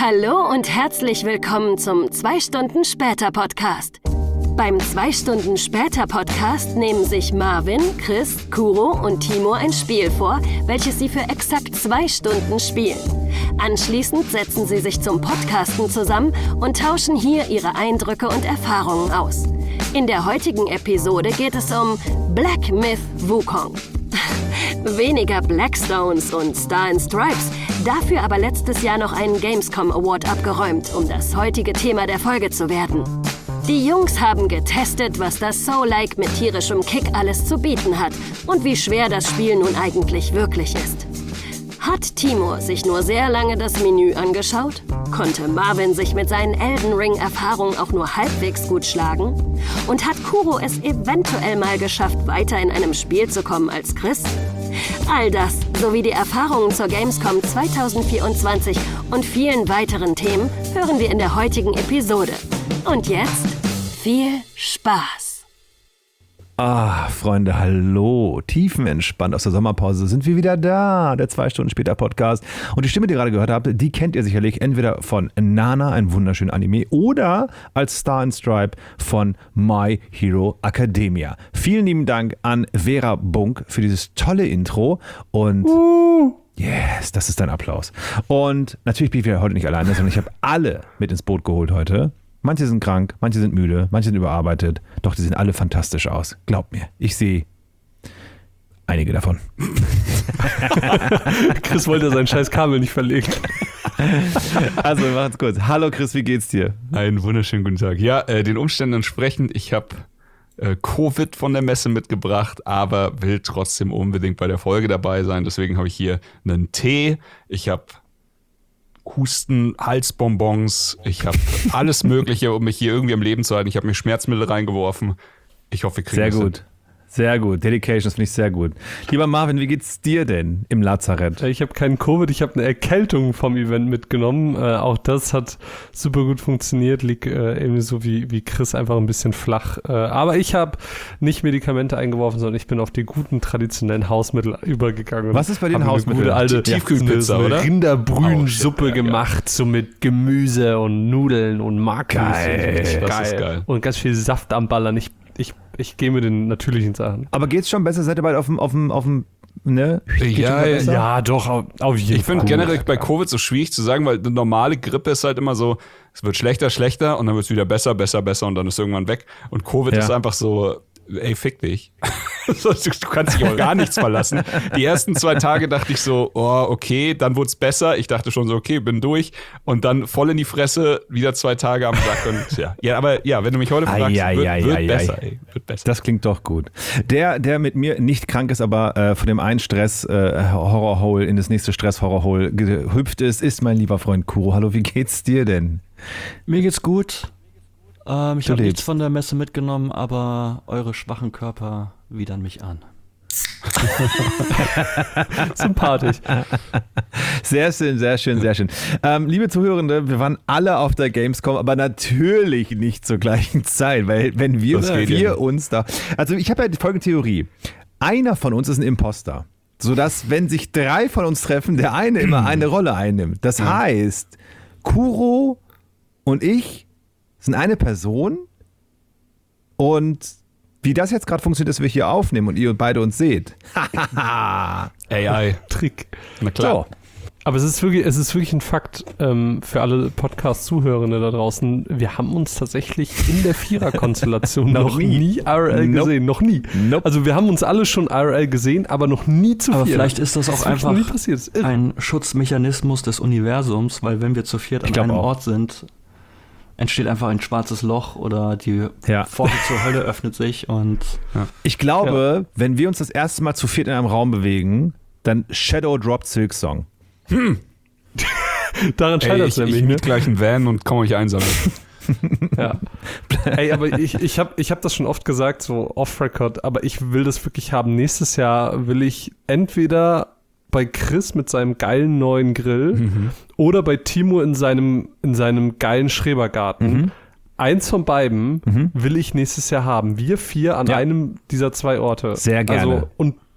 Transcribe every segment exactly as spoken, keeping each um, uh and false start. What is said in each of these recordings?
Hallo und herzlich willkommen zum zwei Stunden später Podcast. Beim zwei Stunden später Podcast nehmen sich Marvin, Chris, Kuro und Timo ein Spiel vor, welches sie für exakt zwei Stunden spielen. Anschließend setzen sie sich zum Podcasten zusammen und tauschen hier ihre Eindrücke und Erfahrungen aus. In der heutigen Episode geht es um Black Myth Wukong. Weniger Blackstones und Star and Stripes, dafür aber letztes Jahr noch einen Gamescom Award abgeräumt, um das heutige Thema der Folge zu werden. Die Jungs haben getestet, was das Soul-like mit tierischem Kick alles zu bieten hat und wie schwer das Spiel nun eigentlich wirklich ist. Hat Timo sich nur sehr lange das Menü angeschaut? Konnte Marvin sich mit seinen Elden Ring-Erfahrungen auch nur halbwegs gut schlagen? Und hat Kuro es eventuell mal geschafft, weiter in einem Spiel zu kommen als Chris? All das sowie die Erfahrungen zur Gamescom zwanzig vierundzwanzig und vielen weiteren Themen hören wir in der heutigen Episode. Und jetzt viel Spaß! Ah, Freunde, hallo. Tiefenentspannt aus der Sommerpause sind wir wieder da, der zwei Stunden später Podcast. Und die Stimme, die ihr gerade gehört habt, die kennt ihr sicherlich entweder von Nana, ein wunderschönen Anime, oder als Star and Stripe von My Hero Academia. Vielen lieben Dank an Vera Bunk für dieses tolle Intro und uh. yes, das ist dein Applaus. Und natürlich bin ich wieder heute nicht alleine, sondern ich habe alle mit ins Boot geholt heute. Manche sind krank, manche sind müde, manche sind überarbeitet. Doch, die sehen alle fantastisch aus. Glaubt mir, ich sehe einige davon. Chris wollte sein scheiß Kabel nicht verlegen. Also, wir machen's kurz. Hallo Chris, wie geht's dir? Einen wunderschönen guten Tag. Ja, äh, den Umständen entsprechend, ich habe äh, Covid von der Messe mitgebracht, aber will trotzdem unbedingt bei der Folge dabei sein. Deswegen habe ich hier einen Tee. Ich habe Husten, Halsbonbons, ich habe alles Mögliche, um mich hier irgendwie am Leben zu halten. Ich habe mir Schmerzmittel reingeworfen. Ich hoffe, wir kriegen das. Sehr gut. Sehr gut. Dedication, das finde ich sehr gut. Lieber Marvin, wie geht's dir denn im Lazarett? Ich habe keinen Covid, ich habe eine Erkältung vom Event mitgenommen. Äh, auch das hat super gut funktioniert, liegt äh, ebenso wie, wie Chris einfach ein bisschen flach. Äh, aber ich habe nicht Medikamente eingeworfen, sondern ich bin auf die guten traditionellen Hausmittel übergegangen. Was ist bei den Hausmitteln? Eine gute alte Tiefkühlpizza, so oder? Rinderbrühensuppe Oh, shit, gemacht, so mit Gemüse und Nudeln und Makis. Geil, und so. das geil. ist geil. Und ganz viel Saft am Ballern. Ich, ich, ich gehe mit den natürlichen Sachen. Aber geht's schon besser? Seid ihr bald auf dem, auf dem, auf dem, ne? Geht Ja, schon besser? Ja, doch, auf, auf jeden Ich finde Fall. generell bei Covid so schwierig zu sagen, weil eine normale Grippe ist halt immer so, es wird schlechter, schlechter und dann wird es wieder besser, besser, besser und dann ist irgendwann weg. Und Covid Ja. ist einfach so, ey, fick dich. Du kannst dich auf gar nichts verlassen. Die ersten zwei Tage dachte ich so, oh, okay, dann wurde es besser. Ich dachte schon so, okay, bin durch. Und dann voll in die Fresse, wieder zwei Tage am Sack. Und ja, ja aber ja, wenn du mich heute fragst, Ai, ai, wird, ai, wird ai, besser, ai. ey, wird besser. Das klingt doch gut. Der, der mit mir nicht krank ist, aber äh, von dem einen Stress-Horrorhole äh, in das nächste Stress-Horrorhole gehüpft ist, ist mein lieber Freund Kuro. Hallo, wie geht's dir denn? Mir geht's gut. Ähm, ich Du habe nichts lebst. von der Messe mitgenommen, aber eure schwachen Körper widern mich an. Sympathisch. Sehr schön, sehr schön, sehr schön. Ähm, liebe Zuhörende, wir waren alle auf der Gamescom, aber natürlich nicht zur gleichen Zeit, weil wenn wir, Das geht wir ja. uns da... Also ich habe ja die folgende Theorie. Einer von uns ist ein Imposter, sodass, wenn sich drei von uns treffen, der eine immer eine Rolle einnimmt. Das heißt, Kuro und ich sind eine Person und wie das jetzt gerade funktioniert, dass wir hier aufnehmen und ihr beide uns seht. A I. Trick. Na klar. So. Aber es ist wirklich, es ist wirklich ein Fakt ähm, für alle Podcast-Zuhörende da draußen. Wir haben uns tatsächlich in der Vierer-Konstellation noch, Noch nie. nie I R L Nope. gesehen. Noch nie. Nope. Also wir haben uns alle schon I R L gesehen, aber noch nie zu Aber viert. vielleicht ist das auch ist wirklich einfach nie passiert. Das ist irre. ein Schutzmechanismus des Universums, weil wenn wir zu viert Ich an glaub einem auch. Ort sind, entsteht einfach ein schwarzes Loch oder die Ja. Pforte zur Hölle öffnet sich und Ich glaube, wenn wir uns das erste Mal zu viert in einem Raum bewegen, dann Shadow droppt Silk Song. Daran Ey, scheitert ich es nämlich. ich Ne? miet gleich einen Van und komme euch einsammeln. Ja. Ey, aber ich, ich habe ich hab das schon oft gesagt, so off-record, aber ich will das wirklich haben. Nächstes Jahr will ich entweder bei Chris mit seinem geilen neuen Grill Mhm. oder bei Timo in seinem, in seinem geilen Schrebergarten. Mhm. Eins von beiden Mhm. will ich nächstes Jahr haben. Wir vier an Ja. einem dieser zwei Orte. Sehr gerne. Also, und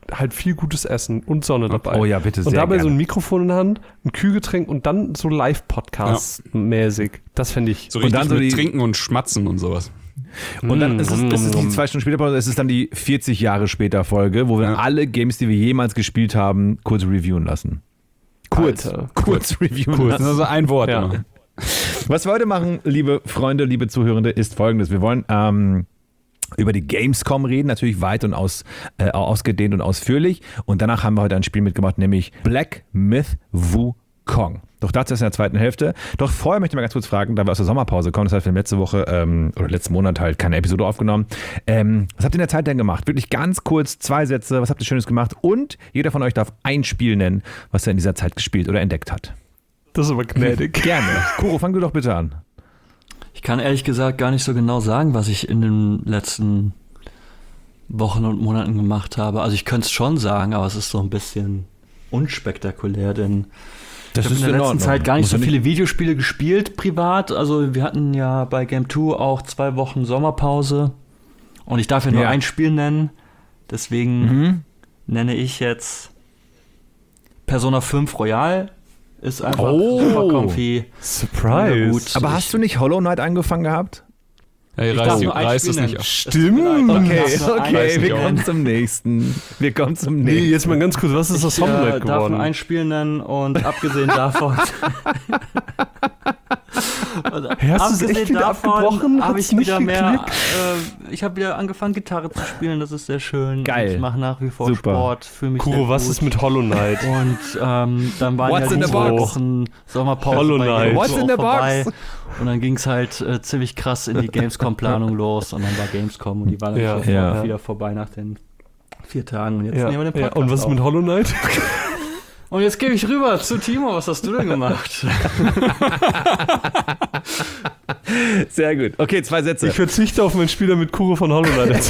halt viel gutes Essen und Sonne dabei. Oh ja, bitte sehr Und dabei gerne. so ein Mikrofon in der Hand, ein Kühlgetränk und dann so Live-Podcast-mäßig. Das fände ich. So Und richtig dann so mit die- Trinken und Schmatzen und sowas. Und dann ist es, ist es die Mm. zwei Stunden später Pause, es ist dann die vierzig Jahre später Folge, wo wir Ja. alle Games, die wir jemals gespielt haben, kurz reviewen lassen. Kurz, Alter. kurz reviewen Kurz. lassen. Das ist also ein Wort Ja. immer. Was wir heute machen, liebe Freunde, liebe Zuhörende, ist folgendes. Wir wollen ähm, über die Gamescom reden, natürlich weit und aus, äh, ausgedehnt und ausführlich. Und danach haben wir heute ein Spiel mitgemacht, nämlich Black Myth Wukong. Doch dazu ist in der zweiten Hälfte. Doch vorher möchte ich mal ganz kurz fragen, da wir aus der Sommerpause kommen, das heißt, wir haben letzte Woche ähm, oder letzten Monat halt keine Episode aufgenommen. Ähm, was habt ihr in der Zeit denn gemacht? Wirklich ganz kurz, zwei Sätze, was habt ihr Schönes gemacht? Und jeder von euch darf ein Spiel nennen, was er in dieser Zeit gespielt oder entdeckt hat. Das ist aber gnädig. Gerne. Kuro, fang du doch bitte an. Ich kann ehrlich gesagt gar nicht so genau sagen, was ich in den letzten Wochen und Monaten gemacht habe. Also ich könnte es schon sagen, aber es ist so ein bisschen unspektakulär, denn Das ich habe in der letzten Zeit gar nicht so viele Videospiele gespielt, privat. Also wir hatten ja bei Game zwei auch zwei Wochen Sommerpause und ich darf ja nur Ja. ein Spiel nennen. Deswegen Mhm. nenne ich jetzt Persona fünf Royal. Ist einfach Oh. super comfy. Surprise. Gut. Aber hast du nicht Hollow Knight angefangen gehabt? Hey, Ich reiß, darf nur ein reiß Spiel es nicht nennen. ab. Stimmt. Okay, Ich darf nur ein okay, Spiel wir nennen. kommen zum nächsten. Wir kommen zum Nee, nächsten. jetzt mal ganz kurz, was ist das Ich äh, Homelet darf geworden? nur ein Spiel nennen und abgesehen davon. Hey, hast du es echt wieder abgebrochen? habe Hat's ich nicht wieder mehr. geklickt? Äh, ich habe wieder angefangen, Gitarre zu spielen. Das ist sehr schön. Geil. Ich mache nach wie vor Super. Sport. Fühle mich Kuro, sehr was gut. ist mit Hollow Knight? Und ähm, dann waren What's ja in die the zwei box? Wochen Sommerpause Hollow bei Knight. Game What's zwei in the auch vorbei. box? Und dann ging es halt äh, ziemlich krass in die Gamescom-Planung los. Und dann war Gamescom und die war dann Ja, sofort ja. wieder vorbei nach den vier Tagen. Und jetzt Ja. nehmen wir den Ja. Podcast Und was ist auf. mit Hollow Knight? Und jetzt gebe ich rüber zu Timo. Was hast du denn gemacht? Sehr gut. Okay, zwei Sätze. Ich verzichte auf mein Spieler mit Kuro von Hollow Knight.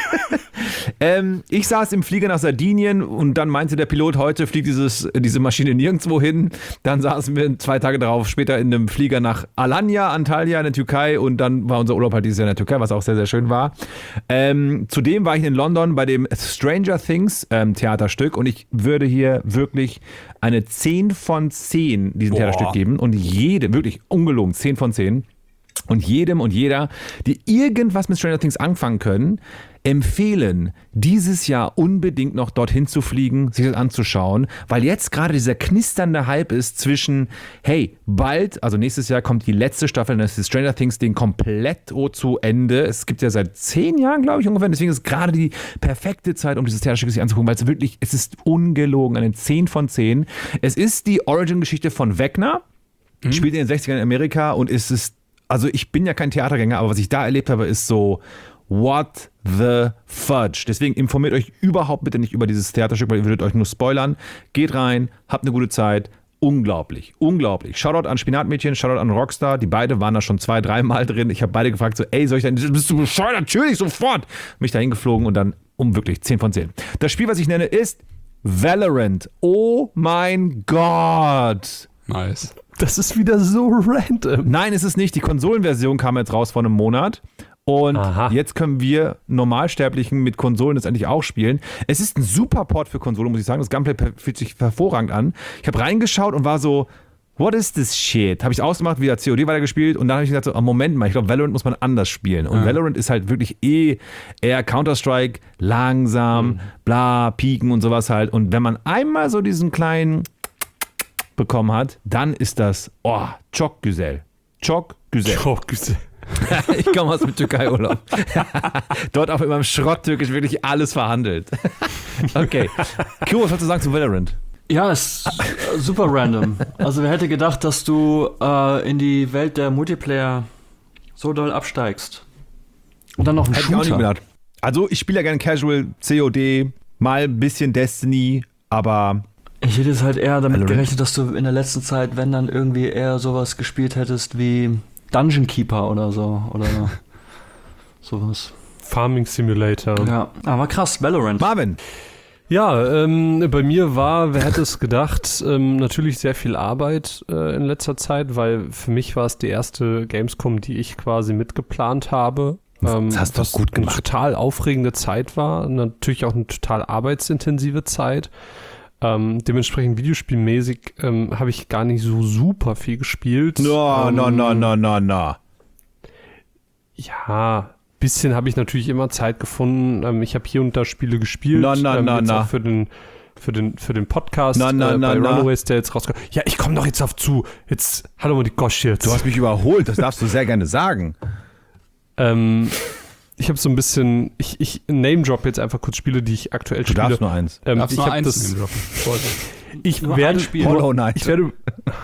Ähm, ich saß im Flieger nach Sardinien und dann meinte der Pilot, heute fliegt dieses, diese Maschine nirgendwo hin. Dann saßen wir zwei Tage darauf später in einem Flieger nach Alanya, Antalya in der Türkei und dann war unser Urlaub halt dieses Jahr in der Türkei, was auch sehr, sehr schön war. Ähm, zudem war ich in London bei dem Stranger Things ähm, Theaterstück und ich würde hier wirklich eine zehn von zehn diesem Boah. Theaterstück geben und jedem, wirklich ungelogen, zehn von zehn. Und jedem und jeder, die irgendwas mit Stranger Things anfangen können, empfehlen, dieses Jahr unbedingt noch dorthin zu fliegen, sich das anzuschauen, weil jetzt gerade dieser knisternde Hype ist zwischen, hey, bald, also nächstes Jahr kommt die letzte Staffel, das ist Stranger Things Ding komplett zu Ende. Es gibt ja seit zehn Jahren, glaube ich, ungefähr, deswegen ist gerade die perfekte Zeit, um dieses Theaterstück sich anzugucken, weil es wirklich, es ist ungelogen, eine zehn von zehn. Es ist die Origin-Geschichte von Wegner, mhm. spielt in den sechzigern in Amerika und es ist, also ich bin ja kein Theatergänger, aber was ich da erlebt habe, ist so, what the fudge. Deswegen informiert euch überhaupt bitte nicht über dieses Theaterstück, weil ihr würdet euch nur spoilern. Geht rein, habt eine gute Zeit. Unglaublich, unglaublich. Shoutout an Spinatmädchen, Shoutout an Rockstar. Die beide waren da schon zwei, dreimal drin. Ich habe beide gefragt, so, ey, soll ich denn, bist du bescheuert? Natürlich, sofort. Mich dahin geflogen und dann um wirklich zehn von zehn. Das Spiel, was ich nenne, ist Valorant. Oh mein Gott. Nice. Das ist wieder so random. Nein, ist es nicht. Die Konsolenversion kam jetzt raus vor einem Monat. Und Aha. jetzt können wir Normalsterblichen mit Konsolen das endlich auch spielen. Es ist ein super Port für Konsole, muss ich sagen. Das Gameplay fühlt sich hervorragend an. Ich habe reingeschaut und war so, what is this shit? Habe ich ausgemacht, wieder C O D weitergespielt und dann habe ich gedacht, so, oh, Moment mal, ich glaube, Valorant muss man anders spielen. Und Ja. Valorant ist halt wirklich eh eher Counter-Strike, langsam, Mhm. bla, pieken und sowas halt. Und wenn man einmal so diesen kleinen bekommen hat, dann ist das, oh, çok güzel. Çok güzel. Oh, Güte. Ich komme aus dem Türkei-Urlaub. Dort auch mit meinem Schrott-Türkisch wirklich alles verhandelt. Okay. Kuro, was hast du sagen zu Valorant? Ja, ist äh, super random. Also wer hätte gedacht, dass du äh, in die Welt der Multiplayer so doll absteigst? Und dann noch ein Hätte ich auch nicht Shooter. gedacht. Also, ich spiele ja gerne Casual, C O D, mal ein bisschen Destiny, aber Ich hätte es halt eher damit Valorant. gerechnet, dass du in der letzten Zeit, wenn dann irgendwie eher sowas gespielt hättest wie Dungeon Keeper oder so. Oder sowas. Farming Simulator. Ja, aber krass, Valorant. Marvin. Ja, ähm, bei mir war, wer hätte es gedacht, ähm, natürlich sehr viel Arbeit äh, in letzter Zeit, weil für mich war es die erste Gamescom, die ich quasi mitgeplant habe. Ähm, das hast du was gut gemacht. Eine total aufregende Zeit war. Natürlich auch eine total arbeitsintensive Zeit. Ähm, dementsprechend videospielmäßig ähm, habe ich gar nicht so super viel gespielt. No, ähm, no, no, no, no, no. Ja, bisschen habe ich natürlich immer Zeit gefunden. Ähm, ich habe hier und da Spiele gespielt. Na, na, ähm, na, jetzt na. auch für den, für den, für den Podcast Na, na, äh, na, bei na. Runaways, der jetzt rauskommt. Ja, ich komme doch jetzt auf zu. Jetzt, hallo mal die Gosch jetzt. Du hast mich überholt, das darfst du sehr gerne sagen. Ähm, ich habe so ein bisschen, ich, ich Name-Drop jetzt einfach kurz Spiele, die ich aktuell Du spiele. darfst nur eins. Ähm, Darfst ich nur hab eins das, nehmen, ich Nur werde, ein Spiel. Hollow Knight. ich werde,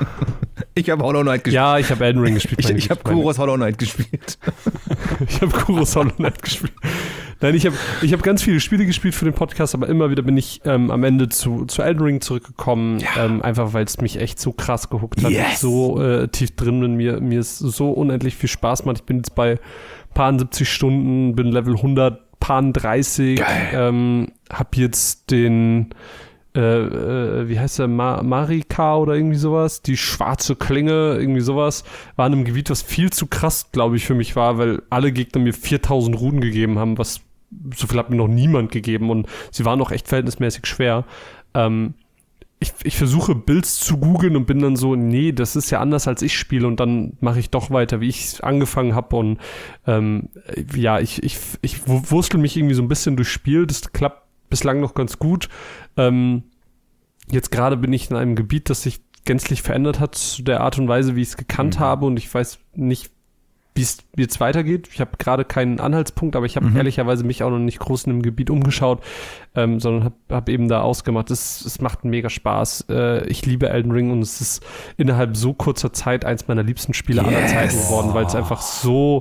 Ich habe Hollow Knight gespielt. ja, ich habe Elden Ring gespielt. ich meine ich habe meine- Kuros Hollow Knight gespielt. Ich habe Kuros Hollow Knight gespielt. Nein, ich habe ich hab ganz viele Spiele gespielt für den Podcast, aber immer wieder bin ich ähm, am Ende zu, zu Elden Ring zurückgekommen, ähm, einfach weil es mich echt so krass gehuckt hat, Yes. ich so äh, tief drin bin, mir, mir es so unendlich viel Spaß macht. Ich bin jetzt bei paar siebzig Stunden, bin Level hundert, paar dreißig, ähm, hab jetzt den äh, äh, wie heißt der, Ma- Marika oder irgendwie sowas, die schwarze Klinge, irgendwie sowas, war in einem Gebiet, was viel zu krass, glaube ich, für mich war, weil alle Gegner mir viertausend Runen gegeben haben, was so viel hat mir noch niemand gegeben und sie waren auch echt verhältnismäßig schwer. Ähm, ich, ich versuche Builds zu googeln und bin dann so, nee, das ist ja anders als ich spiele und dann mache ich doch weiter, wie ich angefangen habe und ähm, ja, ich, ich, ich wurstel mich irgendwie so ein bisschen durchs Spiel, das klappt bislang noch ganz gut. Ähm, jetzt gerade bin ich in einem Gebiet, das sich gänzlich verändert hat zu der Art und Weise, wie ich es gekannt Mhm. habe und ich weiß nicht, wie es jetzt weitergeht. Ich habe gerade keinen Anhaltspunkt, aber ich habe Mhm. ehrlicherweise mich auch noch nicht groß in dem Gebiet umgeschaut, ähm, sondern habe hab eben da ausgemacht. Es, es macht mega Spaß. Äh, ich liebe Elden Ring und es ist innerhalb so kurzer Zeit eins meiner liebsten Spiele aller Yes. Zeiten geworden, weil es einfach so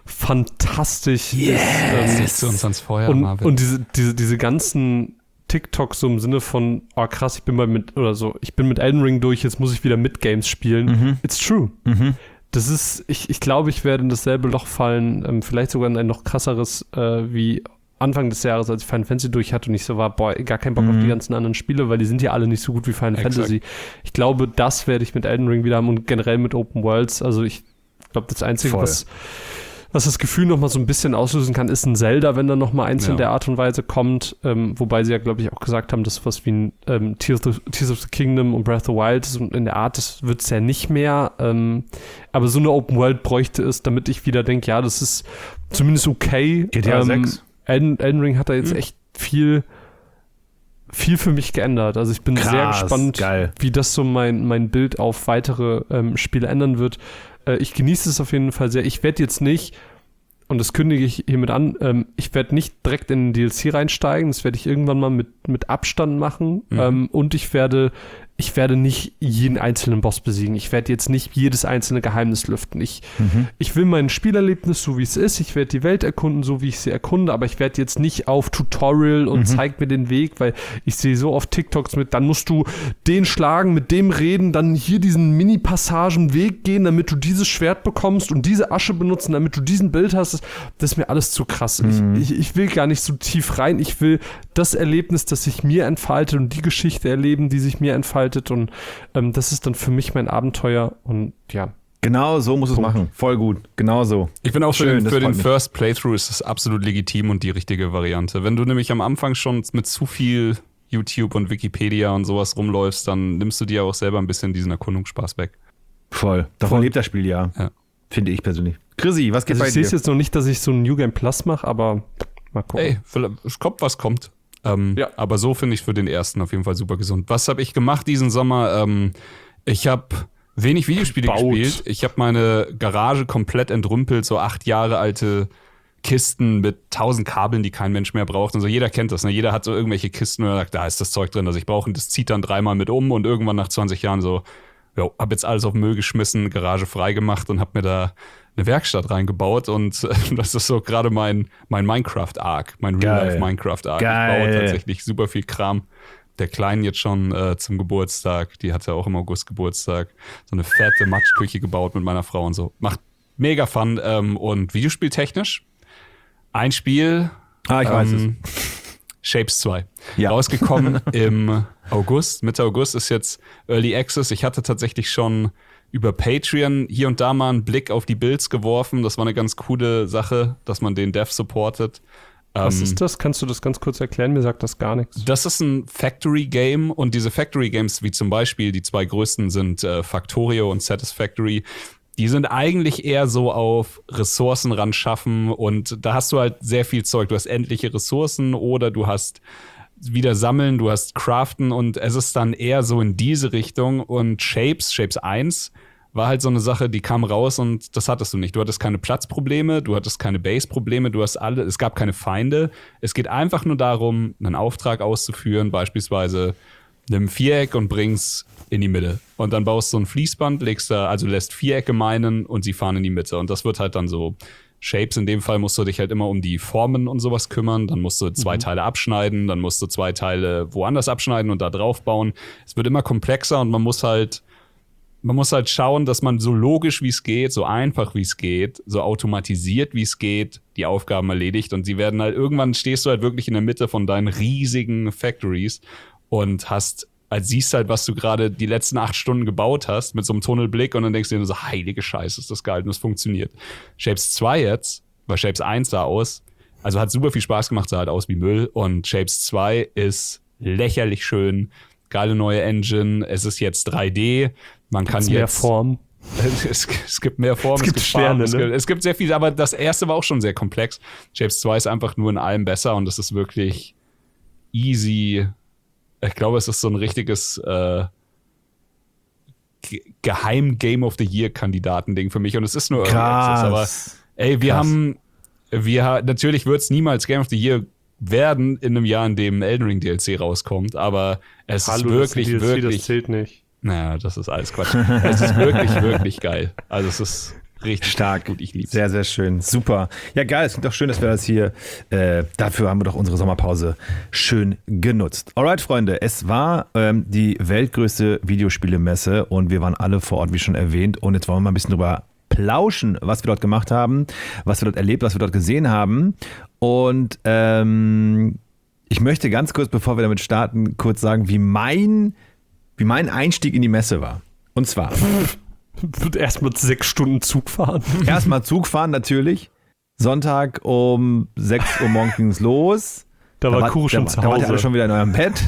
fantastisch ist. Ähm, Setzt du uns ans Feuer, und, Marvin. und diese, diese, diese ganzen TikToks so im Sinne von, oh krass, ich bin mal mit, oder so, ich bin mit Elden Ring durch, jetzt muss ich wieder mit Games spielen. Mhm. It's true. Mhm. Das ist, ich, ich glaube, ich werde in dasselbe Loch fallen, ähm, vielleicht sogar in ein noch krasseres, äh, wie Anfang des Jahres, als ich Final Fantasy durch hatte und ich so war, boah, gar keinen Bock Mhm. auf die ganzen anderen Spiele, weil die sind ja alle nicht so gut wie Final Exakt. Fantasy. Ich glaube, das werde ich mit Elden Ring wieder haben und generell mit Open Worlds. Also ich glaube, das Einzige, Voll. was was das Gefühl noch mal so ein bisschen auslösen kann, ist ein Zelda, wenn da noch mal eins Ja. in der Art und Weise kommt. Ähm, wobei sie ja, glaube ich, auch gesagt haben, dass was wie ein ähm, Tears, of, Tears of the Kingdom und Breath of the Wild ist und in der Art, das wird es ja nicht mehr. Ähm, aber so eine Open World bräuchte es, damit ich wieder denke, ja, das ist zumindest okay. G T A ähm, sechs. Elden, Elden Ring hat da jetzt Mhm. echt viel viel für mich geändert. Also ich bin Krass, sehr gespannt, geil. wie das so mein, mein Bild auf weitere ähm, Spiele ändern wird. Äh, ich genieße es auf jeden Fall sehr. Ich werde jetzt nicht, und das kündige ich hiermit an, ähm, ich werde nicht direkt in den D L C reinsteigen, das werde ich irgendwann mal mit, mit Abstand machen. Mhm. Ähm, und ich werde, ich werde nicht jeden einzelnen Boss besiegen. Ich werde jetzt nicht jedes einzelne Geheimnis lüften. Ich, Mhm. ich will mein Spielerlebnis so, wie es ist. Ich werde die Welt erkunden, so wie ich sie erkunde, aber ich werde jetzt nicht auf Tutorial und Mhm. zeig mir den Weg, weil ich sehe so oft TikToks mit, dann musst du den schlagen, mit dem reden, dann hier diesen Mini-Passagen Weg gehen, damit du dieses Schwert bekommst und diese Asche benutzen, damit du diesen Bild hast. Das, das ist mir alles zu krass. Mhm. Ich, ich, ich will gar nicht so tief rein. Ich will das Erlebnis, das sich mir entfaltet und die Geschichte erleben, die sich mir entfaltet und ähm, das ist dann für mich mein Abenteuer und ja. Genau so muss es Punkt. machen. Voll gut. Genau so. Ich bin auch für Schön, den, das für den freut mich. First Playthrough ist das absolut legitim und die richtige Variante. Wenn du nämlich am Anfang schon mit zu viel YouTube und Wikipedia und sowas rumläufst, dann nimmst du dir auch selber ein bisschen diesen Erkundungsspaß weg. Voll. Davon Voll. lebt das Spiel ja. Ja. Finde ich persönlich. Chrissy, was geht Also bei ich sehe es dir? jetzt noch nicht, dass ich so ein New Game Plus mache, aber mal gucken. Ey, vielleicht- es kommt, was kommt. Ähm, Ja. Aber so finde ich für den ersten auf jeden Fall super gesund. Was habe ich gemacht diesen Sommer? Ähm, ich habe wenig Videospiele Baut. gespielt. Ich habe meine Garage komplett entrümpelt, so acht Jahre alte Kisten mit tausend Kabeln, die kein Mensch mehr braucht. Und so, jeder kennt das, ne? Jeder hat so irgendwelche Kisten und er sagt, da ist das Zeug drin, das ich brauche. Und das zieht dann dreimal mit um und irgendwann nach zwanzig Jahren so, jo, hab jetzt alles auf den Müll geschmissen, Garage freigemacht und hab mir da eine Werkstatt reingebaut und äh, das ist so gerade mein, mein Minecraft-Arc, mein Geil. Real-Life-Minecraft-Arc. Geil. Ich baue tatsächlich super viel Kram. Der Kleinen jetzt schon äh, zum Geburtstag, die hatte auch im August Geburtstag, so eine fette Matschküche gebaut mit meiner Frau und so. Macht mega Fun ähm, und videospieltechnisch. Ein Spiel, Ah, ich weiß ähm, Shapes zwei. Ja. Rausgekommen im August. Mitte August ist jetzt Early Access. Ich hatte tatsächlich schon über Patreon hier und da mal einen Blick auf die Builds geworfen. Das war eine ganz coole Sache, dass man den Dev supportet. Was ähm, ist das? Kannst du das ganz kurz erklären? Mir sagt das gar nichts. Das ist ein Factory-Game und diese Factory-Games, wie zum Beispiel die zwei größten sind äh, Factorio und Satisfactory, die sind eigentlich eher so auf Ressourcen ran schaffen und da hast du halt sehr viel Zeug. Du hast endliche Ressourcen oder du hast wieder sammeln, du hast craften und es ist dann eher so in diese Richtung und Shapes, Shapes eins war halt so eine Sache, die kam raus und das hattest du nicht. Du hattest keine Platzprobleme, du hattest keine Base-Probleme, du hast alle, es gab keine Feinde. Es geht einfach nur darum, einen Auftrag auszuführen, beispielsweise nimm Viereck und bring's in die Mitte. Und dann baust du ein Fließband, legst da, also lässt Vierecke meinen und sie fahren in die Mitte. Und das wird halt dann so Shapes. In dem Fall musst du dich halt immer um die Formen und sowas kümmern. Dann musst du zwei mhm. Teile abschneiden, dann musst du zwei Teile woanders abschneiden und da drauf bauen. Es wird immer komplexer und man muss halt Man muss halt schauen, dass man so logisch wie es geht, so einfach wie es geht, so automatisiert wie es geht, die Aufgaben erledigt. Und sie werden halt, irgendwann stehst du halt wirklich in der Mitte von deinen riesigen Factories und hast, als siehst halt, was du gerade die letzten acht Stunden gebaut hast, mit so einem Tunnelblick und dann denkst du dir so, heilige Scheiße, ist das geil und das funktioniert. Shapes zwei jetzt, weil Shapes eins sah aus, also hat super viel Spaß gemacht, sah halt aus wie Müll und Shapes zwei ist lächerlich schön, geile neue Engine, es ist jetzt drei D, man kann Gibt's jetzt mehr Form. Es, es gibt mehr Formen, es gibt, es gibt Sterne, Farben, ne? es, gibt, es gibt sehr viel, aber das erste war auch schon sehr komplex. Shapes zwei ist einfach nur in allem besser und es ist wirklich easy. Ich glaube, es ist so ein richtiges äh, Ge- Geheim-Game of the Year-Kandidaten-Ding für mich und es ist nur Early Access, aber ey, wir Krass. haben, wir natürlich wird es niemals Game of the Year werden in einem Jahr, in dem Elden Ring D L C rauskommt, aber es Hallo, ist wirklich, das D L C, wirklich das zählt nicht. naja, das ist alles Quatsch. Es ist wirklich, wirklich geil. Also es ist richtig Stark. gut, ich lieb's. Sehr, sehr schön. Super. Ja, geil. Es klingt doch schön, dass wir das hier, äh, dafür haben wir doch unsere Sommerpause schön genutzt. Alright, Freunde, es war ähm, die weltgrößte Videospielemesse und wir waren alle vor Ort, wie schon erwähnt. Und jetzt wollen wir mal ein bisschen drüber plauschen, was wir dort gemacht haben, was wir dort erlebt, was wir dort gesehen haben. Und ähm, ich möchte ganz kurz, bevor wir damit starten, kurz sagen, wie mein wie mein Einstieg in die Messe war. Und zwar Wird erstmal sechs Stunden Zug fahren. erstmal Zug fahren natürlich. Sonntag um sechs Uhr morgens ging es los. Da war Kuro schon da, zu da wart ihr alle Hause. schon wieder in eurem Bett.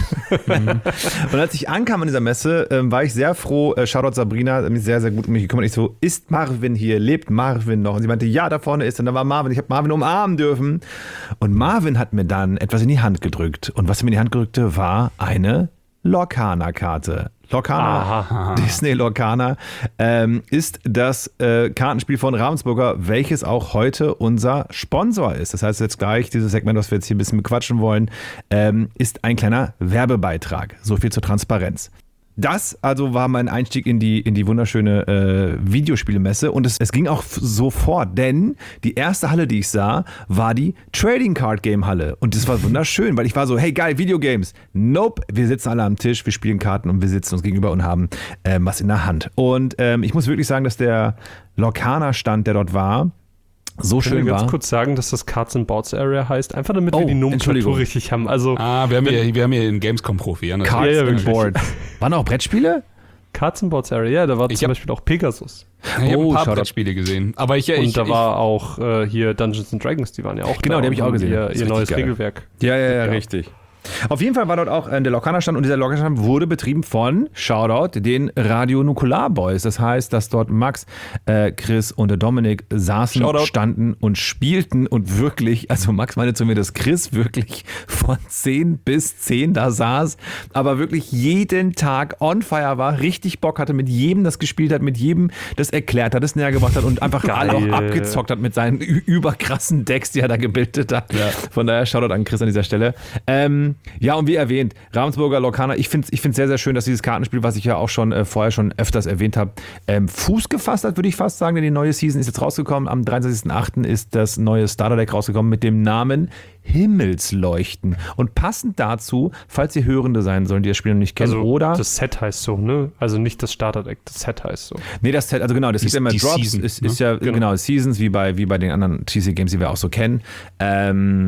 Und als ich ankam an dieser Messe, ähm, war ich sehr froh. Äh, Shoutout Sabrina, hat mich sehr, sehr gut um mich gekümmert. Ich so, ist Marvin hier? Lebt Marvin noch? Und sie meinte, ja, da vorne ist er. Und da war Marvin. Ich habe Marvin umarmen dürfen. Und Marvin hat mir dann etwas in die Hand gedrückt. Und was er mir in die Hand gedrückte, war eine Lorcana-Karte. Lorcana, Aha. Disney Lorcana, ähm, ist das äh, Kartenspiel von Ravensburger, welches auch heute unser Sponsor ist. Das heißt jetzt gleich, dieses Segment, was wir jetzt hier ein bisschen bequatschen wollen, ähm, ist ein kleiner Werbebeitrag. So viel zur Transparenz. Das also war mein Einstieg in die, in die wunderschöne äh, Videospielemesse und es, es ging auch f- sofort, denn die erste Halle, die ich sah, war die Trading Card Game Halle und das war wunderschön, weil ich war so, hey geil, Videogames. Nope, wir sitzen alle am Tisch, wir spielen Karten und wir sitzen uns gegenüber und haben ähm, was in der Hand. Und ähm, ich muss wirklich sagen, dass der Lorcana-Stand, der dort war, so Können schön wir ganz war. kurz sagen, dass das Cards and Bouts Area heißt? Einfach damit Oh, wir die Nomenklatur Entschuldigung. richtig haben. Also Ah, wir haben hier, wir haben hier einen Gamescom-Profi. Ja, natürlich. Cards Ja, ja, and wirklich. Board. Waren auch Brettspiele? Cards and Bouts Area, ja, da war Ich zum hab- Beispiel auch Pegasus. Ich habe Oh, ein paar Shoutout. Brettspiele gesehen. Aber ich, Und ich, da ich, war auch äh, hier Dungeons and Dragons, die waren ja auch Genau, da die hab ich und auch haben gesehen. Ihr, Das ist ihr richtig neues geil. Regelwerk. Ja, ja, ja, Ja. richtig. Auf jeden Fall war dort auch äh, der Lorcana-Stand und dieser Lorcana-Stand wurde betrieben von, Shoutout, den Radio Nukular Boys. Das heißt, dass dort Max, äh, Chris und der Dominik saßen, Shoutout. standen und spielten und wirklich, also Max meinte zu mir, dass Chris wirklich von zehn bis zehn da saß, aber wirklich jeden Tag on fire war, richtig Bock hatte, mit jedem das gespielt hat, mit jedem das erklärt hat, das näher gebracht hat und einfach alle auch abgezockt hat mit seinen ü- überkrassen Decks, die er da gebildet hat. Von daher Shoutout an Chris an dieser Stelle. Ähm, ja, und wie erwähnt, Ravensburger Lorcana, ich finde es ich find's sehr, sehr schön, dass dieses Kartenspiel, was ich ja auch schon äh, vorher schon öfters erwähnt habe, ähm, Fuß gefasst hat, würde ich fast sagen, denn die neue Season ist jetzt rausgekommen. Am dreiundzwanzigsten achten ist das neue Starter-Deck rausgekommen mit dem Namen Himmelsleuchten. Und passend dazu, falls ihr Hörende sein sollen, die das Spiel noch nicht kennen, Also oder... das Set heißt so, ne? Also nicht das Starter-Deck, das Set heißt so. Nee, das also genau, das Die- ist ja immer die Drops, Season, ist, ne? ist ja genau. Seasons wie bei, wie bei den anderen T C Games, die wir auch so kennen. Ähm,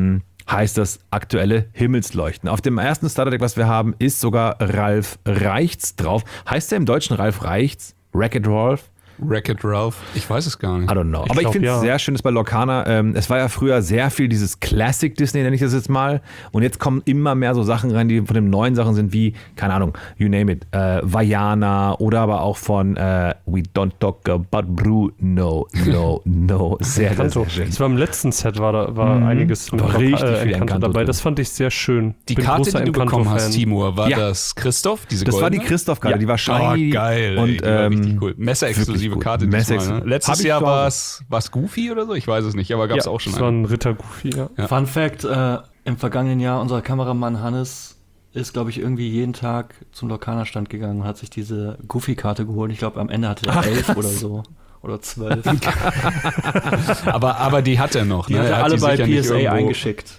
heißt das aktuelle Himmelsleuchten. Auf dem ersten Starterdeck, was wir haben, ist sogar Ralf Reichts drauf. Heißt der im Deutschen Ralf Reichts? Wreck-It Ralph? Wreck-It Ralph? Ich weiß es gar nicht. I don't know. Ich Aber glaub, ich finde es ja. sehr schön, dass bei Lorcana, ähm, es war ja früher sehr viel dieses Classic Disney, nenne ich das jetzt mal. Und jetzt kommen immer mehr so Sachen rein, die von den neuen Sachen sind, wie, keine Ahnung, you name it, äh, Vaiana oder aber auch von äh, We Don't Talk About Bruno, no, no. Sehr, sehr, Encanto. sehr schön. Das war im letzten Set, war da war Mhm. einiges mit War Loka- richtig äh, viel Encanto Encanto dabei. drin. Das fand ich sehr schön. Die Bin Karte, großer die du bekommen hast, Encanto-Fan. Timur, war Ja. das Christoph? Diese Das war die goldene? Christoph-Karte, die war shiny. Oh, geil. Ey, und die war richtig ähm, cool. Messer-exklusive wirklich gut. Karte Messer- diesmal, ne? Hab Letztes ich Jahr zu Hause. war es was Goofy oder so? Ich weiß es nicht, aber gab es Ja, auch schon das war einen. ein Ritter Goofy, ja. Ja. Fun Fact, äh, im vergangenen Jahr, unser Kameramann Hannes ist, glaube ich, irgendwie jeden Tag zum Lorcana-Stand gegangen und hat sich diese Goofy-Karte geholt. Ich glaube, am Ende hatte er elf oder so. Oder zwölf. aber, aber die hat er noch. Die ne? hat Er er hat alle die bei sicher P nicht S A irgendwo- eingeschickt.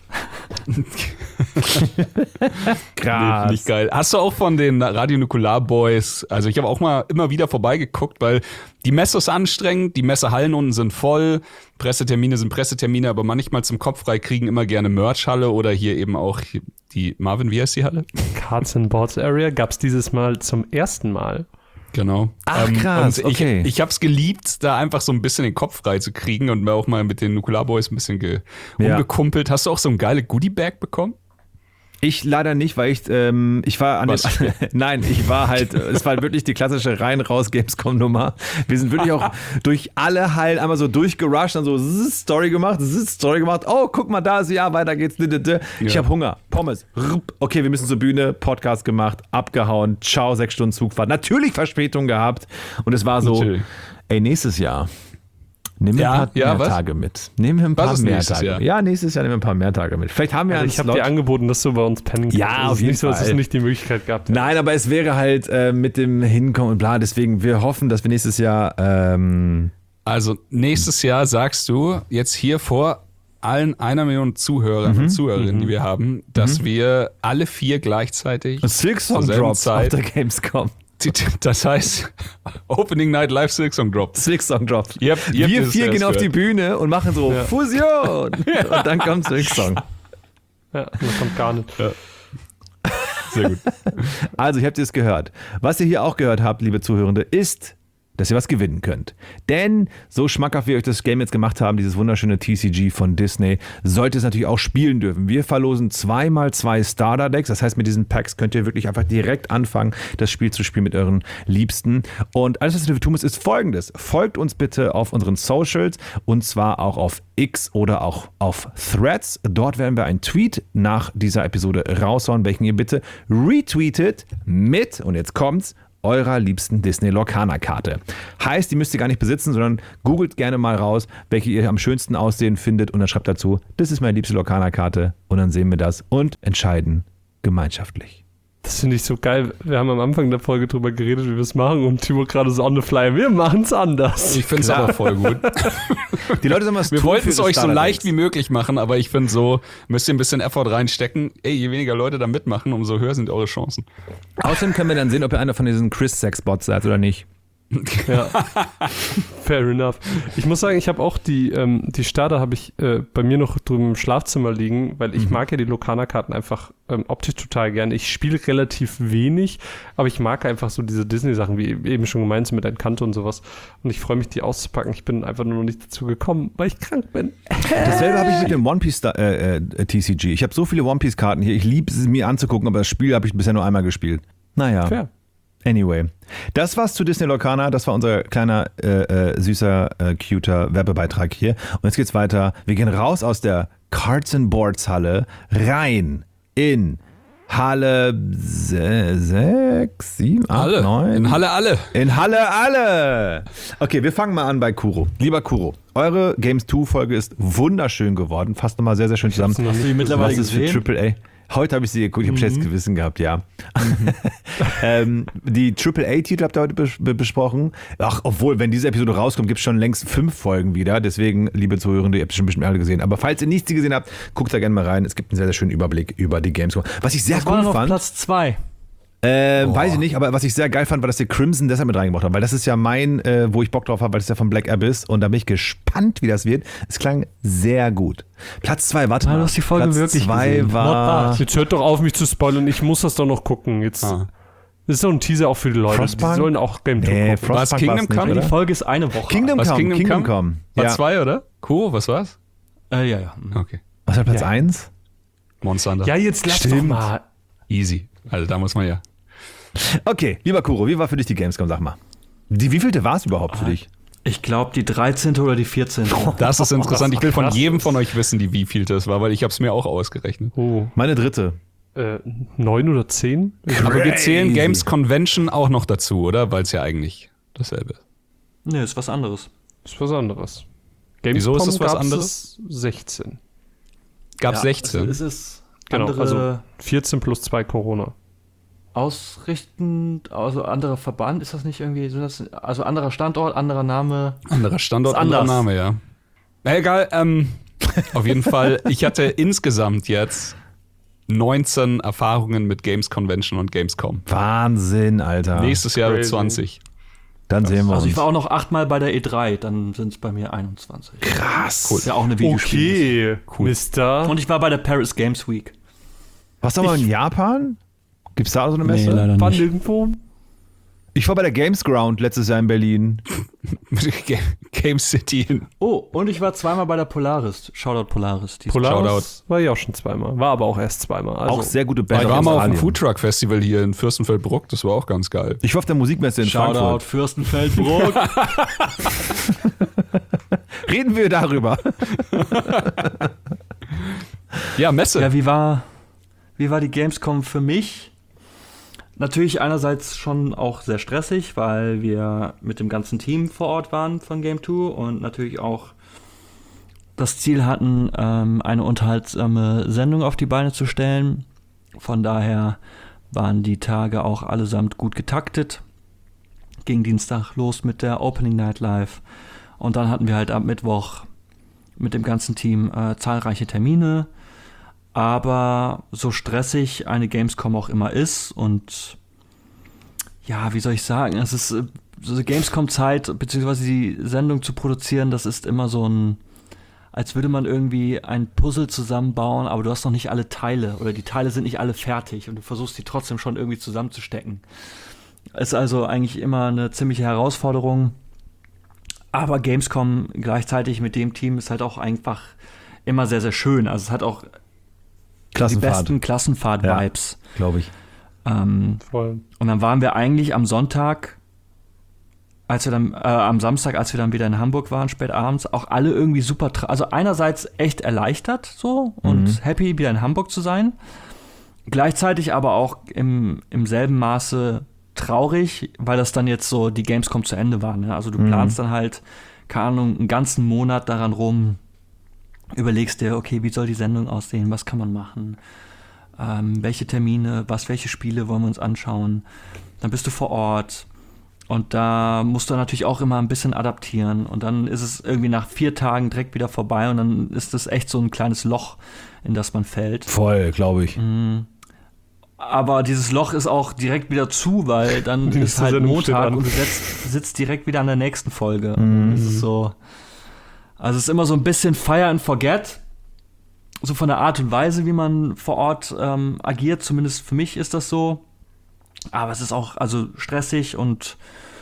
Krass. Nee, nicht geil. Hast du auch von den Radio Nukular Boys, also ich habe auch mal immer wieder vorbeigeguckt, weil die Messe ist anstrengend, die Messehallen unten sind voll, Pressetermine sind Pressetermine, aber manchmal zum Kopf frei kriegen immer gerne Merch-Halle oder hier eben auch die, Marvin, wie heißt die Halle? Cards and Boards Area gab es dieses Mal zum ersten Mal. Genau. Ach, krass, und ich, okay. Ich habe es geliebt, da einfach so ein bisschen den Kopf frei zu kriegen und mir auch mal mit den Nukular Boys ein bisschen ge- Ja. rumgekumpelt. Hast du auch so ein geile Goodie-Bag bekommen? Ich leider nicht, weil ich, ähm, ich war an Was? den, nein, ich war halt, es war wirklich die klassische rein-raus-Gamescom-Nummer. Wir sind wirklich auch durch alle Hallen einmal so durchgerusht, dann so zzz, Story gemacht, zzz, Story gemacht, oh, guck mal da, ist ja, weiter geht's. Ich Ja. habe Hunger, Pommes, rup. Okay, wir müssen zur Bühne, Podcast gemacht, abgehauen, ciao, sechs Stunden Zugfahrt, natürlich Verspätung gehabt und es war so, Natürlich. ey, nächstes Jahr. Nehmen wir Ja, ein paar ja, mehr was? Tage mit. Nehmen wir ein Was paar ist mehr nächstes Tage. Jahr? Ja, nächstes Jahr nehmen wir ein paar mehr Tage mit. Vielleicht haben wir Also einen ich habe Slot. dir angeboten, dass du bei uns pennen kannst. Ja, Also es auf ist jeden nicht so, dass Fall. es nicht die Möglichkeit gab. Nein, aber es wäre halt äh, mit dem Hinkommen und bla, deswegen, wir hoffen, dass wir nächstes Jahr ähm, Also nächstes Jahr sagst du jetzt hier vor allen einer Million Zuhörern und Zuhörerinnen, die wir haben, dass wir alle vier gleichzeitig Silk Song zur selben Drops auf Zeit- der Gamescom. Das heißt, Opening Night Live Silk Song Drop. Silk Song Drops. Ihr habt- ihr habt wir es vier erst gehen auf die gehört. Bühne und machen so Fusion. Und dann kommt Silk Song. Ja, das kommt gar nicht. Sehr gut. Also, ihr habt es gehört. Was ihr hier auch gehört habt, liebe Zuhörende, ist, dass ihr was gewinnen könnt. Denn so schmackhaft wir euch das Game jetzt gemacht haben, dieses wunderschöne T C G von Disney, sollte es natürlich auch spielen dürfen. Wir verlosen zweimal zwei Starter-Decks. Das heißt, mit diesen Packs könnt ihr wirklich einfach direkt anfangen, das Spiel zu spielen mit euren Liebsten. Und alles, was ihr dafür tun müsst, ist folgendes. Folgt uns bitte auf unseren Socials und zwar auch auf X oder auch auf Threads. Dort werden wir einen Tweet nach dieser Episode raushauen, welchen ihr bitte retweetet mit, und jetzt kommt's, eurer liebsten Disney Lorcana-Karte. Heißt, die müsst ihr gar nicht besitzen, sondern googelt gerne mal raus, welche ihr am schönsten aussehen findet und dann schreibt dazu, das ist meine liebste Lorcana-Karte und dann sehen wir das und entscheiden gemeinschaftlich. Das finde ich so geil. Wir haben am Anfang der Folge drüber geredet, wie wir es machen und Timo gerade so on the fly. Wir machen es anders. Ich finde es aber voll gut. Die Leute sollen was Wir tun wollten für es ihre euch so Starter-Decks. leicht wie möglich machen, aber ich finde so, müsst ihr ein bisschen Effort reinstecken. Ey, je weniger Leute da mitmachen, umso höher sind eure Chancen. Außerdem können wir dann sehen, ob ihr einer von diesen Chris-Sex-Bots seid oder nicht. Ja. Fair enough. Ich muss sagen, ich habe auch die, ähm, die Starter habe ich äh, bei mir noch drüben im Schlafzimmer liegen, weil ich mag ja die Lorcana-Karten einfach ähm, optisch total gern. Ich spiele relativ wenig, aber ich mag einfach so diese Disney-Sachen, wie eben schon gemeint, so mit Encanto und sowas. Und ich freue mich, die auszupacken. Ich bin einfach nur noch nicht dazu gekommen, weil ich krank bin. Dasselbe habe ich mit dem One Piece äh, äh, T C G. Ich habe so viele One Piece Karten hier. Ich liebe es mir anzugucken, aber das Spiel habe ich bisher nur einmal gespielt. Naja. Fair. Anyway, das war's zu Disney Lorcana. Das war unser kleiner, äh, äh, süßer, äh, cuter Werbebeitrag hier. Und jetzt geht's weiter. Wir gehen raus aus der Cards and Boards Halle rein in Halle sechs, sieben, acht, Alle. neun. In Halle alle. In Halle alle! Okay, wir fangen mal an bei Kuro. Lieber Kuro, eure Games zwei Folge ist wunderschön geworden. Fasst nochmal sehr, sehr schön zusammen. Hast du die mittlerweile Was ist für gesehen? Triple A? Heute habe ich sie geguckt, ich habe schlechtes Gewissen gehabt, ja. ähm, die Triple A-Titel habt ihr heute bes be besprochen. Ach, obwohl, wenn diese Episode rauskommt, gibt es schon längst fünf Folgen wieder. Deswegen, liebe Zuhörende, ihr habt schon bestimmt alle gesehen. Aber falls ihr nicht sie gesehen habt, guckt da gerne mal rein. Es gibt einen sehr, sehr schönen Überblick über die Gamescom. Was ich sehr Das war cool noch fand. Platz zwei. Äh, Boah. weiß ich nicht, aber was ich sehr geil fand, war, dass die Crimson deshalb mit reingebracht haben, weil das ist ja mein, äh, wo ich Bock drauf habe, weil das ist ja von Black Abyss und da bin ich gespannt, wie das wird. Es klang sehr gut. Platz zwei, warte Ah, mal. du hast die Folge Platz wirklich zwei gesehen. war Jetzt hört doch auf, mich zu spoilern. Ich muss das doch noch gucken. Jetzt Ah. das ist doch ein Teaser auch für die Leute. Frostpunk? Die sollen auch Game Nee, gucken. Frostpunk Was, war's Kingdom nicht, Come? oder? Die Folge ist eine Woche. Kingdom Was, Come, Kingdom Kingdom Come? Come. War Ja. zwei, oder? Kuro, was war's? Äh, ja, ja. Okay. Was war Platz Ja. eins? Monster Hunter. Ja, jetzt lass Stimmt. doch mal. Easy. Also da muss man ja. Okay, lieber Kuro, wie war für dich die Gamescom, sag mal? Die wievielte war es überhaupt für dich? Ich glaube, die dreizehnte oder die vierzehnte. Das ist interessant. Ich will von krass. jedem von euch wissen, die wievielte es war, weil ich habe es mir auch ausgerechnet. Oh, Meine dritte. äh, neun oder zehn? Aber wir zählen Crazy. Games Convention auch noch dazu, oder? Weil es ja eigentlich dasselbe ist. Nee, ist was anderes. Das ist was anderes. Wieso ist das was gab's anderes? es sechzehn. Gab Ja, sechzehn. Es ist Genau, andere also vierzehn plus zwei Corona. ausrichtend, also anderer Verband, ist das nicht irgendwie, sind das, also anderer Standort, anderer Name. Anderer Standort, Ist anderer anders. Name, ja. Na egal, ähm, auf jeden Fall, ich hatte insgesamt jetzt neunzehn Erfahrungen mit Games Convention und Gamescom. Wahnsinn, Alter. Nächstes Jahr wird crazy. zwanzig. Dann sehen wir Also uns. ich war auch noch achtmal bei der E drei, dann sind es bei mir einundzwanzig. Krass. Ist ja auch eine Videospiel. Okay, cool. Mister. Und ich war bei der Paris Games Week. Warst du mal in Japan? Gibt's da so eine Messe? War nirgendwo? Ich war bei der Games Ground letztes Jahr in Berlin. Game City. Oh, und ich war zweimal bei der Polaris. Shoutout Polaris. Die ist- Polaris war ich auch schon zweimal. War aber auch erst zweimal. Also, Auch sehr gute Ich Band war aus mal auf dem Australien. Foodtruck Festival hier in Fürstenfeldbruck, das war auch ganz geil. Ich war auf der Musikmesse in Shoutout Frankfurt. Fürstenfeldbruck. Reden wir darüber. Ja, Messe. Ja, wie war, wie war die Gamescom für mich? Natürlich einerseits schon auch sehr stressig, weil wir mit dem ganzen Team vor Ort waren von Game zwei und natürlich auch das Ziel hatten, ähm, eine unterhaltsame Sendung auf die Beine zu stellen. Von daher waren die Tage auch allesamt gut getaktet. Ging Dienstag los mit der Opening Night Live und dann hatten wir halt ab Mittwoch mit dem ganzen Team äh, zahlreiche Termine. Aber so stressig eine Gamescom auch immer ist und ja, wie soll ich sagen, es ist äh, so die Gamescom-Zeit, beziehungsweise die Sendung zu produzieren, das ist immer so ein, als würde man irgendwie ein Puzzle zusammenbauen, aber du hast noch nicht alle Teile oder die Teile sind nicht alle fertig und du versuchst die trotzdem schon irgendwie zusammenzustecken. Ist also eigentlich immer eine ziemliche Herausforderung, aber Gamescom gleichzeitig mit dem Team ist halt auch einfach immer sehr, sehr schön. Also es hat auch die Klassenfahrt, besten Klassenfahrt-Vibes. glaube ich. Ähm, voll. und dann waren wir eigentlich am Sonntag, als wir dann, äh, am Samstag, als wir dann wieder in Hamburg waren, spät abends, auch alle irgendwie super, tra- also einerseits echt erleichtert so und Mhm. happy, wieder in Hamburg zu sein. Gleichzeitig aber auch im, im selben Maße traurig, weil das dann jetzt so die Gamescom zu Ende war. Ne? Also du Mhm. planst dann halt, keine Ahnung, einen ganzen Monat daran rum, überlegst dir, okay, wie soll die Sendung aussehen, was kann man machen, ähm, welche Termine, was, welche Spiele wollen wir uns anschauen. Dann bist du vor Ort und da musst du natürlich auch immer ein bisschen adaptieren und dann ist es irgendwie nach vier Tagen direkt wieder vorbei und dann ist das echt so ein kleines Loch, in das man fällt. Voll, glaube ich. Aber dieses Loch ist auch direkt wieder zu, weil dann Die ist nächste halt Sendung steht Montag an. und du sitzt, sitzt direkt wieder an der nächsten Folge. Und es ist so, also es ist immer so ein bisschen Fire and Forget, so von der Art und Weise, wie man vor Ort ähm, agiert, zumindest für mich ist das so. Aber es ist auch also stressig und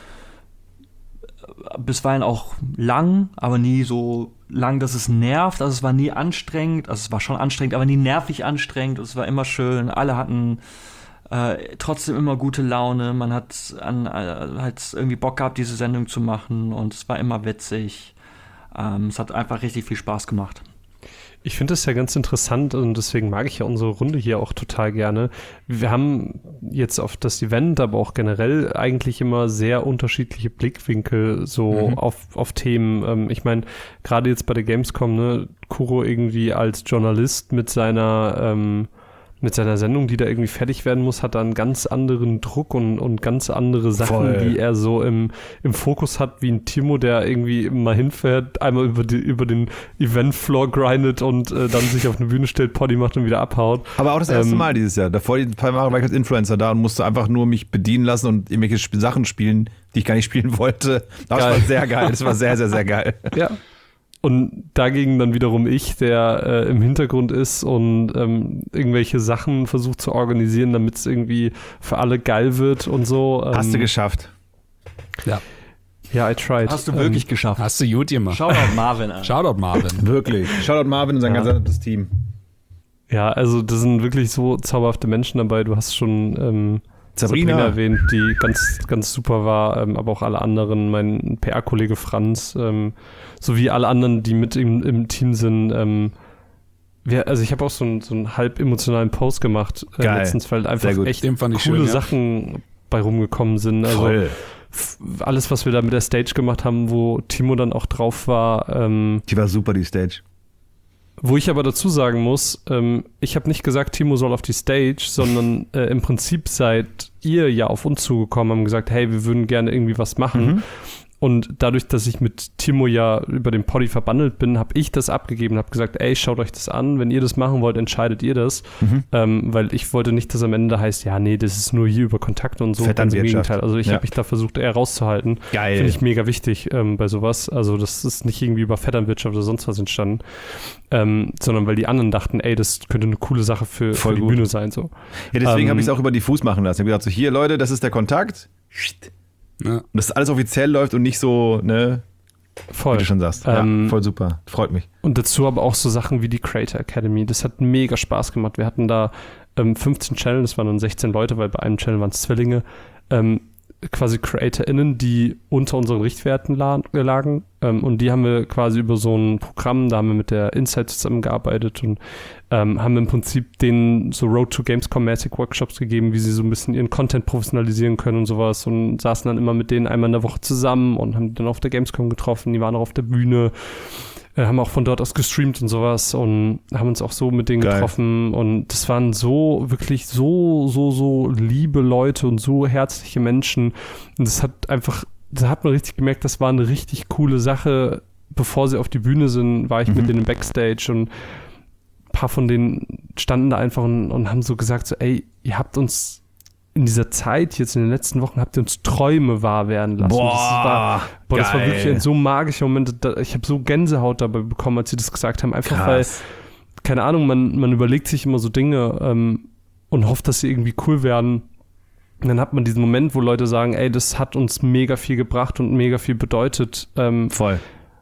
bisweilen auch lang, aber nie so lang, dass es nervt. Also es war nie anstrengend, also es war schon anstrengend, aber nie nervig anstrengend. Es war immer schön. Alle hatten äh, trotzdem immer gute Laune. Man hat an, äh, halt irgendwie Bock gehabt, diese Sendung zu machen und es war immer witzig. Ähm, es hat einfach richtig viel Spaß gemacht. Ich finde das ja ganz interessant und deswegen mag ich ja unsere Runde hier auch total gerne. Wir haben jetzt auf das Event, aber auch generell eigentlich immer sehr unterschiedliche Blickwinkel so Mhm. auf, auf Themen. Ähm, ich meine, gerade jetzt bei der Gamescom, ne, Kuro irgendwie als Journalist mit seiner ähm, mit seiner Sendung, die da irgendwie fertig werden muss, hat er einen ganz anderen Druck und, und ganz andere Sachen, Voll. die er so im, im Fokus hat, wie ein Timo, der irgendwie mal hinfährt, einmal über, die, über den Eventfloor grindet und äh, dann sich auf eine Bühne stellt, Poddy macht und wieder abhaut. Aber auch das erste Ähm, Mal dieses Jahr. Davor die paar Jahre war ich als Influencer da und musste einfach nur mich bedienen lassen und irgendwelche Sp- Sachen spielen, die ich gar nicht spielen wollte. Das Geil. war sehr geil. Das war sehr, sehr, sehr geil. Ja. Und dagegen dann wiederum ich, der äh, im Hintergrund ist und ähm, irgendwelche Sachen versucht zu organisieren, damit es irgendwie für alle geil wird und so. Ähm, Hast du geschafft. Ja. Ja, I tried. Hast du wirklich ähm, geschafft. Hast du gut gemacht. Shoutout Marvin an. Shoutout Marvin. Wirklich. Shoutout Marvin und sein Ja. gesamtes Team. Ja, also da sind wirklich so zauberhafte Menschen dabei. Du hast schon ähm, Sabrina. Sabrina. erwähnt, die ganz, ganz super war, ähm, aber auch alle anderen, mein P R-Kollege Franz, ähm, sowie alle anderen, die mit im, im Team sind. Ähm, wir, also ich habe auch so, ein, so einen halb emotionalen Post gemacht äh, Geil. letztens, weil einfach Sehr gut. echt Den fand ich coole schön, ja. Sachen bei rumgekommen sind. Also Voll. f- alles, was wir da mit der Stage gemacht haben, wo Timo dann auch drauf war, ähm, Die war super, die Stage. wo ich aber dazu sagen muss, ähm, ich habe nicht gesagt, Timo soll auf die Stage, sondern äh, im Prinzip seid ihr ja auf uns zugekommen, haben gesagt, hey, wir würden gerne irgendwie was machen. Mhm. Und dadurch, dass ich mit Timo ja über den Poddy verbandelt bin, habe ich das abgegeben, habe gesagt, ey, schaut euch das an, wenn ihr das machen wollt, entscheidet ihr das. Mhm. Ähm, weil ich wollte nicht, dass am Ende heißt, ja, nee, das ist nur hier über Kontakte und so. Ganz im Vetternwirtschaft. Gegenteil. Also ich Ja. habe mich da versucht, eher rauszuhalten. Geil. Finde ich mega wichtig ähm, bei sowas. Also das ist nicht irgendwie über Vetternwirtschaft oder sonst was entstanden, ähm, sondern weil die anderen dachten, ey, das könnte eine coole Sache für, für Voll die gut. Bühne sein. So. Ja, deswegen Ähm, habe ich es auch über diffus machen lassen. Ich habe gesagt, so hier Leute, das ist der Kontakt. Ja. Und dass alles offiziell läuft und nicht so, ne, wie Voll. du schon sagst. Ähm, ja, voll super. Freut mich. Und dazu aber auch so Sachen wie die Creator Academy. Das hat mega Spaß gemacht. Wir hatten da ähm, fünfzehn Channel, das waren dann sechzehn Leute, weil bei einem Channel waren es Zwillinge, ähm, quasi CreatorInnen, die unter unseren Richtwerten la- lagen. Ähm, und die haben wir quasi über so ein Programm, da haben wir mit der Insight zusammengearbeitet und ähm, haben im Prinzip denen so Road to Gamescom-mäßig Workshops gegeben, wie sie so ein bisschen ihren Content professionalisieren können und sowas und saßen dann immer mit denen einmal in der Woche zusammen und haben die dann auf der Gamescom getroffen, die waren auch auf der Bühne, äh, haben auch von dort aus gestreamt und sowas und haben uns auch so mit denen Geil. getroffen und das waren so, wirklich so, so, so liebe Leute und so herzliche Menschen und das hat einfach, da hat man richtig gemerkt, das war eine richtig coole Sache. Bevor sie auf die Bühne sind, war ich Mhm. mit denen im Backstage und ein paar von denen standen da einfach und, und haben so gesagt, so, ey, ihr habt uns in dieser Zeit, jetzt in den letzten Wochen, habt ihr uns Träume wahr werden lassen. Boah, das war, boah, das war geil. wirklich ein so magischer Moment. Da, ich habe so Gänsehaut dabei bekommen, als sie das gesagt haben. Einfach Krass. weil, keine Ahnung, man, man überlegt sich immer so Dinge ähm, und hofft, dass sie irgendwie cool werden. Und dann hat man diesen Moment, wo Leute sagen, ey, das hat uns mega viel gebracht und mega viel bedeutet. Ähm, Voll.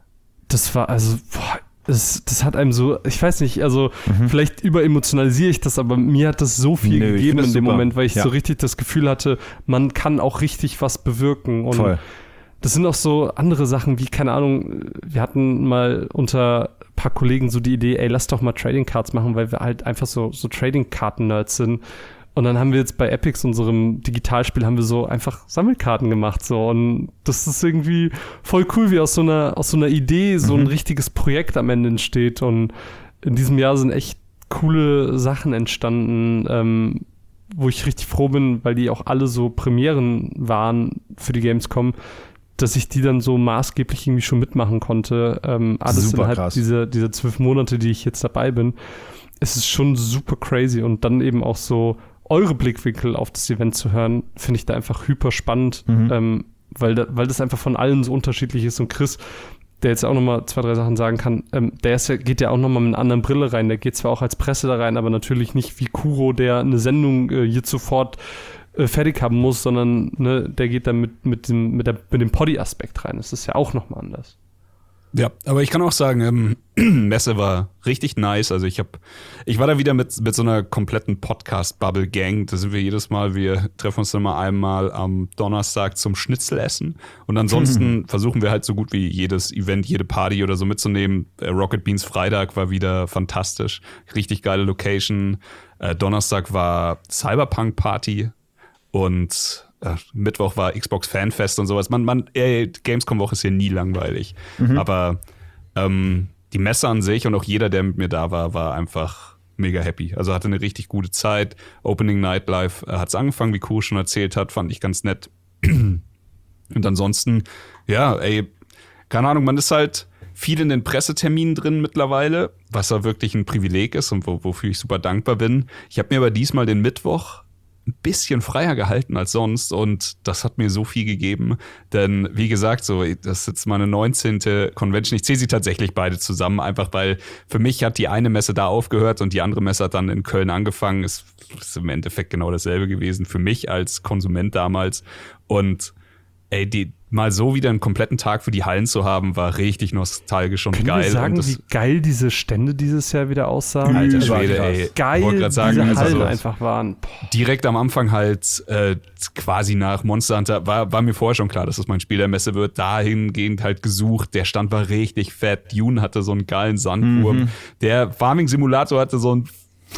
das war also, boah, das, das hat einem so, ich weiß nicht, also vielleicht überemotionalisiere ich das, aber mir hat das so viel Nö, ich gegeben find das in dem super. Moment, weil ich Ja. so richtig das Gefühl hatte, man kann auch richtig was bewirken. Und Voll. das sind auch so andere Sachen wie, keine Ahnung, wir hatten mal unter ein paar Kollegen so die Idee, ey, lass doch mal Trading Cards machen, weil wir halt einfach so, so Trading Karten-Nerds sind. Und dann haben wir jetzt bei Epix, unserem Digitalspiel, haben wir so einfach Sammelkarten gemacht. So. Und das ist irgendwie voll cool, wie aus so einer, aus so einer Idee so ein Mhm. richtiges Projekt am Ende entsteht. Und in diesem Jahr sind echt coole Sachen entstanden, ähm, wo ich richtig froh bin, weil die auch alle so Premieren waren für die Gamescom, dass ich die dann so maßgeblich irgendwie schon mitmachen konnte. Ähm, alles Super innerhalb krass. dieser, dieser zwölf Monate, die ich jetzt dabei bin. Es ist schon super crazy und dann eben auch so eure Blickwinkel auf das Event zu hören, finde ich da einfach hyper spannend, Mhm. ähm, weil, da, weil das einfach von allen so unterschiedlich ist. Und Chris, der jetzt auch nochmal zwei, drei Sachen sagen kann, ähm, der ist ja, geht ja auch nochmal mit einer anderen Brille rein. Der geht zwar auch als Presse da rein, aber natürlich nicht wie Kuro, der eine Sendung äh, jetzt sofort äh, fertig haben muss, sondern ne, der geht da mit, mit dem, mit der, mit dem Poddy-Aspekt rein. Das ist ja auch nochmal anders. Ja, aber ich kann auch sagen, ähm, Messe war richtig nice. Also ich hab, ich war da wieder mit, mit so einer kompletten Podcast-Bubble-Gang. Da sind wir jedes Mal, wir treffen uns immer einmal am Donnerstag zum Schnitzelessen. Und ansonsten versuchen wir halt so gut wie jedes Event, jede Party oder so mitzunehmen. Äh, Rocket Beans Freitag war wieder fantastisch. Richtig geile Location. Äh, Donnerstag war Cyberpunk-Party. Und äh, Mittwoch war Xbox Fanfest und sowas. Man, man, ey, Gamescom-Woche ist hier nie langweilig. Aber ähm, die Messe an sich und auch jeder, der mit mir da war, war einfach mega happy. Also hatte eine richtig gute Zeit. Opening Night Live äh, hat es angefangen, wie Kuro schon erzählt hat, fand ich ganz nett. Und ansonsten, ja, ey, keine Ahnung, man ist halt viel in den Presseterminen drin mittlerweile, was ja wirklich ein Privileg ist und wo, wofür ich super dankbar bin. Ich habe mir aber diesmal den Mittwoch ein bisschen freier gehalten als sonst und das hat mir so viel gegeben, denn wie gesagt, so das ist jetzt meine neunzehnte Convention. Ich zähle sie tatsächlich beide zusammen, einfach weil für mich hat die eine Messe da aufgehört und die andere Messe hat dann in Köln angefangen. Es ist im Endeffekt genau dasselbe gewesen für mich als Konsument damals und ey, die mal so wieder einen kompletten Tag für die Hallen zu haben, war richtig nostalgisch und Können geil. wir sagen, und das, wie geil diese Stände dieses Jahr wieder aussahen? Alter Schwede, ey. Geil, wollte grad sagen, diese also Hallen so einfach waren. Boah. direkt am Anfang halt äh, quasi nach Monster Hunter, war, war mir vorher schon klar, dass das mein Spiel der Messe wird, dahingehend halt gesucht. Der Stand war richtig fett. Dune hatte so einen geilen Sandwurm. Mhm. Der Farming Simulator hatte so einen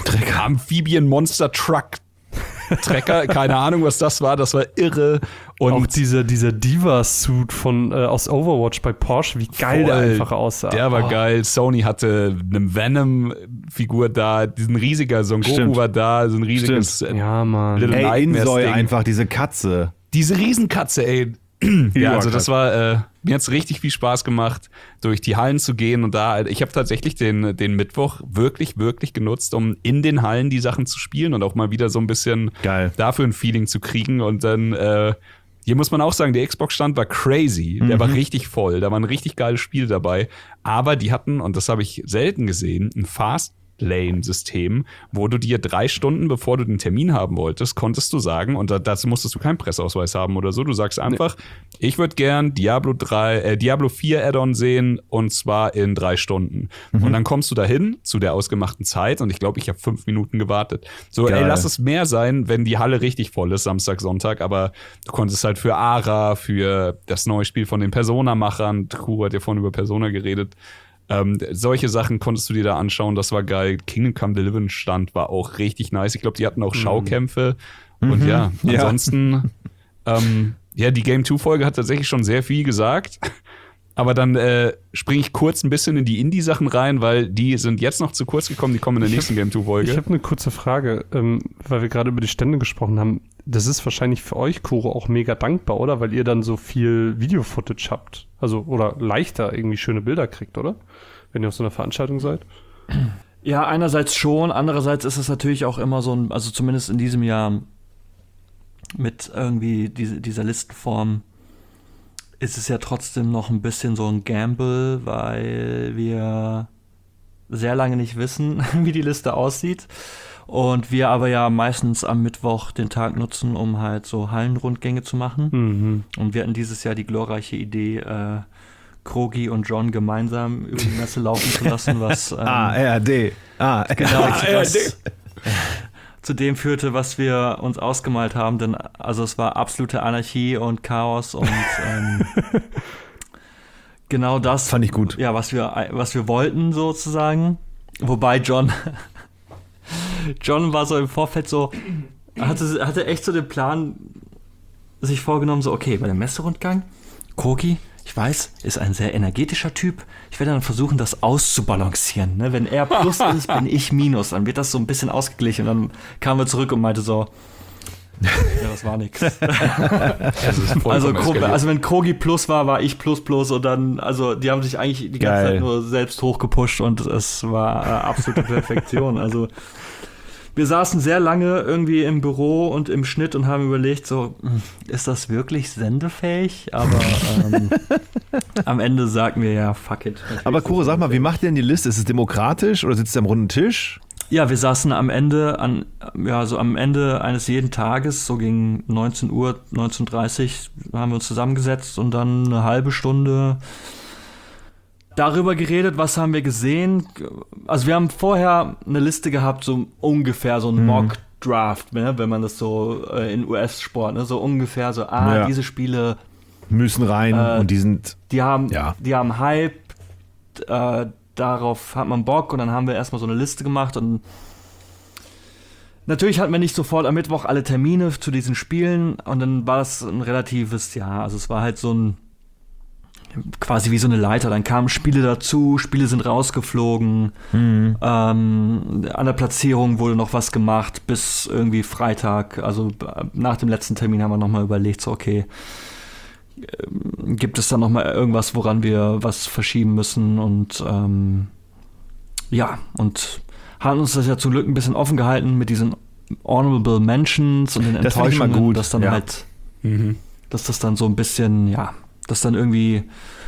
Amphibien-Monster-Truck Trecker, keine Ahnung, was das war, das war irre. Und auch dieser, dieser Diva-Suit von äh, aus Overwatch bei Porsche, wie geil voll, der einfach aussah. Der war oh. geil. Sony hatte eine Venom-Figur da, diesen riesiger Son Goku Stimmt. war da, so ein riesiges Stimmt. Ja, Mann. Little Ey, Nightmares Insoy Ding. einfach, diese Katze. Diese Riesenkatze, ey. Ja, also das war, äh, mir hat's richtig viel Spaß gemacht, durch die Hallen zu gehen und da, ich habe tatsächlich den, den Mittwoch wirklich, wirklich genutzt, um in den Hallen die Sachen zu spielen und auch mal wieder so ein bisschen Geil. dafür ein Feeling zu kriegen und dann, äh, hier muss man auch sagen, der Xbox-Stand war crazy, der Mhm. war richtig voll, da waren richtig geile Spiele dabei, aber die hatten, und das habe ich selten gesehen, ein Fast Lane-System, wo du dir drei Stunden, bevor du den Termin haben wolltest, konntest du sagen, und da, dazu musstest du keinen Presseausweis haben oder so, du sagst einfach, nee. ich würde gern Diablo drei, äh, Diablo vier Add-on sehen und zwar in drei Stunden. Mhm. Und dann kommst du dahin zu der ausgemachten Zeit und ich glaube, ich habe fünf Minuten gewartet. So, Geil. ey, lass es mehr sein, wenn die Halle richtig voll ist, Samstag, Sonntag, aber du konntest halt für Ara, für das neue Spiel von den Persona-Machern, Kuro hat ja vorhin über Persona geredet, Ähm, solche Sachen konntest du dir da anschauen, das war geil. Kingdom Come Deliverance Stand war auch richtig nice. Ich glaube, die hatten auch Schaukämpfe. Mhm. Und ja, ansonsten, ja, ähm, ja die Game zwei Folge hat tatsächlich schon sehr viel gesagt. Aber dann äh, springe ich kurz ein bisschen in die Indie-Sachen rein, weil die sind jetzt noch zu kurz gekommen, die kommen in der nächsten Game zwei Folge. Ich habe eine kurze Frage, ähm, weil wir gerade über die Stände gesprochen haben. Das ist wahrscheinlich für euch, Kuro, auch mega dankbar, oder? Weil ihr dann so viel Video-Footage habt. Also, oder leichter irgendwie schöne Bilder kriegt, oder? Wenn ihr auf so einer Veranstaltung seid. Ja, einerseits schon, andererseits ist es natürlich auch immer so ein, also zumindest in diesem Jahr mit irgendwie diese, dieser Listenform ist es ja trotzdem noch ein bisschen so ein Gamble, weil wir sehr lange nicht wissen, wie die Liste aussieht. Und wir aber ja meistens am Mittwoch den Tag nutzen, um halt so Hallenrundgänge zu machen. Mhm. Und wir hatten dieses Jahr die glorreiche Idee, äh, Krogi und John gemeinsam über die Messe laufen zu lassen, was ähm, A R D. Ah, genau, A R D. was zu dem führte, was wir uns ausgemalt haben. Denn also es war absolute Anarchie und Chaos und ähm, genau das Fand ich gut. Ja, was wir, was wir wollten sozusagen. Wobei John John war so im Vorfeld so, hatte, hatte echt so den Plan sich vorgenommen, so okay, bei dem Messerundgang, Koki, ich weiß, ist ein sehr energetischer Typ. Ich werde dann versuchen, das auszubalancieren. Ne? Wenn er Plus ist, bin ich Minus. Dann wird das so ein bisschen ausgeglichen. Und dann kamen wir zurück und meinte so, ja, das war nix. Also, Gruppe, also wenn Krogi Plus war, war ich Plus Plus und dann, also die haben sich eigentlich die ganze Geil. Zeit nur selbst hochgepusht und es war äh, absolute Perfektion. Also wir saßen sehr lange irgendwie im Büro und im Schnitt und haben überlegt, so, ist das wirklich sendefähig? Aber ähm, am Ende sagten wir ja, fuck it. Aber Kuro, sag mal, wie macht ihr denn die Liste? Ist es demokratisch oder sitzt ihr am runden Tisch? Ja, wir saßen am Ende, an, ja, so am Ende eines jeden Tages, so gegen neunzehn Uhr, neunzehn Uhr dreißig, haben wir uns zusammengesetzt und dann eine halbe Stunde darüber geredet, was haben wir gesehen. Also wir haben vorher eine Liste gehabt, so ungefähr so ein mhm. Mock-Draft, ne, wenn man das so äh, in U S-Sport, ne, so ungefähr so, ah, ja. diese Spiele Müssen rein äh, und die sind... Die haben, ja. die haben Hype, äh, darauf hat man Bock und dann haben wir erstmal so eine Liste gemacht und natürlich hatten wir nicht sofort am Mittwoch alle Termine zu diesen Spielen und dann war das ein relatives, ja, also es war halt so ein, quasi wie so eine Leiter. Dann kamen Spiele dazu, Spiele sind rausgeflogen. Mhm. Ähm, an der Platzierung wurde noch was gemacht bis irgendwie Freitag. Also nach dem letzten Termin haben wir nochmal überlegt, so okay, gibt es da noch mal irgendwas, woran wir was verschieben müssen? Und ähm, ja, und haben uns das ja zum Glück ein bisschen offen gehalten mit diesen Honorable Mentions und den das Enttäuschungen, gut. dass dann ja. halt, Mhm. dass das dann so ein bisschen, ja, dass dann irgendwie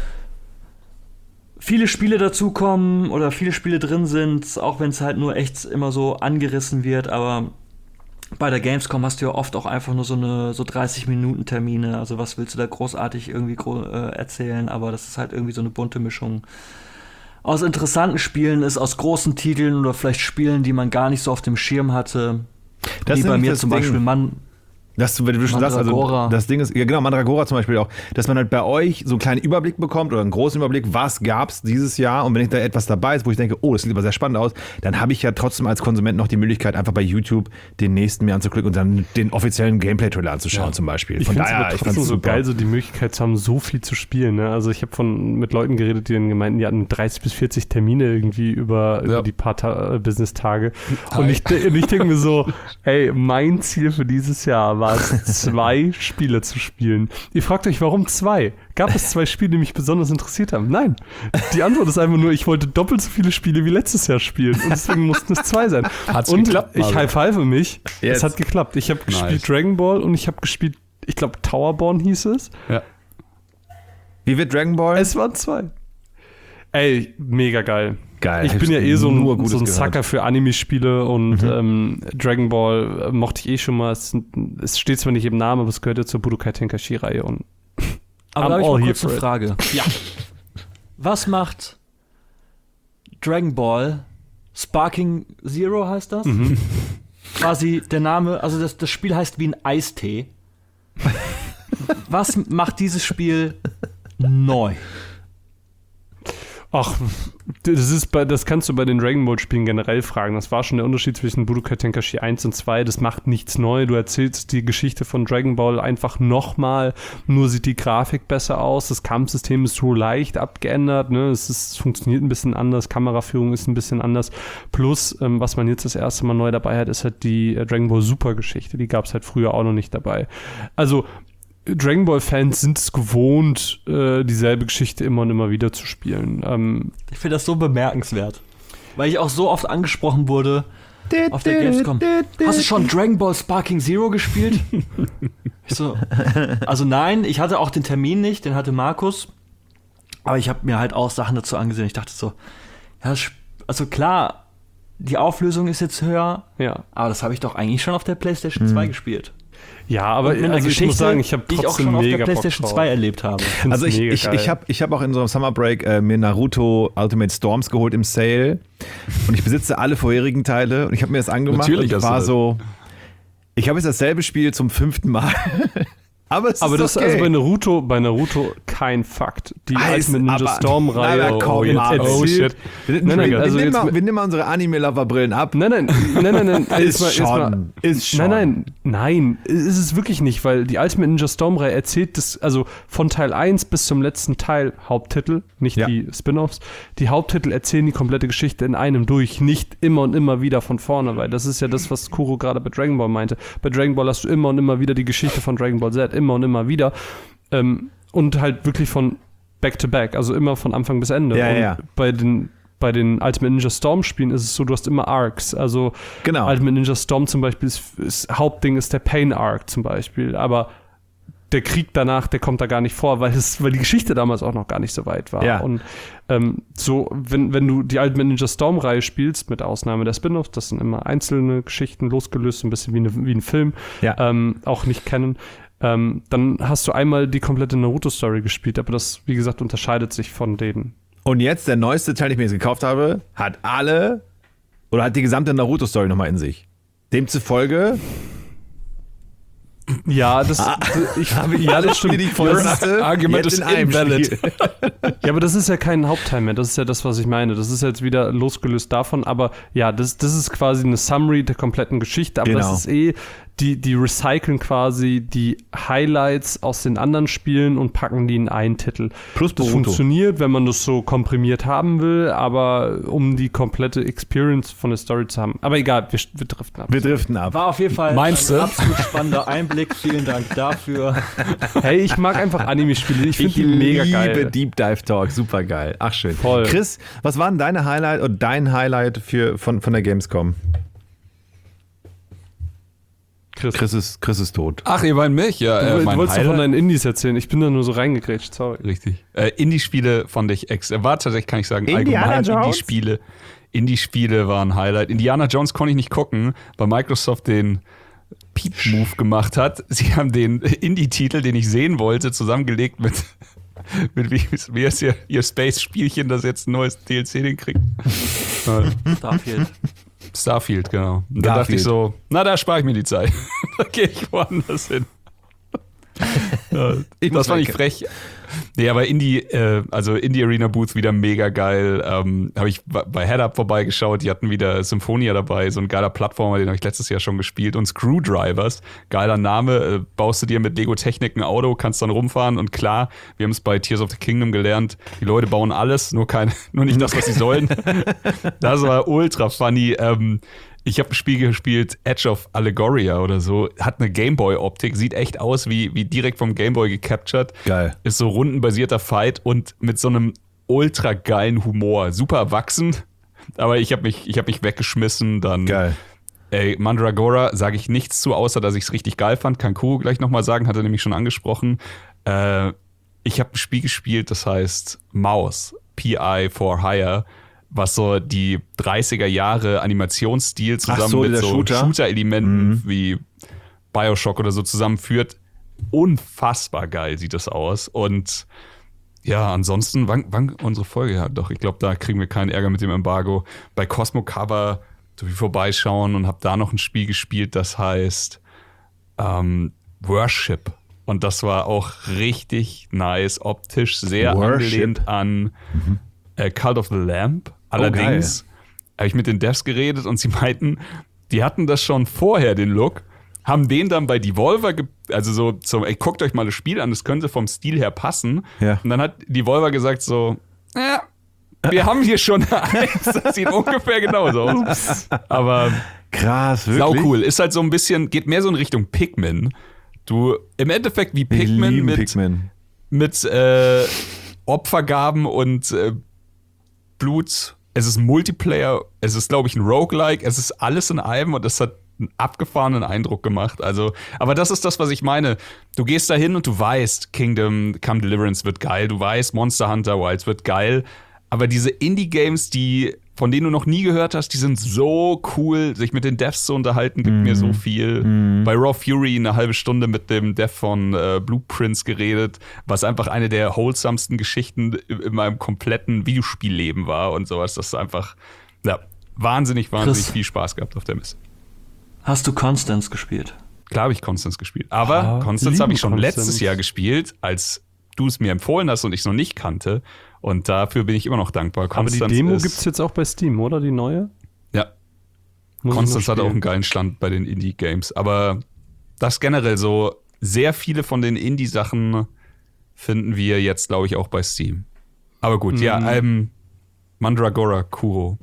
viele Spiele dazukommen oder viele Spiele drin sind, auch wenn es halt nur echt immer so angerissen wird, aber bei der Gamescom hast du ja oft auch einfach nur so eine so dreißig-Minuten-Termine. Also was willst du da großartig irgendwie gro- äh, erzählen? Aber das ist halt irgendwie so eine bunte Mischung aus interessanten Spielen, ist aus großen Titeln oder vielleicht Spielen, die man gar nicht so auf dem Schirm hatte. Das Wie ist bei nämlich mir das zum Ding. Beispiel Mann. Das, wenn du schon sagst, also Mandragora. das Ding ist, ja genau, Mandragora zum Beispiel auch, dass man halt bei euch so einen kleinen Überblick bekommt oder einen großen Überblick, was gab's dieses Jahr, und wenn ich da etwas dabei ist, wo ich denke, oh, das sieht aber sehr spannend aus, dann habe ich ja trotzdem als Konsument noch die Möglichkeit, einfach bei YouTube den nächsten mir anzuklicken und dann den offiziellen Gameplay-Trailer anzuschauen Ja. zum Beispiel. Ich Von finde es daher, aber ich trotzdem fand's so super. geil, so die Möglichkeit zu haben, so viel zu spielen. Ne? Also ich habe von mit Leuten geredet, die dann gemeinten, die hatten dreißig bis vierzig Termine irgendwie über, Ja. über die paar Ta- äh, Business-Tage. Hi. Und ich, de- und ich denke mir so, ey, mein Ziel für dieses Jahr war es, zwei Spiele zu spielen. Ihr fragt euch, warum zwei? Gab es zwei Spiele, die mich besonders interessiert haben? Nein. Die Antwort ist einfach nur, ich wollte doppelt so viele Spiele wie letztes Jahr spielen. Und deswegen mussten es zwei sein. Hat's und geklappt, ich Marvin? high-five mich. Jetzt. Es hat geklappt. Ich habe Nice. gespielt Dragon Ball und ich habe gespielt, ich glaube, Towerborn hieß es. Ja. Wie wird Dragon Ball? Es waren zwei. Ey, mega geil. Geil. Ich Hab bin ja eh so nur ein, Gutes so ein gehört. Sucker für Anime-Spiele und Mhm. ähm, Dragon Ball äh, mochte ich eh schon mal. Es, es steht zwar nicht im Namen, aber es gehört ja zur Budokai Tenkaichi-Reihe. Und Aber I'm da habe ich all mal here kurz for eine it. Frage. Ja. Was macht Dragon Ball Sparking Zero heißt das? Mhm. Quasi der Name, also das, das Spiel heißt wie ein Eistee. Was macht dieses Spiel neu? Ach, das ist bei, das kannst du bei den Dragon Ball Spielen generell fragen. Das war schon der Unterschied zwischen Budokai Tenkaichi eins und zwei. Das macht nichts neu. Du erzählst die Geschichte von Dragon Ball einfach nochmal. Nur sieht die Grafik besser aus. Das Kampfsystem ist so leicht abgeändert. Ne? Es, ist, es funktioniert ein bisschen anders. Kameraführung ist ein bisschen anders. Plus, ähm, was man jetzt das erste Mal neu dabei hat, ist halt die äh, Dragon Ball Super Geschichte. Die gab es halt früher auch noch nicht dabei. Also Dragon Ball-Fans sind es gewohnt, äh, dieselbe Geschichte immer und immer wieder zu spielen. Ähm, Ich finde das so bemerkenswert. Weil ich auch so oft angesprochen wurde auf der Gamescom. Hast du schon Dragon Ball Sparking Zero gespielt? Ich so, also nein, ich hatte auch den Termin nicht, den hatte Markus. Aber ich habe mir halt auch Sachen dazu angesehen. Ich dachte so, ja, also klar, die Auflösung ist jetzt höher, ja. aber das habe ich doch eigentlich schon auf der PlayStation zwei gespielt. Ja, aber Und mit einer also ich muss sagen, ich habe die ich auch trotzdem schon auf mega der PlayStation Bock drauf. zwei erlebt habe. find's Also ich, mega ich, geil. ich habe ich hab auch in so einem Summer Break äh, mir Naruto Ultimate Storms geholt im Sale und ich besitze alle vorherigen Teile und ich habe mir das angemacht Natürlich und hast ich du war das. so, ich habe jetzt dasselbe Spiel zum fünften Mal. Aber es Aber ist das okay. ist also bei Naruto, bei Naruto kein Fakt. Die Ah, ist- Ultimate Ninja aber- Storm-Reihe aber komm, oh, Marvin. erzählt- Oh, shit. Wir, Nein, nein, wir, also wir, nehmen jetzt- mal, wir nehmen mal unsere Anime-Lover-Brillen ab. Nein, nein, nein, nein, nein. Ist Erstmal- erstmal- schon, ist schon. Nein, nein, nein, ist es wirklich nicht, weil die Ultimate Ninja Storm-Reihe erzählt das, also von Teil eins bis zum letzten Teil, Haupttitel, nicht Ja. die Spin-Offs, die Haupttitel erzählen die komplette Geschichte in einem durch, nicht immer und immer wieder von vorne, weil das ist ja das, was Kuro gerade bei Dragon Ball meinte. Bei Dragon Ball hast du immer und immer wieder die Geschichte von Dragon Ball Z, immer und immer wieder. Ähm, und halt wirklich von Back to Back, also immer von Anfang bis Ende. Ja, und ja. bei den bei den Ultimate Ninja Storm Spielen ist es so, du hast immer Arcs. Also Genau. Ultimate Ninja Storm zum Beispiel, ist, ist, Hauptding ist der Pain Arc zum Beispiel, aber der Krieg danach, der kommt da gar nicht vor, weil es, weil die Geschichte damals auch noch gar nicht so weit war. Ja. Und ähm, so, wenn, wenn du die Ultimate Ninja Storm-Reihe spielst, mit Ausnahme der Spin-Offs, das sind immer einzelne Geschichten losgelöst, so ein bisschen wie, eine, wie ein Film, Ja. ähm, auch nicht kennen, ähm, dann hast du einmal die komplette Naruto-Story gespielt, aber das, wie gesagt, unterscheidet sich von denen. Und jetzt der neueste Teil, den ich mir jetzt gekauft habe, hat alle oder hat die gesamte Naruto-Story nochmal in sich. Demzufolge Ja, das, ich, ja, das stimmt. die vorher Das ist- hatte, Argument jetzt ist in einem invalid. Spiel. Ja, aber das ist ja kein Hauptteil mehr. Das ist ja das, was ich meine. Das ist jetzt wieder losgelöst davon. Aber ja, das, das ist quasi eine Summary der kompletten Geschichte. Aber Genau. das ist eh die, die recyceln quasi die Highlights aus den anderen Spielen und packen die in einen Titel. Plus das Boruto. funktioniert, wenn man das so komprimiert haben will, aber um die komplette Experience von der Story zu haben. Aber egal, wir, wir driften ab. Wir driften ab. War auf jeden Fall Meinst ein du? absolut spannender Einblick. Vielen Dank dafür. Hey, ich mag einfach Anime-Spiele. Ich finde Ich die mega liebe geil. Deep Dive Talk, super geil. Ach schön. Voll. Chris, was war denn deine Highlight und dein Highlight für, von, von der Gamescom? Chris, Chris ist, Chris ist tot. Ach, ihr meint mich? Ja, äh, du mein wolltest doch von Highlight. deinen Indies erzählen. Ich bin da nur so reingegrätscht. Sorry. Richtig. Äh, Indie-Spiele fand ich ex. Äh, war tatsächlich, kann ich sagen, Indiana allgemein Jones? Indie-Spiele. Indie-Spiele waren ein Highlight. Indiana Jones konnte ich nicht gucken, weil Microsoft den Peep-Move gemacht hat. Sie haben den Indie-Titel, den ich sehen wollte, zusammengelegt mit, mit wie, wie ist ihr, ihr Space-Spielchen, das jetzt ein neues D L C den kriegt. Äh, Starfield. Starfield, genau. Und da dachte ich so, na, da spare ich mir die Zeit. Da gehe ich woanders hin. Ja, Ich muss das fand ich weg. frech. Nee, aber Indie, äh, also Indie Arena Booth wieder mega geil. Ähm, habe ich bei Head-Up vorbeigeschaut, die hatten wieder Symphonia dabei, so ein geiler Plattformer, den habe ich letztes Jahr schon gespielt. Und Screwdrivers, geiler Name, äh, baust du dir mit Lego-Technik ein Auto, kannst dann rumfahren und klar, wir haben es bei Tears of the Kingdom gelernt, die Leute bauen alles, nur, kein, nur nicht das, was sie sollen. Das war ultra funny. Ähm, Ich habe ein Spiel gespielt, Edge of Allegoria oder so, hat eine Gameboy-Optik, sieht echt aus wie, wie direkt vom Gameboy gecaptured. Geil. Ist so rundenbasierter Fight und mit so einem ultra geilen Humor. Super erwachsen, aber ich habe mich, ich hab mich weggeschmissen. Dann, Geil. ey, Mandragora sage ich nichts zu, außer dass ich es richtig geil fand. Kann Kuro gleich nochmal sagen, hat er nämlich schon angesprochen. Äh, ich habe ein Spiel gespielt, das heißt Maus, P I for Hire, was so die dreißiger Jahre Animationsstil zusammen Ach so, mit dieser so Shooter? Shooter-Elementen Mhm. wie Bioshock oder so zusammenführt. Unfassbar geil sieht das aus. Und ja, ansonsten, wann, wann unsere Folge? Ja, doch, ich glaube, da kriegen wir keinen Ärger mit dem Embargo. Bei Cosmo Cover durfte ich vorbeischauen und habe da noch ein Spiel gespielt, das heißt ähm, Worship. Und das war auch richtig nice, optisch sehr Worship? angelehnt an äh, Cult of the Lamb. Allerdings habe ich mit den Devs geredet und sie meinten, die hatten das schon vorher, den Look, haben den dann bei Devolver, ge- also so zum, ey, guckt euch mal das Spiel an, das könnte vom Stil her passen. Ja. Und dann hat Devolver gesagt so, ja, wir haben hier schon eins, das sieht ungefähr genauso aus. Aber Krass, sau wirklich? cool. Ist halt so ein bisschen, geht mehr so in Richtung Pikmin. Du, im Endeffekt wie Ich Pikmin liebe mit, Pikmin. mit äh, Opfergaben und äh, Blut. Es ist Multiplayer, es ist, glaube ich, ein Roguelike, es ist alles in einem und das hat einen abgefahrenen Eindruck gemacht. Also, aber das ist das, was ich meine. Du gehst da hin und du weißt, Kingdom Come Deliverance wird geil, du weißt, Monster Hunter Wilds wird geil, aber diese Indie-Games, die von denen du noch nie gehört hast, die sind so cool. Sich mit den Devs zu unterhalten, gibt Mhm. mir so viel. Mhm. Bei Raw Fury eine halbe Stunde mit dem Dev von äh, Blueprints geredet, was einfach eine der wholesomsten Geschichten in meinem kompletten Videospielleben war und sowas. Das ist einfach, ja, wahnsinnig, wahnsinnig Chris. viel Spaß gehabt auf der Messe. Hast du Constance gespielt? Klar habe ich Constance gespielt. Aber Ah, Constance habe ich schon lieben letztes Constance. Jahr gespielt, als du es mir empfohlen hast und ich es noch nicht kannte. Und dafür bin ich immer noch dankbar. Aber die Constance Demo ist- gibt es jetzt auch bei Steam, oder? Die neue? Ja, Muss ich Constance noch hat auch einen spielen. geilen Stand bei den Indie-Games. Aber das generell so, sehr viele von den Indie-Sachen finden wir jetzt, glaube ich, auch bei Steam. Aber gut, ja, Mhm. ähm, Mandragora, Kuro.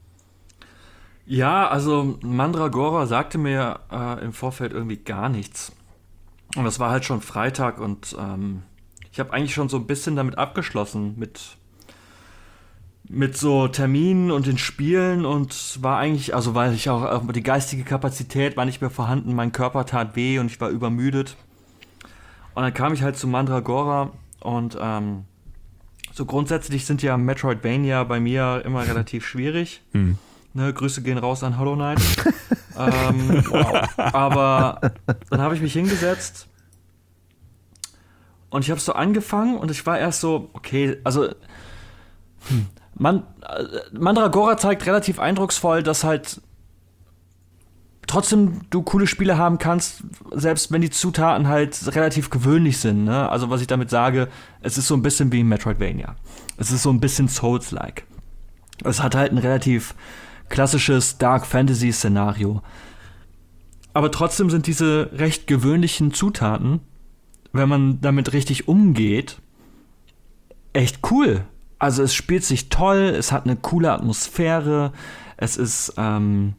Ja, also Mandragora sagte mir äh, im Vorfeld irgendwie gar nichts. Und das war halt schon Freitag und ähm, ich habe eigentlich schon so ein bisschen damit abgeschlossen, mit, mit so Terminen und den Spielen und war eigentlich, also weil ich auch, auch die geistige Kapazität war nicht mehr vorhanden, mein Körper tat weh und ich war übermüdet. Und dann kam ich halt zu Mandragora und ähm, so grundsätzlich sind ja Metroidvania bei mir immer relativ schwierig. Hm. Ne, Grüße gehen raus an Hollow Knight. ähm, wow. Aber dann habe ich mich hingesetzt und ich habe so angefangen und ich war erst so, okay, also hm, Man, äh, Mandragora zeigt relativ eindrucksvoll, dass halt trotzdem du coole Spiele haben kannst, selbst wenn die Zutaten halt relativ gewöhnlich sind. Ne? Also was ich damit sage, es ist so ein bisschen wie Metroidvania. Es ist so ein bisschen Souls-like. Es hat halt ein relativ klassisches Dark Fantasy Szenario. aber trotzdem sind diese recht gewöhnlichen Zutaten, wenn man damit richtig umgeht, echt cool. Also es spielt sich toll, es hat eine coole Atmosphäre, es ist, ähm,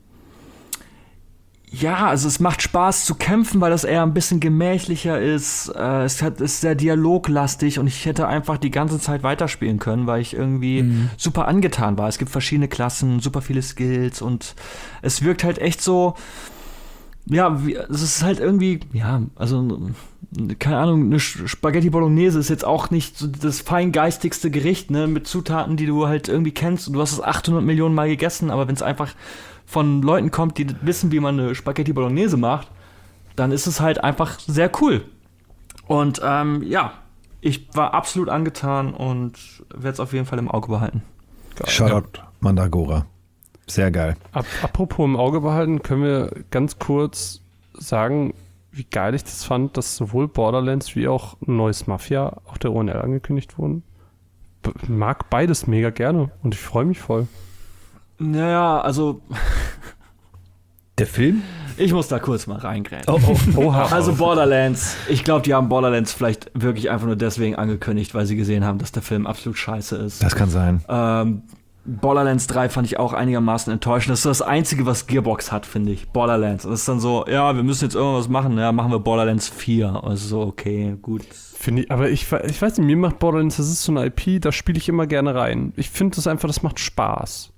ja, also es macht Spaß zu kämpfen, weil das eher ein bisschen gemächlicher ist, äh, es hat, ist sehr dialoglastig und ich hätte einfach die ganze Zeit weiterspielen können, weil ich irgendwie mhm. super angetan war. Es gibt verschiedene Klassen, super viele Skills und es wirkt halt echt so, ja, wie, es ist halt irgendwie, ja, also keine Ahnung, eine Spaghetti Bolognese ist jetzt auch nicht so das feingeistigste Gericht, ne, mit Zutaten, die du halt irgendwie kennst und du hast es achthundert Millionen Mal gegessen, aber wenn es einfach von Leuten kommt, die wissen, wie man eine Spaghetti Bolognese macht, dann ist es halt einfach sehr cool. Und ähm, ja, ich war absolut angetan und werde es auf jeden Fall im Auge behalten. Shoutout Mandragora. Sehr geil. Ap- apropos im Auge behalten, können wir ganz kurz sagen, wie geil ich das fand, dass sowohl Borderlands wie auch ein neues Mafia auf der O N L angekündigt wurden. B- mag beides mega gerne und ich freue mich voll. Naja, also Der Film? ich muss da kurz mal reingrätschen. Oh, oh. Oha. Also Borderlands, ich glaube, die haben Borderlands vielleicht wirklich einfach nur deswegen angekündigt, weil sie gesehen haben, dass der Film absolut scheiße ist. Das kann sein. Ähm, Borderlands drei fand ich auch einigermaßen enttäuschend. Das ist das Einzige, was Gearbox hat, finde ich. Borderlands. Das ist dann so, ja, wir müssen jetzt irgendwas machen. Ja, machen wir Borderlands vier. Also so, okay, gut. Finde ich, aber ich, ich weiß nicht, mir macht Borderlands, das ist so eine I P, da spiele ich immer gerne rein. Ich finde das einfach, das macht Spaß.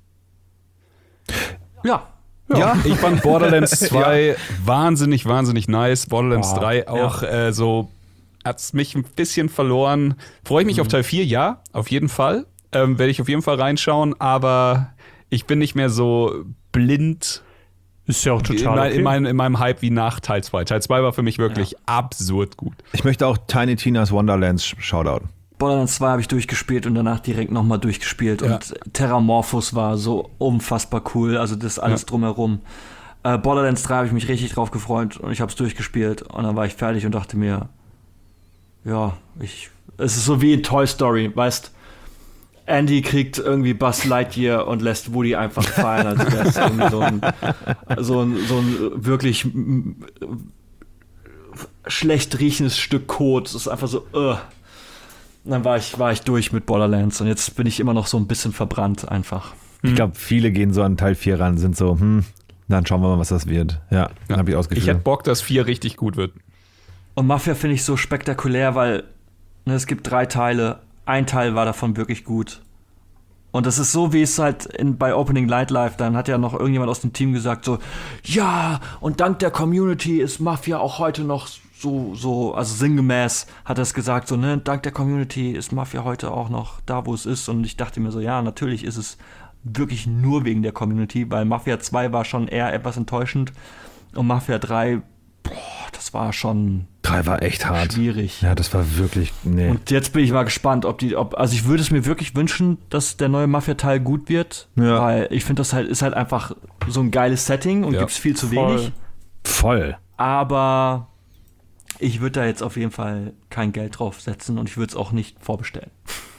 Ja. Ja, ich fand Borderlands zwei wahnsinnig, wahnsinnig nice. Borderlands Wow. drei auch äh, so, hat's mich ein bisschen verloren. Freue ich mich Mhm. auf Teil vier? Ja, auf jeden Fall. Ähm, werde ich auf jeden Fall reinschauen, aber ich bin nicht mehr so blind Ist ja auch in, total mein, okay. in, mein, in meinem Hype wie nach Teil zwei. Teil zwei war für mich wirklich absurd gut. Ich möchte auch Tiny Tina's Wonderlands Shoutout. Borderlands zwei habe ich durchgespielt und danach direkt nochmal durchgespielt. Ja. Und Terramorphos war so unfassbar cool. Also das alles Ja. drumherum. Äh, Borderlands drei habe ich mich richtig drauf gefreut und ich habe es durchgespielt. Und dann war ich fertig und dachte mir, ja, ich, es ist so wie in Toy Story, weißt, Andy kriegt irgendwie Buzz Lightyear und lässt Woody einfach fallen. Also der ist irgendwie so ein, so ein, so ein wirklich mm, schlecht riechendes Stück Kot. Es ist einfach so, uh. Und dann war ich, war ich durch mit Borderlands und jetzt bin ich immer noch so ein bisschen verbrannt einfach. Ich glaube, viele gehen so an Teil vier ran, sind so, hm, dann schauen wir mal, was das wird. Ja, dann habe ich Ich ausgeführt. hätte Bock, dass vier richtig gut wird. Und Mafia finde ich so spektakulär, weil ne, es gibt drei Teile. Ein Teil war davon wirklich gut. Und das ist so, wie es halt in, bei Opening Nightlife, dann hat ja noch irgendjemand aus dem Team gesagt so, ja, und dank der Community ist Mafia auch heute noch so, so, also sinngemäß hat er es gesagt, so, ne, dank der Community ist Mafia heute auch noch da, wo es ist. Und ich dachte mir so, ja, natürlich ist es wirklich nur wegen der Community, weil Mafia zwei war schon eher etwas enttäuschend und Mafia drei, boah, das war schon Drei war echt hart. schwierig. Ja, das war wirklich, nee. Und jetzt bin ich mal gespannt, ob die, ob, also ich würde es mir wirklich wünschen, dass der neue Mafia-Teil gut wird, Ja. weil ich finde, das halt ist halt einfach so ein geiles Setting und Ja. gibt's viel zu Voll. wenig. Voll. Aber ich würde da jetzt auf jeden Fall kein Geld drauf setzen und ich würde es auch nicht vorbestellen.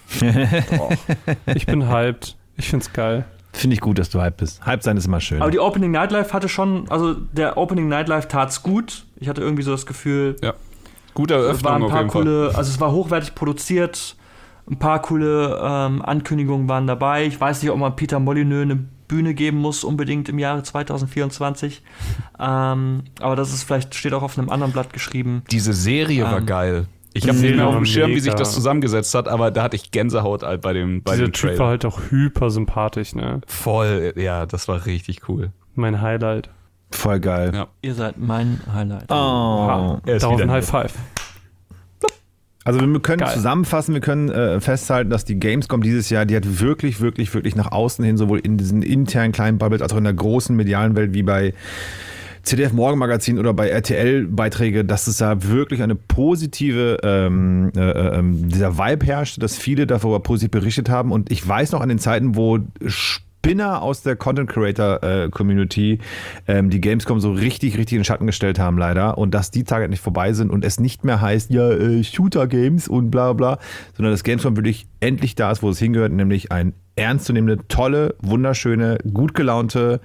Ich bin hyped. Ich find's geil. Finde ich gut, dass du hype bist. Hype sein ist immer schön. Aber die Opening Nightlife hatte schon, also der Opening Nightlife tat's gut. Ich hatte irgendwie so das Gefühl, Ja. Gute es Eröffnung waren ein auf paar jeden Fall. coole, also es war hochwertig produziert, ein paar coole ähm, Ankündigungen waren dabei. Ich weiß nicht, ob man Peter Molyneux eine Bühne geben muss, unbedingt im Jahre zwanzig vierundzwanzig. Ähm, aber das ist vielleicht, steht auch auf einem anderen Blatt geschrieben. Diese Serie war Ähm, geil. Ich die habe nicht Serie mehr auf war dem Schirm, wie sich mega. das zusammengesetzt hat, aber da hatte ich Gänsehaut halt bei dem, bei Dieser dem Typ war Trailer. halt auch hyper sympathisch, ne? Voll, ja, das war richtig cool. Mein Highlight. Voll geil. Ja. Ihr seid mein Highlight. Oh. Er ist Darauf wieder ein hier. High Five. Also wir können Geil. zusammenfassen, wir können äh, festhalten, dass die Gamescom dieses Jahr, die hat wirklich, wirklich, wirklich nach außen hin, sowohl in diesen internen kleinen Bubbles als auch in der großen medialen Welt wie bei C D F Morgenmagazin oder bei R T L-Beiträge, dass es da wirklich eine positive, ähm, äh, ähm, dieser Vibe herrschte, dass viele darüber positiv berichtet haben. Und ich weiß noch an den Zeiten, wo Spinner aus der Content Creator äh, Community ähm, die Gamescom so richtig, richtig in den Schatten gestellt haben, leider. Und dass die Tage nicht vorbei sind und es nicht mehr heißt, ja, äh, Shooter Games und bla bla, sondern das Gamescom wirklich endlich da ist, wo es hingehört, nämlich ein ernstzunehmende, tolle, wunderschöne, gut gelaunte,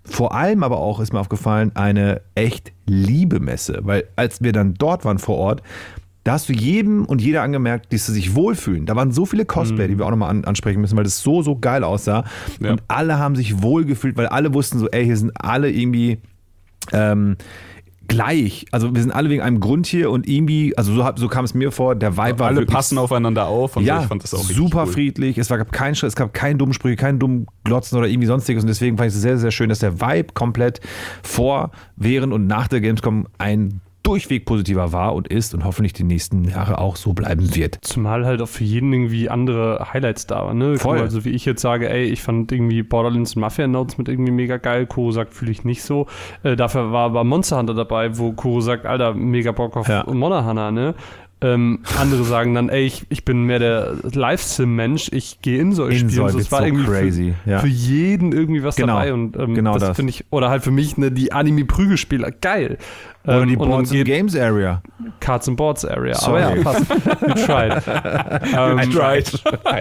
vor allem aber auch, ist mir aufgefallen, eine echt liebe Messe. Weil als wir dann dort waren vor Ort, da hast du jedem und jeder angemerkt, dass sie sich wohlfühlen. Da waren so viele Cosplayer, mhm. die wir auch nochmal an, ansprechen müssen, weil das so, so geil aussah. Ja. Und alle haben sich wohlgefühlt, weil alle wussten so, ey, hier sind alle irgendwie ähm, gleich. Also wir sind alle wegen einem Grund hier und irgendwie, also so, so kam es mir vor, der Vibe ja, war alle wirklich, passen aufeinander auf und ja, ich fand das auch super cool. friedlich. Es gab keinen Stress, es gab keinen dummen Sprüche, keinen dummen Glotzen oder irgendwie sonstiges und deswegen fand ich es sehr, sehr schön, dass der Vibe komplett vor, während und nach der Gamescom ein durchweg positiver war und ist und hoffentlich die nächsten Jahre auch so bleiben wird. Zumal halt auch für jeden irgendwie andere Highlights da waren. Ne? Voll. Also wie ich jetzt sage, ey, ich fand irgendwie Borderlands und Mafia Announcement irgendwie mega geil. Kuro sagt, fühle ich nicht so. Äh, dafür war aber Monster Hunter dabei, wo Kuro sagt, Alter, mega Bock auf ja. Monahana, ne? Ähm, andere sagen dann, ey, ich, ich bin mehr der Live-Sim-Mensch, ich gehe in solche Spiele. Also das war so irgendwie crazy. Für, ja. für jeden irgendwie was genau. dabei. Und ähm, genau das, das. finde ich, oder halt für mich ne, die Anime-Prügelspieler, geil. Oder ähm, die Boards and Games Area. Cards and Boards Area. Sorry. Aber ja, passt. You tried. um, I tried. I,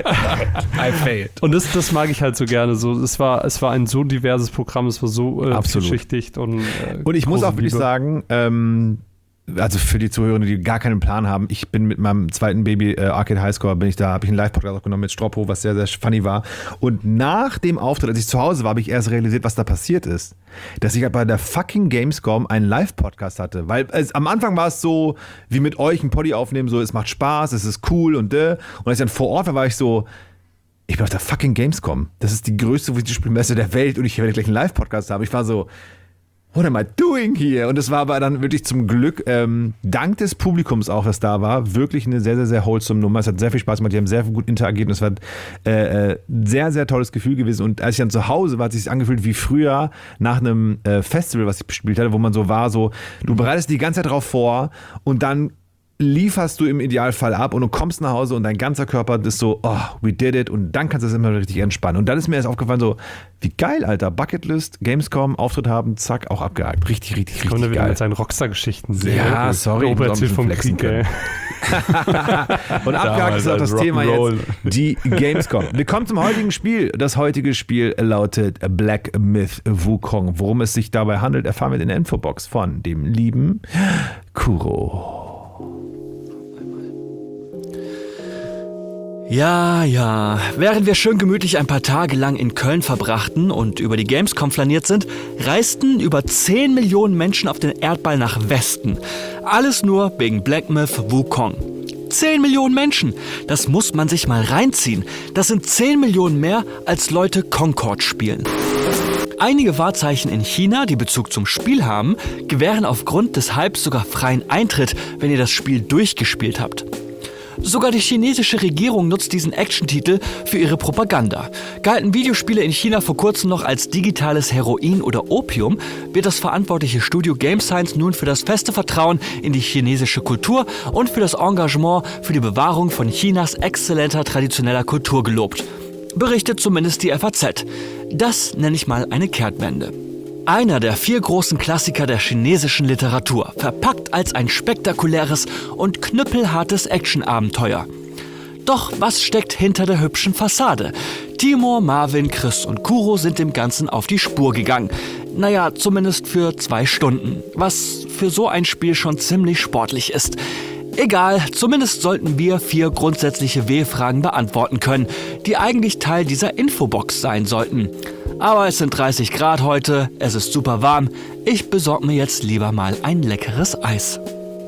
I failed. Und das, das mag ich halt so gerne. So, es, war, es war ein so diverses Programm, es war so äh, vielschichtig. Und, äh, und ich muss auch wirklich Liebe. sagen, ähm, also für die Zuhörer, die gar keinen Plan haben, ich bin mit meinem zweiten Baby äh, Arcade Highscore, bin ich da, habe ich einen Live-Podcast aufgenommen mit Stroppo, was sehr, sehr funny war. Und nach dem Auftritt, als ich zu Hause war, habe ich erst realisiert, was da passiert ist. Dass ich bei der fucking Gamescom einen Live-Podcast hatte. Weil es, am Anfang war es so, wie mit euch ein Poddy aufnehmen, so es macht Spaß, es ist cool und äh. Und als ich dann vor Ort war, war ich so, ich bin auf der fucking Gamescom. Das ist die größte Videospielmesse der Welt und ich werde gleich einen Live-Podcast haben. Ich war so, what am I doing here? Und es war aber dann wirklich zum Glück, ähm, dank des Publikums auch, das da war, wirklich eine sehr, sehr, sehr wholesome Nummer. Es hat sehr viel Spaß gemacht, die haben sehr gut interagiert und es war äh, äh, sehr, sehr tolles Gefühl gewesen. Und als ich dann zu Hause war, hat es sich angefühlt wie früher nach einem äh, Festival, was ich gespielt hatte, wo man so war, so, du bereitest die ganze Zeit drauf vor und dann lieferst du im Idealfall ab und du kommst nach Hause und dein ganzer Körper ist so, oh, we did it und dann kannst du es immer richtig entspannen. Und dann ist mir erst aufgefallen so, wie geil, Alter, Bucketlist, Gamescom, Auftritt haben, zack, auch abgehakt. Richtig, richtig, richtig geil. Ich wieder mit seinen Ja, Rockstar-Geschichten sehen. sorry. Robert erzählt vom Krieg, ey. Und abgehakt ist auch das Thema jetzt, die Gamescom. Wir kommen zum heutigen Spiel. Das heutige Spiel lautet Black Myth Wukong. Worum es sich dabei handelt, erfahren wir in der Infobox von dem lieben Kuro. Ja, ja. Während wir schön gemütlich ein paar Tage lang in Köln verbrachten und über die Gamescom flaniert sind, reisten über zehn Millionen Menschen auf den Erdball nach Westen. Alles nur wegen Black Myth Wukong. zehn Millionen Menschen! Das muss man sich mal reinziehen. Das sind zehn Millionen mehr, als Leute Concord spielen. Einige Wahrzeichen in China, die Bezug zum Spiel haben, gewähren aufgrund des Hypes sogar freien Eintritt, wenn ihr das Spiel durchgespielt habt. Sogar die chinesische Regierung nutzt diesen Action-Titel für ihre Propaganda. Galten Videospiele in China vor kurzem noch als digitales Heroin oder Opium, wird das verantwortliche Studio Game Science nun für das feste Vertrauen in die chinesische Kultur und für das Engagement für die Bewahrung von Chinas exzellenter traditioneller Kultur gelobt. Berichtet zumindest die F A Z. Das nenne ich mal eine Kehrtwende. Einer der vier großen Klassiker der chinesischen Literatur, verpackt als ein spektakuläres und knüppelhartes Action-Abenteuer. Doch was steckt hinter der hübschen Fassade? Timur, Marvin, Chris und Kuro sind dem Ganzen auf die Spur gegangen. Naja, zumindest für zwei Stunden, was für so ein Spiel schon ziemlich sportlich ist. Egal, zumindest sollten wir vier grundsätzliche W-Fragen beantworten können, die eigentlich Teil dieser Infobox sein sollten. Aber es sind dreißig Grad heute, es ist super warm. Ich besorge mir jetzt lieber mal ein leckeres Eis.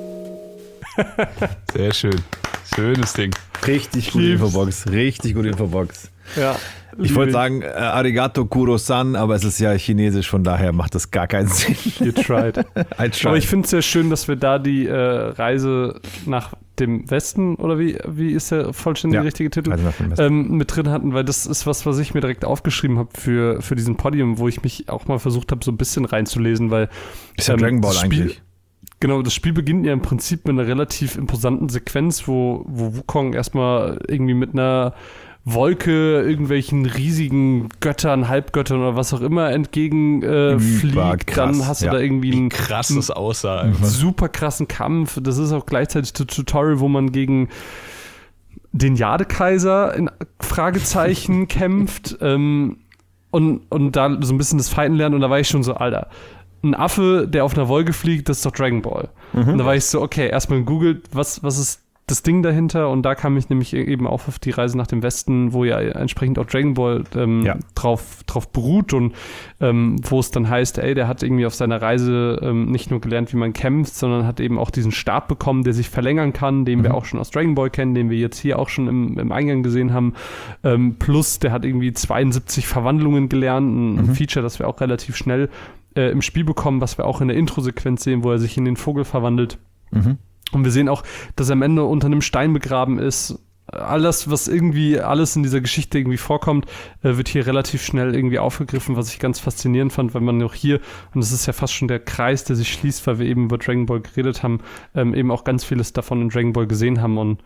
Sehr schön. Schönes Ding. Richtig gute Infobox, richtig gute Infobox. Ja. Ich wollte sagen, äh, Arigato Kuro-san, aber es ist ja chinesisch, von daher macht das gar keinen Sinn. You tried. I tried. Aber ich finde es sehr schön, dass wir da die äh, Reise nach dem Westen, oder wie, wie ist der vollständige Ja, richtige Titel, Reise nach dem Westen. ähm, mit drin hatten, weil das ist was, was ich mir direkt aufgeschrieben habe für, für diesen Podium, wo ich mich auch mal versucht habe, so ein bisschen reinzulesen, weil Ist ja ähm, Dragon Ball das Spiel, eigentlich. Genau, das Spiel beginnt ja im Prinzip mit einer relativ imposanten Sequenz, wo, wo Wukong erstmal irgendwie mit einer Wolke irgendwelchen riesigen Göttern, Halbgöttern oder was auch immer entgegen äh, fliegt. krass, Dann hast du ja. da irgendwie einen Krass das aussah. einen Einfach. super krassen Kampf. Das ist auch gleichzeitig das Tutorial, wo man gegen den Jadekaiser in Fragezeichen kämpft. Ähm, und, und da so ein bisschen das Fighten lernen und da war ich schon so, Alter, ein Affe, der auf einer Wolke fliegt, das ist doch Dragon Ball. Mhm. Und da war ich so, okay, erstmal gegoogelt, was, was ist das Ding dahinter und da kam ich nämlich eben auch auf die Reise nach dem Westen, wo ja entsprechend auch Dragon Ball ähm, ja. drauf, drauf beruht und ähm, wo es dann heißt, ey, der hat irgendwie auf seiner Reise ähm, nicht nur gelernt, wie man kämpft, sondern hat eben auch diesen Stab bekommen, der sich verlängern kann, den mhm. wir auch schon aus Dragon Ball kennen, den wir jetzt hier auch schon im, im Eingang gesehen haben. Ähm, plus, der hat irgendwie zweiundsiebzig Verwandlungen gelernt, ein, mhm. ein Feature, das wir auch relativ schnell äh, im Spiel bekommen, was wir auch in der Intro-Sequenz sehen, wo er sich in den Vogel verwandelt. Mhm. Und wir sehen auch, dass er am Ende unter einem Stein begraben ist. Alles, was irgendwie, alles in dieser Geschichte irgendwie vorkommt, äh, wird hier relativ schnell irgendwie aufgegriffen, was ich ganz faszinierend fand, weil man auch hier, und das ist ja fast schon der Kreis, der sich schließt, weil wir eben über Dragon Ball geredet haben, ähm, eben auch ganz vieles davon in Dragon Ball gesehen haben und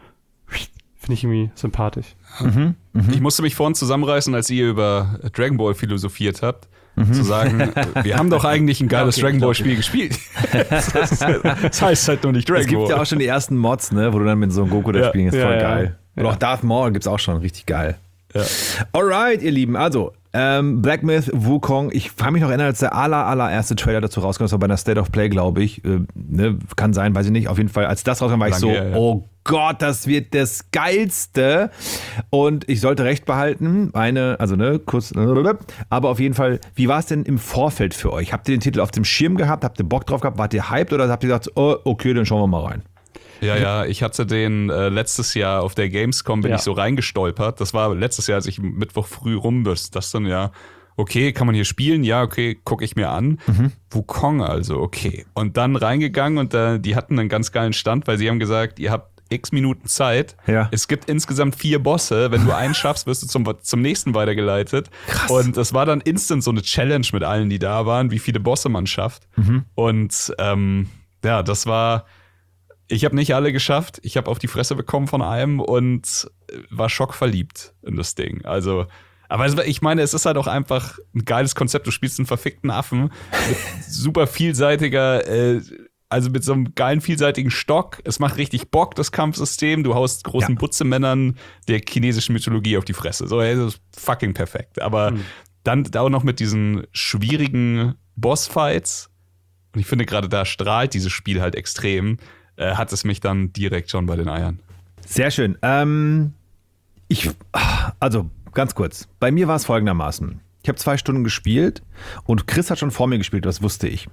finde ich irgendwie sympathisch. Mhm, mh. Ich musste mich vorhin zusammenreißen, als ihr über Dragon Ball philosophiert habt. Mhm. Zu sagen, wir haben doch eigentlich ein geiles okay, Dragon Ball Spiel gespielt. das, heißt, das heißt halt nur nicht Dragon Ball. Es gibt Ball. ja auch schon die ersten Mods, ne, wo du dann mit so einem Goku da ja. spielen, ist voll ja, geil. Ja. Oder auch Darth Maul gibt's auch schon, richtig geil. Ja. Alright, ihr Lieben, also ähm, Black Myth, Wukong, ich kann mich noch erinnern, als der aller, allererste Trailer dazu rauskam, das war bei einer State of Play, glaube ich, äh, ne, kann sein, weiß ich nicht, auf jeden Fall, als das rauskam, war Lange ich so, her, ja. oh Gott, das wird das Geilste und ich sollte recht behalten, eine, also ne, kurz, aber auf jeden Fall, wie war es denn im Vorfeld für euch? Habt ihr den Titel auf dem Schirm gehabt, habt ihr Bock drauf gehabt, wart ihr hyped oder habt ihr gesagt, oh, okay, dann schauen wir mal rein? Ja, ja, ich hatte den äh, letztes Jahr auf der Gamescom, bin ja. ich so reingestolpert. Das war letztes Jahr, als ich Mittwoch früh rum bin. Das dann ja, okay, kann man hier spielen? Ja, okay, gucke ich mir an. Mhm. Wukong also, okay. Und dann reingegangen und äh, die hatten einen ganz geilen Stand, weil sie haben gesagt, ihr habt x Minuten Zeit. Ja. Es gibt insgesamt vier Bosse. Wenn du einen schaffst, wirst du zum, zum nächsten weitergeleitet. Krass. Und es war dann instant so eine Challenge mit allen, die da waren, wie viele Bosse man schafft. Mhm. Und ähm, ja, das war... Ich habe nicht alle geschafft. Ich habe auf die Fresse bekommen von einem und war schockverliebt in das Ding. Also, aber ich meine, es ist halt auch einfach ein geiles Konzept. Du spielst einen verfickten Affen mit super vielseitiger, äh, also mit so einem geilen vielseitigen Stock. Es macht richtig Bock, das Kampfsystem. Du haust großen ja. Butzemännern der chinesischen Mythologie auf die Fresse. So, ey, das ist fucking perfekt. Aber mhm. dann auch noch mit diesen schwierigen Bossfights. Und ich finde, gerade da strahlt dieses Spiel halt extrem. Hat es mich dann direkt schon bei den Eiern. Sehr schön. Ähm, ich, also ganz kurz. Bei mir war es folgendermaßen. Ich habe zwei Stunden gespielt und Chris hat schon vor mir gespielt, das wusste ich.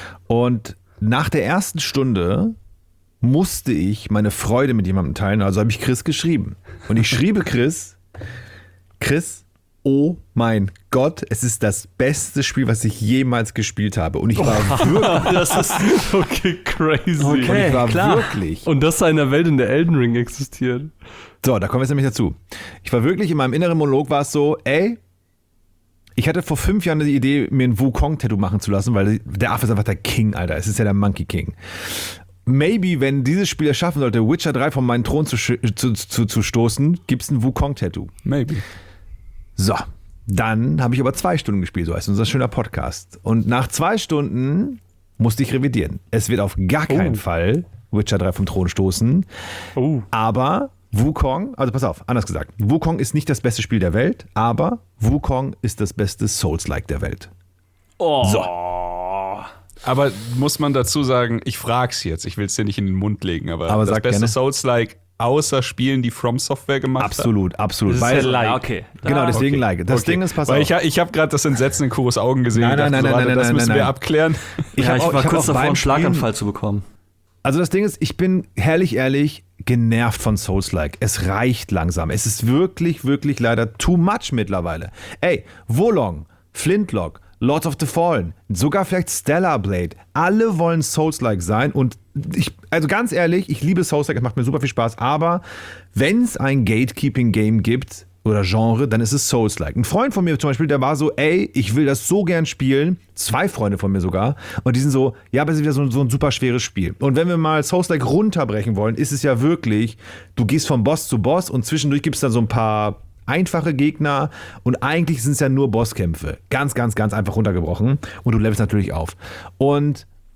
Und nach der ersten Stunde musste ich meine Freude mit jemandem teilen, also habe ich Chris geschrieben. Und ich schriebe Chris, Chris, oh mein Gott, es ist das beste Spiel, was ich jemals gespielt habe. Und ich war oh, wirklich... Das ist okay, crazy. Okay, und ich war klar. wirklich... Und das in einer Welt, in der Elden Ring existiert. So, da kommen wir jetzt nämlich dazu. Ich war wirklich, in meinem inneren Monolog war es so, ey, ich hatte vor fünf Jahren die Idee, mir ein Wukong-Tattoo machen zu lassen, weil der Affe ist einfach der King, Alter. Es ist ja der Monkey King. Maybe, wenn dieses Spiel es schaffen sollte, Witcher drei von meinem Thron zu, zu, zu, zu stoßen, gibt es ein Wukong-Tattoo. Maybe. So, dann habe ich aber zwei Stunden gespielt, so heißt unser schöner Podcast. Und nach zwei Stunden musste ich revidieren. Es wird auf gar keinen oh. Fall Witcher drei vom Thron stoßen. Oh. Aber Wukong, also pass auf, anders gesagt, Wukong ist nicht das beste Spiel der Welt, aber Wukong ist das beste Souls-like der Welt. Oh. So. Aber muss man dazu sagen, ich frag's jetzt, ich will es dir nicht in den Mund legen, aber, aber das beste Souls-like außer Spielen, die From Software gemacht haben? Absolut, absolut. Das weil, ist ja like. Okay. Genau, deswegen okay. like. Das okay. Ding ist, pass weil auf. Ich, ich habe gerade das Entsetzen in Kuros Augen gesehen. Nein, nein, nein, so, nein, nein, das nein, müssen nein, wir nein. abklären. Ich, ja, ich auch, war ich kurz davor, einen Spielen, Schlaganfall zu bekommen. Also das Ding ist, ich bin herrlich ehrlich genervt von Souls-like. Es reicht langsam. Es ist wirklich, wirklich leider too much mittlerweile. Ey, Wolong, Flintlock, Lords of the Fallen, sogar vielleicht Stellar Blade. Alle wollen Souls-like sein und ich, also ganz ehrlich, ich liebe Souls-like, es macht mir super viel Spaß, aber wenn es ein Gatekeeping-Game gibt oder Genre, dann ist es Souls-like. Ein Freund von mir zum Beispiel, der war so, ey, ich will das so gern spielen, zwei Freunde von mir sogar, und die sind so, ja, aber es ist wieder so, so ein super schweres Spiel. Und wenn wir mal Souls-like runterbrechen wollen, ist es ja wirklich, du gehst von Boss zu Boss und zwischendurch gibt es dann so ein paar einfache Gegner und eigentlich sind es ja nur Bosskämpfe. Ganz, ganz, ganz einfach runtergebrochen und du levelst natürlich auf. Und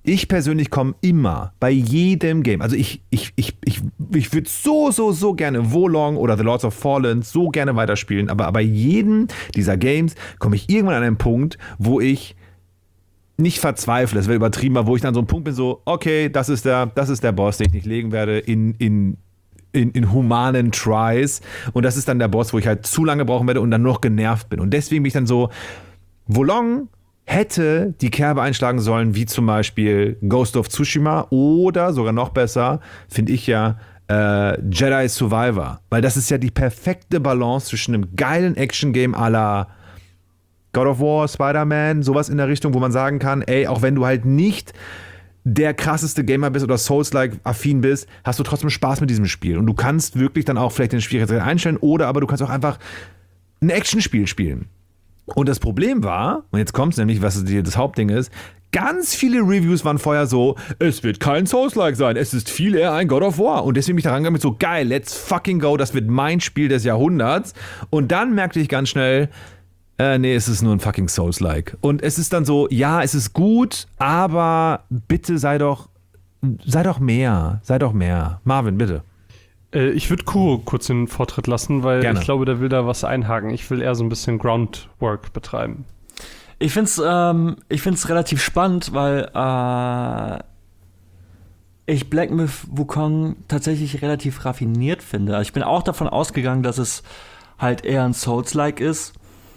ich persönlich komme immer bei jedem Game, also ich, ich, ich, ich, ich würde so, so, so gerne Wolong oder The Lords of Fallen so gerne weiterspielen, aber bei jedem dieser Games komme ich irgendwann an einen Punkt, wo ich nicht verzweifle, das wäre übertrieben, aber wo ich dann so ein Punkt bin, so, okay, das ist der, das ist der Boss, den ich nicht legen werde in, in, in, in humanen Tries, und das ist dann der Boss, wo ich halt zu lange brauchen werde und dann noch genervt bin, und deswegen bin ich dann so, Wolong hätte die Kerbe einschlagen sollen, wie zum Beispiel Ghost of Tsushima oder sogar noch besser, finde ich ja, äh, Jedi Survivor. Weil das ist ja die perfekte Balance zwischen einem geilen Action-Game à la God of War, Spider-Man, sowas in der Richtung, wo man sagen kann, ey, auch wenn du halt nicht der krasseste Gamer bist oder Souls-like-affin bist, hast du trotzdem Spaß mit diesem Spiel. Und du kannst wirklich dann auch vielleicht den Schwierigkeitsgrad einstellen, oder aber du kannst auch einfach ein Actionspiel spielen. Und das Problem war, und jetzt kommt es nämlich, was das Hauptding ist, ganz viele Reviews waren vorher so, es wird kein Souls-like sein, es ist viel eher ein God of War. Und deswegen bin ich da rangegangen mit so, geil, let's fucking go, das wird mein Spiel des Jahrhunderts. Und dann merkte ich ganz schnell, äh, nee, es ist nur ein fucking Souls-like. Und es ist dann so, ja, es ist gut, aber bitte sei doch, sei doch mehr, sei doch mehr. Marvin, bitte. Ich würde Kuro kurz den Vortritt lassen, weil Gerne. Ich glaube, der will da was einhaken. Ich will eher so ein bisschen Groundwork betreiben. Ich finde es ähm, ich find's relativ spannend, weil äh, ich Black Myth Wukong tatsächlich relativ raffiniert finde. Also ich bin auch davon ausgegangen, dass es halt eher ein Souls-like ist.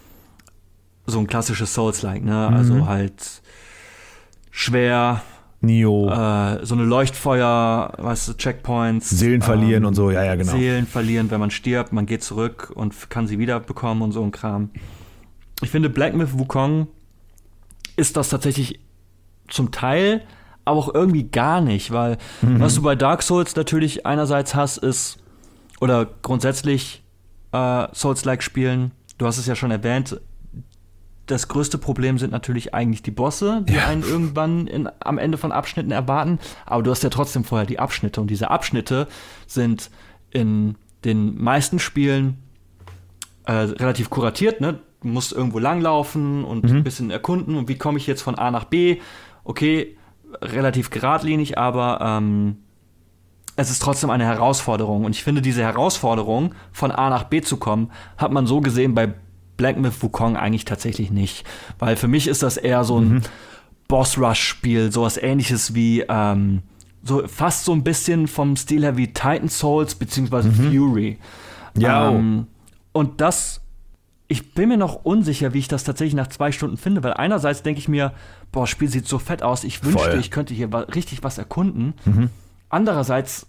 So ein klassisches Souls-like, ne? Mhm. Also halt schwer, Nioh. äh, so eine Leuchtfeuer, weißt du, Checkpoints. Seelen verlieren ähm, und so, ja, ja, genau. Seelen verlieren, wenn man stirbt, man geht zurück und kann sie wieder bekommen und so ein Kram. Ich finde, Black Myth Wukong ist das tatsächlich zum Teil, aber auch irgendwie gar nicht, weil Mhm. was du bei Dark Souls natürlich einerseits hast, ist, oder grundsätzlich äh, Souls-like spielen, du hast es ja schon erwähnt, das größte Problem sind natürlich eigentlich die Bosse, die Ja. einen irgendwann in, am Ende von Abschnitten erwarten. Aber du hast ja trotzdem vorher die Abschnitte. Und diese Abschnitte sind in den meisten Spielen äh, relativ kuratiert. Ne? Du musst irgendwo langlaufen und Mhm. ein bisschen erkunden. Und wie komme ich jetzt von A nach B? Okay, relativ geradlinig, aber ähm, es ist trotzdem eine Herausforderung. Und ich finde, diese Herausforderung, von A nach B zu kommen, hat man so gesehen bei Black Myth Wukong eigentlich tatsächlich nicht. Weil für mich ist das eher so ein mhm. Boss-Rush-Spiel, sowas ähnliches wie, ähm, so fast so ein bisschen vom Stil her wie Titan Souls beziehungsweise mhm. Fury. Ja. Ähm, und das, ich bin mir noch unsicher, wie ich das tatsächlich nach zwei Stunden finde, weil einerseits denke ich mir, boah, das Spiel sieht so fett aus, ich wünschte, Voll. ich könnte hier wa- richtig was erkunden. Mhm. Andererseits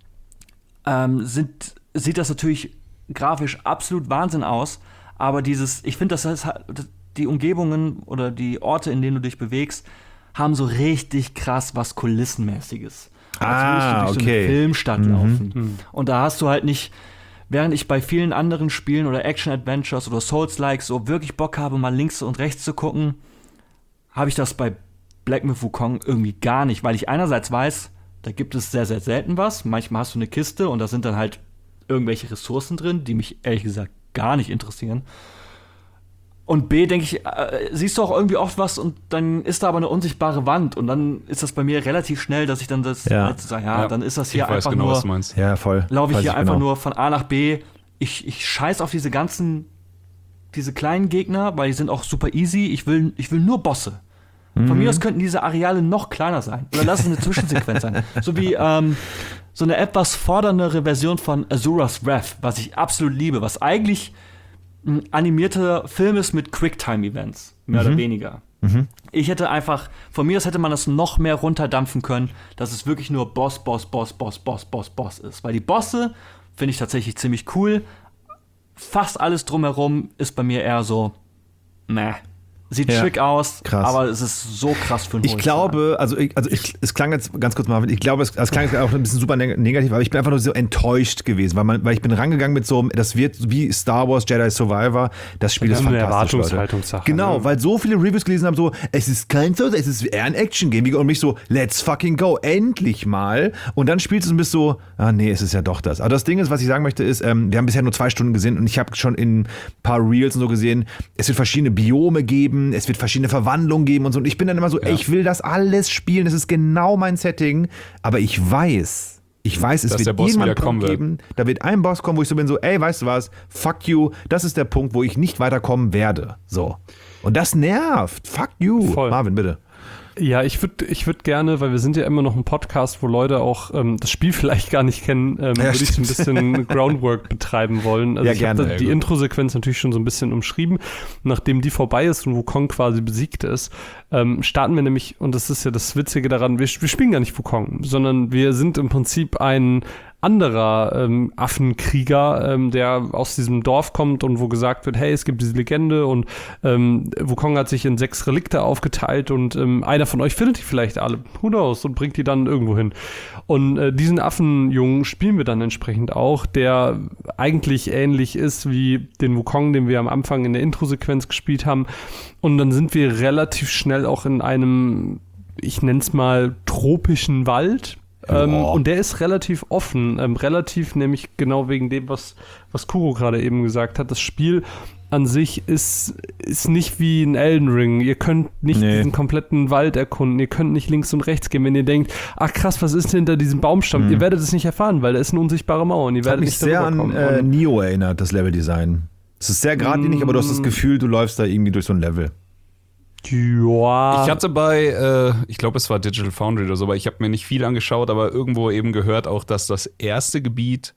ähm, sind, sieht das natürlich grafisch absolut Wahnsinn aus, aber dieses, ich finde, dass das, die Umgebungen oder die Orte, in denen du dich bewegst, haben so richtig krass was Kulissenmäßiges. Als Ah, würdest du durch so okay. eine Filmstadt Mhm. laufen. Mhm. Und da hast du halt nicht, während ich bei vielen anderen Spielen oder Action-Adventures oder Souls-like so wirklich Bock habe, mal links und rechts zu gucken, habe ich das bei Black Myth Wukong irgendwie gar nicht, weil ich einerseits weiß, da gibt es sehr, sehr selten was. Manchmal hast du eine Kiste und da sind dann halt irgendwelche Ressourcen drin, die mich ehrlich gesagt gar nicht interessieren. Und B, denke ich, äh, siehst du auch irgendwie oft was und dann ist da aber eine unsichtbare Wand und dann ist das bei mir relativ schnell, dass ich dann das Ja. halt sage, ja, Ja, dann ist das Ich hier weiß einfach genau, nur, was du meinst. Ja, voll. laufe ich Weiß hier einfach genau. nur von A nach B. Ich, ich scheiß auf diese ganzen, diese kleinen Gegner, weil die sind auch super easy. Ich will, ich will nur Bosse. Von Mhm. mir aus könnten diese Areale noch kleiner sein. Oder lass es eine Zwischensequenz sein. So wie ähm, so eine etwas forderndere Version von Azura's Wrath, was ich absolut liebe, was eigentlich ein animierter Film ist mit Quicktime-Events, mehr Mhm. oder weniger. Mhm. Ich hätte einfach, von mir aus hätte man das noch mehr runterdampfen können, dass es wirklich nur Boss, Boss, Boss, Boss, Boss, Boss, Boss ist. Weil die Bosse finde ich tatsächlich ziemlich cool. Fast alles drumherum ist bei mir eher so, meh. Sieht Ja. schick aus, Krass. aber es ist so krass für einen Ich glaube, also, ich, also ich, es klang jetzt ganz kurz mal, ich glaube, es, es klang jetzt auch ein bisschen super neg- negativ, aber ich bin einfach nur so enttäuscht gewesen, weil, man, weil ich bin rangegangen mit so, das wird wie Star Wars Jedi Survivor, das Spiel Das ist ist eine fantastisch, Leute. Erwartungshaltungssache. Genau, ne? weil so viele Reviews gelesen haben, so, es ist kein Souls, es ist eher ein Action-Game und mich so, let's fucking go, endlich mal. Und dann spielst du und bist so, ah nee, es ist ja doch das. Aber das Ding ist, was ich sagen möchte, ist, ähm, wir haben bisher nur zwei Stunden gesehen und ich habe schon in ein paar Reels und so gesehen, es wird verschiedene Biome geben geben, es wird verschiedene Verwandlungen geben und so. Und ich bin dann immer so, Ja. ey, ich will das alles spielen, das ist genau mein Setting. Aber ich weiß, ich weiß, es Dass wird der Boss irgendwann einen wieder kommen Punkt wird. geben, da wird ein Boss kommen, wo ich so bin, so, ey, weißt du was, fuck you, das ist der Punkt, wo ich nicht weiterkommen werde. So. Und das nervt. Fuck you. Voll. Marvin, bitte. Ja, ich würde ich würd gerne, weil wir sind ja immer noch ein Podcast, wo Leute auch ähm, das Spiel vielleicht gar nicht kennen, ähm, Ja, würde ich so ein bisschen Groundwork betreiben wollen. Also Ja, ich gerne. habe Ja, die gut. Intro-Sequenz natürlich schon so ein bisschen umschrieben. Nachdem die vorbei ist und Wukong quasi besiegt ist, ähm, starten wir nämlich, und das ist ja das Witzige daran, wir, wir spielen gar nicht Wukong, sondern wir sind im Prinzip ein anderer ähm, Affenkrieger, ähm, der aus diesem Dorf kommt und wo gesagt wird, hey, es gibt diese Legende und ähm, Wukong hat sich in sechs Relikte aufgeteilt und ähm, einer von euch findet die vielleicht alle, who knows, und bringt die dann irgendwo hin. Und äh, diesen Affenjungen spielen wir dann entsprechend auch, der eigentlich ähnlich ist wie den Wukong, den wir am Anfang in der Intro-Sequenz gespielt haben. Und dann sind wir relativ schnell auch in einem, ich nenne es mal, tropischen Wald. Ähm, Boah. und der ist relativ offen, ähm, relativ nämlich genau wegen dem, was, was Kuro gerade eben gesagt hat. Das Spiel an sich ist, ist nicht wie ein Elden Ring. Ihr könnt nicht Nee. diesen kompletten Wald erkunden. Ihr könnt nicht links und rechts gehen. Wenn ihr denkt, ach krass, was ist hinter diesem Baumstamm? Ihr werdet es nicht erfahren, weil da ist eine unsichtbare Mauer und ihr Das hat werdet mich nicht sehr darüber an kommen. äh, Und- Neo erinnert, das Leveldesign. Es ist sehr geradlinig, aber du hast das Gefühl, du läufst da irgendwie durch so ein Level. ja. Ich hatte bei, äh, ich glaube, es war Digital Foundry oder so, aber ich habe mir nicht viel angeschaut, aber irgendwo eben gehört auch, dass das erste Gebiet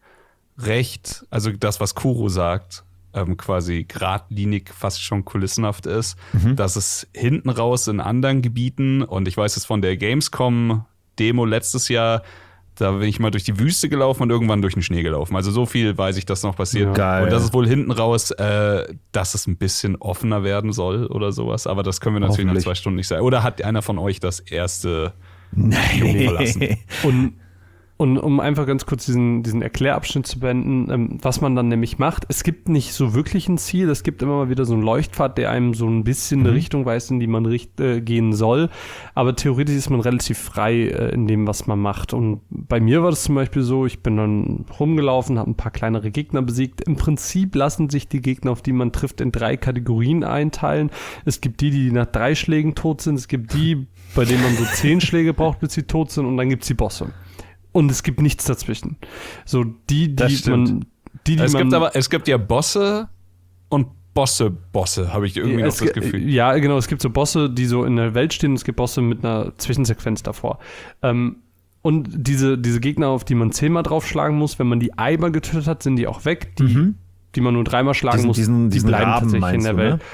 recht, also das, was Kuro sagt, ähm, quasi geradlinig, fast schon kulissenhaft ist, dass es hinten raus in anderen Gebieten, und ich weiß es von der Gamescom-Demo letztes Jahr, da bin ich mal durch die Wüste gelaufen und irgendwann durch den Schnee gelaufen. Also so viel weiß ich, dass noch passiert. Ja. Geil. Und das ist wohl hinten raus, äh, dass es ein bisschen offener werden soll oder sowas. Aber das können wir natürlich nach Hoffentlich. zwei Stunden nicht sagen. Oder hat einer von euch das erste Nein. verlassen? Und, und um einfach ganz kurz diesen, diesen Erklärabschnitt zu beenden, ähm, was man dann nämlich macht, es gibt nicht so wirklich ein Ziel, es gibt immer mal wieder so einen Leuchtpfad, der einem so ein bisschen eine Richtung weist, in die man richt, äh, gehen soll, aber theoretisch ist man relativ frei äh, in dem, was man macht. Und bei mir war das zum Beispiel so, ich bin dann rumgelaufen, habe ein paar kleinere Gegner besiegt. Im Prinzip lassen sich die Gegner, auf die man trifft, in drei Kategorien einteilen. Es gibt die, die nach drei Schlägen tot sind, es gibt die, bei denen man so zehn Schläge braucht, bis sie tot sind, und dann gibt es die Bosse. Und es gibt nichts dazwischen. So die, Das die stimmt. man, die, die Es man, gibt aber, es gibt ja Bosse und Bosse, Bosse, habe ich irgendwie ja, noch es das ge- Gefühl. Ja, genau. Es gibt so Bosse, die so in der Welt stehen. Und es gibt Bosse mit einer Zwischensequenz davor. Ähm, und diese, diese Gegner, auf die man zehnmal draufschlagen muss, wenn man die einmal getötet hat, sind die auch weg. Die, die man nur dreimal schlagen Diesen- muss, diesen- die diesen bleiben Raben tatsächlich in meinst der du, Welt. ne?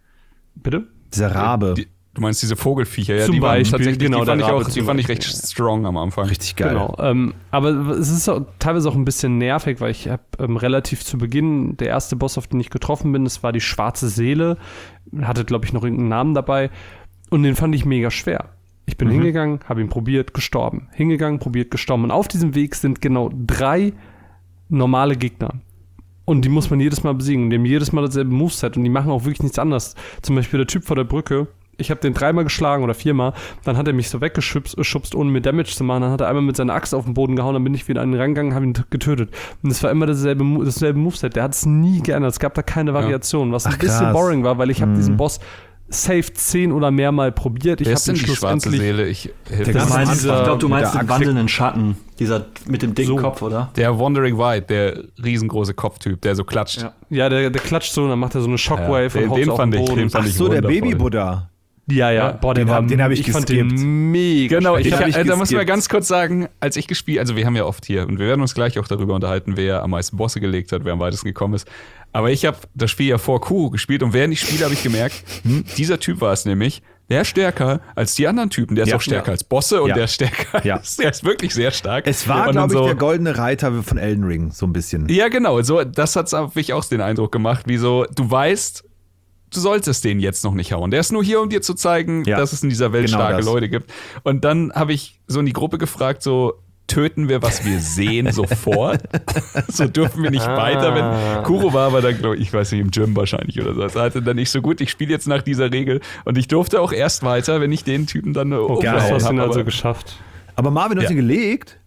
Bitte? Dieser Rabe. Die, du meinst diese Vogelviecher, ja, Zum die waren Beispiel, tatsächlich, genau, die fand der ich Rabe auch, die zum fand ich Beispiel. recht strong am Anfang. Richtig geil. Genau. Ähm, aber es ist auch teilweise auch ein bisschen nervig, weil ich habe ähm, relativ zu Beginn, der erste Boss, auf den ich getroffen bin, das war die schwarze Seele. Hatte, glaube ich, noch irgendeinen Namen dabei. Und den fand ich mega schwer. Ich bin hingegangen, habe ihn probiert, gestorben. Hingegangen, probiert, gestorben. Und auf diesem Weg sind genau drei normale Gegner. Und die muss man jedes Mal besiegen. Und die haben jedes Mal dasselbe Moveset. Und die machen auch wirklich nichts anderes. Zum Beispiel der Typ vor der Brücke. Ich habe den dreimal geschlagen oder viermal. Dann hat er mich so weggeschubst, schubst, ohne mir Damage zu machen. Dann hat er einmal mit seiner Axt auf den Boden gehauen. Dann bin ich wieder an ihn rangegangen, habe ihn t- getötet. Und es war immer dasselbe, Mo- dasselbe Moveset. Der hat es nie geändert. Es gab da keine Variation. Was Ach, ein bisschen krass. boring war, weil ich habe diesen Boss safe zehn oder mehr Mal probiert. Ich Wer habe ist denn den die schwarze schlussendlich... Seele? Ich hilf Der Du mir. ganz ist meinst, dieser- ich glaube, du mit meinst der den Axt. wandelnden Schatten. Dieser mit dem dicken So. Kopf, oder? Der Wandering White, der riesengroße Kopftyp, der so klatscht. Ja. Ja, der, der klatscht so und dann macht er so eine Shockwave Ja, den- und haut den so auf fand den ich- Boden. den fand Ach ich so, der wundervoll. Baby-Buddha. Ja, ja, boah, der Den war, hab- den hab ich fand geskippt. den mega Genau, schlecht. ich, hab hab, ich äh, da muss man geskippt. ganz kurz sagen, als ich gespielt, also wir haben ja oft hier und wir werden uns gleich auch darüber unterhalten, wer am meisten Bosse gelegt hat, wer am weitesten gekommen ist. Aber ich habe das Spiel ja vor Kuro gespielt und während ich spiele, habe ich gemerkt, hm, dieser Typ war es nämlich, der ist stärker als die anderen Typen. Der ist Ja. auch stärker Ja. als Bosse und Ja. der ist stärker. Ja. als, der ist wirklich sehr stark. Es war, Und dann glaube ich, so, der goldene Reiter von Elden Ring, so ein bisschen. Ja, genau. So, das hat mich auch den Eindruck gemacht, wie so, du weißt, du solltest den jetzt noch nicht hauen. Der ist nur hier, um dir zu zeigen, Ja, dass es in dieser Welt genau starke das. Leute gibt. Und dann habe ich so in die Gruppe gefragt, so, töten wir, was wir sehen, sofort? So dürfen wir nicht Ah. weiter. Wenn Kuro war aber dann, glaube ich, ich weiß nicht, im Gym wahrscheinlich oder so. Er hatte dann nicht so gut, ich spiele jetzt nach dieser Regel. Und ich durfte auch erst weiter, wenn ich den Typen dann Okay, umgehauen das hast du hab, ihn also aber- geschafft. Aber Marvin, du hast Ja. ihn gelegt?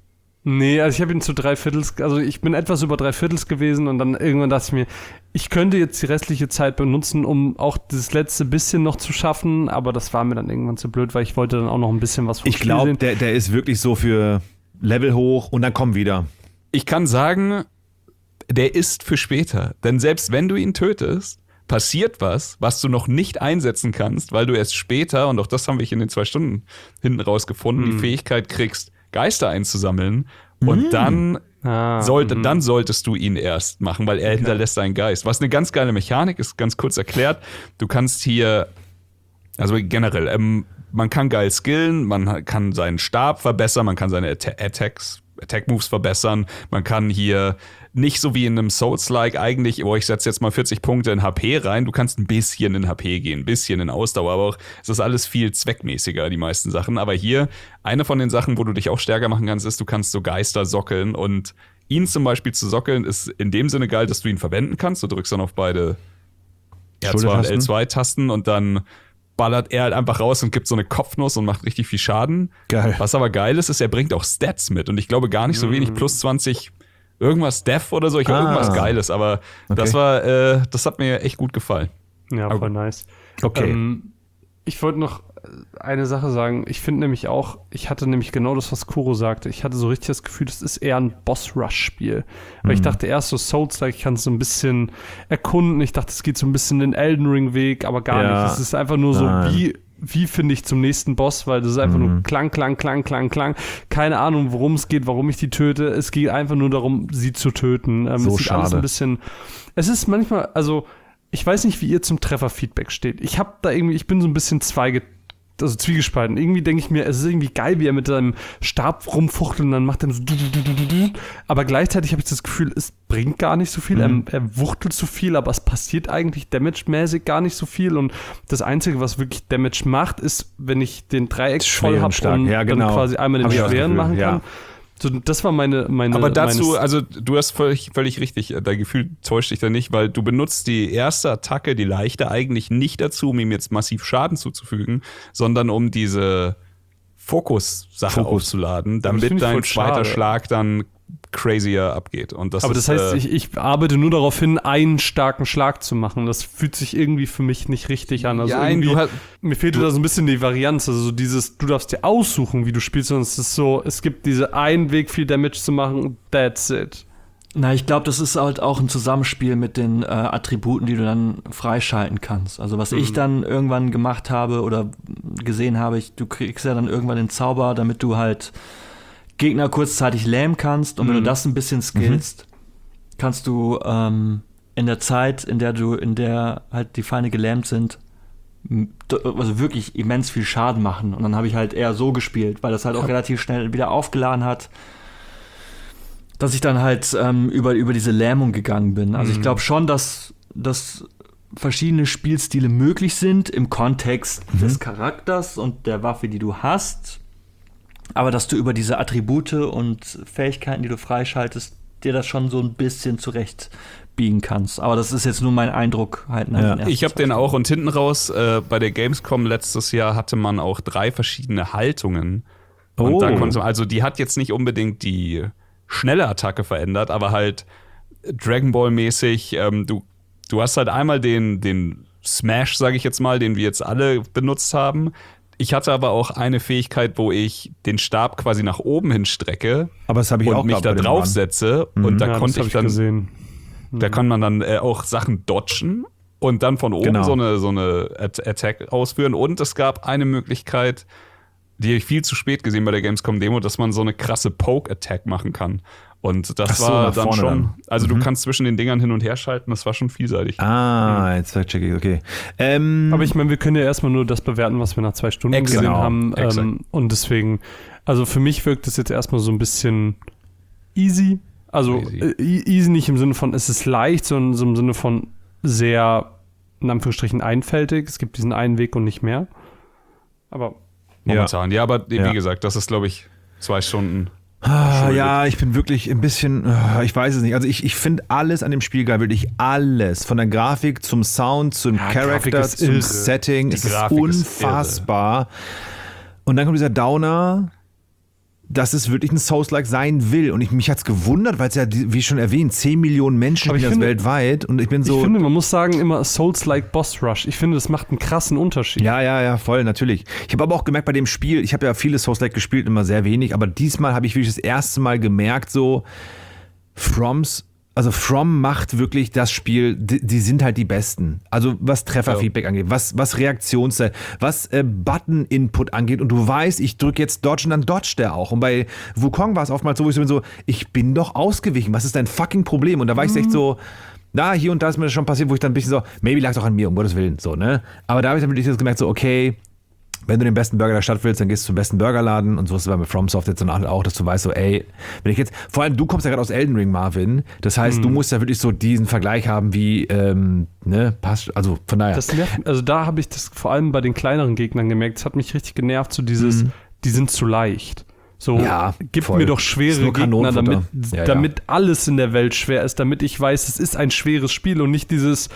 Nee, also ich habe ihn zu drei Viertels, also ich bin etwas über drei Viertels gewesen und dann irgendwann dachte ich mir, ich könnte jetzt die restliche Zeit benutzen, um auch das letzte bisschen noch zu schaffen, aber das war mir dann irgendwann zu blöd, weil ich wollte dann auch noch ein bisschen was vom Ich Spiel glaube, sehen. der, der ist wirklich so für Level hoch und dann komm wieder. Ich kann sagen, der ist für später. Denn selbst wenn du ihn tötest, passiert was, was du noch nicht einsetzen kannst, weil du erst später, und auch das haben wir in den zwei Stunden hinten rausgefunden, Mhm. die Fähigkeit kriegst, Geister einzusammeln. Und dann, Ah, sollte, mhm. dann solltest du ihn erst machen, weil er hinterlässt einen Geist. Was eine ganz geile Mechanik ist, ganz kurz erklärt. Du kannst hier, also generell, ähm, man kann geil skillen, man kann seinen Stab verbessern, man kann seine Atta- Attacks, Attack-Moves verbessern, man kann hier nicht so wie in einem Souls-like eigentlich, oh, ich setze jetzt mal vierzig Punkte in H P rein, du kannst ein bisschen in H P gehen, ein bisschen in Ausdauer, aber auch, es ist alles viel zweckmäßiger, die meisten Sachen. Aber hier, eine von den Sachen, wo du dich auch stärker machen kannst, ist, du kannst so Geister sockeln und ihn zum Beispiel zu sockeln, ist in dem Sinne geil, dass du ihn verwenden kannst. Du drückst dann auf beide R zwei und L zwei Tasten und dann ballert er halt einfach raus und gibt so eine Kopfnuss und macht richtig viel Schaden. Geil. Was aber geil ist, ist, er bringt auch Stats mit und ich glaube gar nicht so wenig, plus zwanzig irgendwas Death oder so, ich glaube Ah. irgendwas Geiles, aber Okay. das war, äh, das hat mir echt gut gefallen. Ja, voll nice. Okay. Ähm, ich wollte noch eine Sache sagen. Ich finde nämlich auch, ich hatte nämlich genau das, was Kuro sagte. Ich hatte so richtig das Gefühl, das ist eher ein Boss-Rush-Spiel. Weil ich dachte erst so Souls-like, ich kann es so ein bisschen erkunden. Ich dachte, es geht so ein bisschen den Elden Ring-Weg, aber gar Ja. nicht. Es ist einfach nur so, Nein. wie wie finde ich zum nächsten Boss, weil das ist einfach nur Klang, Klang, Klang, Klang, Klang. Keine Ahnung, worum es geht, warum ich die töte. Es geht einfach nur darum, sie zu töten. Ähm, So es sieht alles schade. ein bisschen. Es ist manchmal, also ich weiß nicht, wie ihr zum Trefferfeedback steht. Ich habe da irgendwie, ich bin so ein bisschen zweige, also zwiegespalten. Irgendwie denke ich mir, es ist irgendwie geil, wie er mit seinem Stab rumfuchtelt und dann macht er so. Aber gleichzeitig habe ich das Gefühl, es bringt gar nicht so viel. Mhm. Er, er wuchtelt so viel, aber es passiert eigentlich damage-mäßig gar nicht so viel. Und das Einzige, was wirklich Damage macht, ist, wenn ich den Dreieck voll Schweren habe Stark. und Ja, genau. dann quasi einmal den Hab ich auch das schweren Gefühl, machen ja. kann. So, das war meine, meine Aber dazu, meine- also du hast völlig, völlig richtig, dein Gefühl täuscht dich da nicht, weil du benutzt die erste Attacke, die leichte, eigentlich nicht dazu, um ihm jetzt massiv Schaden zuzufügen, sondern um diese Fokus-Sache Fokus. aufzuladen, das damit find ich dein voll zweiter schade. Schlag dann crazier abgeht. Und das aber ist, das heißt, äh, ich, ich arbeite nur darauf hin, einen starken Schlag zu machen. Das fühlt sich irgendwie für mich nicht richtig an. Also ja, nein, irgendwie, du hast, mir fehlt da so ein bisschen die Varianz. Also so dieses, du darfst dir aussuchen, wie du spielst, sondern es ist so, es gibt diese einen Weg, viel Damage zu machen, that's it. Na, ich glaube, das ist halt auch ein Zusammenspiel mit den äh, Attributen, die du dann freischalten kannst. Also was ich dann irgendwann gemacht habe oder gesehen habe, ich, du kriegst ja dann irgendwann den Zauber, damit du halt Gegner kurzzeitig lähmen kannst. Und wenn Mhm. du das ein bisschen skillst, kannst du ähm, in der Zeit, in der du, in der halt die Feinde gelähmt sind, m- do- also wirklich immens viel Schaden machen. Und dann habe ich halt eher so gespielt, weil das halt auch relativ schnell wieder aufgeladen hat, dass ich dann halt ähm, über, über diese Lähmung gegangen bin. Also ich glaube schon, dass, dass verschiedene Spielstile möglich sind im Kontext des Charakters und der Waffe, die du hast. Aber dass du über diese Attribute und Fähigkeiten, die du freischaltest, dir das schon so ein bisschen zurecht biegen kannst. Aber das ist jetzt nur mein Eindruck halt. nach Ja. den ersten ich habe zwei den Stunden. auch und hinten raus, äh, bei der Gamescom letztes Jahr hatte man auch drei verschiedene Haltungen. Und Oh. da konnte man, also die hat jetzt nicht unbedingt die schnelle Attacke verändert, aber halt Dragon Ball mäßig, ähm, du, du hast halt einmal den, den Smash, sage ich jetzt mal, den wir jetzt alle benutzt haben. Ich hatte aber auch eine Fähigkeit, wo ich den Stab quasi nach oben hin strecke Aber das habe ich und auch mich gehabt da bei dem drauf Run. setze und da Ja, konnte das ich hab dann gesehen. da kann man dann äh, auch Sachen dodgen und dann von oben Genau. so eine, so eine At- Attack ausführen. Und es gab eine Möglichkeit, die habe ich viel zu spät gesehen bei der Gamescom-Demo, dass man so eine krasse Poke-Attack machen kann. Und das Ach so, war nach dann vorne schon, dann. also Mhm. du kannst zwischen den Dingern hin und her schalten, das war schon vielseitig. Ah, jetzt check ich, okay. Ähm, Aber ich meine, wir können ja erstmal nur das bewerten, was wir nach zwei Stunden Exakt. gesehen Genau. haben. Exakt. Ähm, und deswegen, also für mich wirkt es jetzt erstmal so ein bisschen easy. Also Easy. äh, e- easy nicht im Sinne von, es ist leicht, sondern so im Sinne von sehr, in Anführungsstrichen, einfältig. Es gibt diesen einen Weg und nicht mehr. Aber Momentan. Ja, aber wie Ja. gesagt, das ist, glaube ich, zwei Stunden. Ah, Schuldig. ja, ich bin wirklich ein bisschen, ah, ich weiß es nicht. Also ich, ich finde alles an dem Spiel geil, wirklich alles. Von der Grafik zum Sound, zum Ja, Grafik Charakter, ist zum irre. Setting. Die Es ist Grafik ist unfassbar. Und dann kommt dieser Downer. dass es wirklich ein Souls-like sein will. Und ich, mich hat's gewundert, weil es ja, wie schon erwähnt, zehn Millionen Menschen Aber ich spielen das finde- weltweit. Und ich bin so... Ich finde, man muss sagen, immer Souls-like Boss Rush. Ich finde, das macht einen krassen Unterschied. Ja, ja, ja, voll, natürlich. Ich habe aber auch gemerkt bei dem Spiel, ich habe ja viele Souls-like gespielt, immer sehr wenig, aber diesmal habe ich wirklich das erste Mal gemerkt, so Froms, also From macht wirklich das Spiel, die, die sind halt die Besten. Also was Trefferfeedback angeht, was, was Reaktionszeit, was äh, Button-Input angeht und du weißt, ich drücke jetzt Dodge und dann dodgt der auch. Und bei Wukong war es oftmals so, wo ich so bin so, ich bin doch ausgewichen, was ist dein fucking Problem? Und da war ich echt so... Na, hier und da ist mir das schon passiert, wo ich dann ein bisschen so, maybe lag es auch an mir, um Gottes Willen, so, ne? Aber da habe ich dann wirklich gemerkt, so, okay, wenn du den besten Burger der Stadt willst, dann gehst du zum besten Burgerladen und so ist es bei FromSoft jetzt danach auch, dass du weißt, so, ey, wenn ich jetzt, vor allem du kommst ja gerade aus Elden Ring, Marvin, das heißt, mhm. du musst ja wirklich so diesen Vergleich haben wie, ähm, ne, passt, also von daher. Das nervt, also da habe ich das vor allem bei den kleineren Gegnern gemerkt, es hat mich richtig genervt, so dieses, mhm. die sind zu leicht. So, ja, gib voll. mir doch Ist schwere nur Gegner, damit, Kanonenfutter. Ja, damit alles in der Welt schwer ist, damit ich weiß, es ist ein schweres Spiel und nicht dieses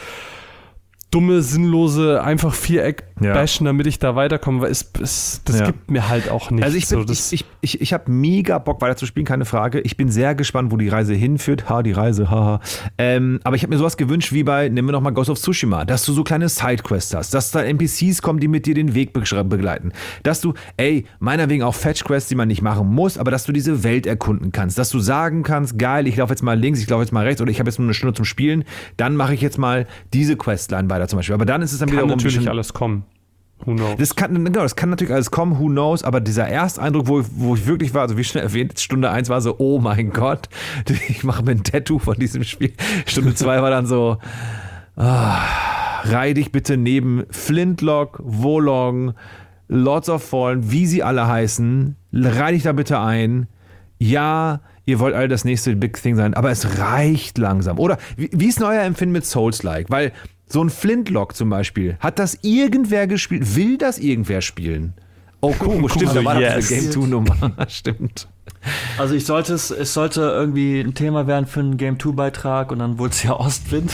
dumme, sinnlose, einfach Viereck Ja. bashen, damit ich da weiterkomme, weil es, es, das Ja. gibt mir halt auch nichts. Also ich, bin, so, das, ich, ich, ich, ich habe mega Bock weiter zu spielen, keine Frage. Ich bin sehr gespannt, wo die Reise hinführt. Ha, die Reise, haha. Ähm, aber ich habe mir sowas gewünscht wie bei, nehmen wir nochmal Ghost of Tsushima, dass du so kleine Sidequests hast, dass da N P Cs kommen, die mit dir den Weg beschre- begleiten. Dass du, ey, meinerwegen auch Fetch-Quests, die man nicht machen muss, aber dass du diese Welt erkunden kannst. Dass du sagen kannst, geil, ich laufe jetzt mal links, ich laufe jetzt mal rechts oder ich habe jetzt nur eine Stunde zum Spielen, dann mache ich jetzt mal diese Questline weiter zum Beispiel. Aber dann ist es dann kann wiederum natürlich ein bisschen- alles kommen. Who knows? Das kann, genau, das kann natürlich alles kommen, who knows, aber dieser Ersteindruck, wo, wo ich wirklich war, also wie schon erwähnt, Stunde eins war so, oh mein Gott, ich mache mir ein Tattoo von diesem Spiel. Stunde zwei war dann so, ah, reih dich bitte neben Flintlock, Wolong, Lords of Fallen, wie sie alle heißen, reih dich da bitte ein. Ja, ihr wollt alle das nächste Big Thing sein, aber es reicht langsam. Oder wie, wie ist euer Empfinden mit Souls-like? Weil so ein Flintlock zum Beispiel, hat das irgendwer gespielt? Will das irgendwer spielen? Oh, cool, stimmt, da war doch yes. diese Game zwei Nummer. Stimmt. Also ich sollte es, es sollte irgendwie ein Thema werden für einen Game zwei Beitrag und dann wurde es ja Ostwind.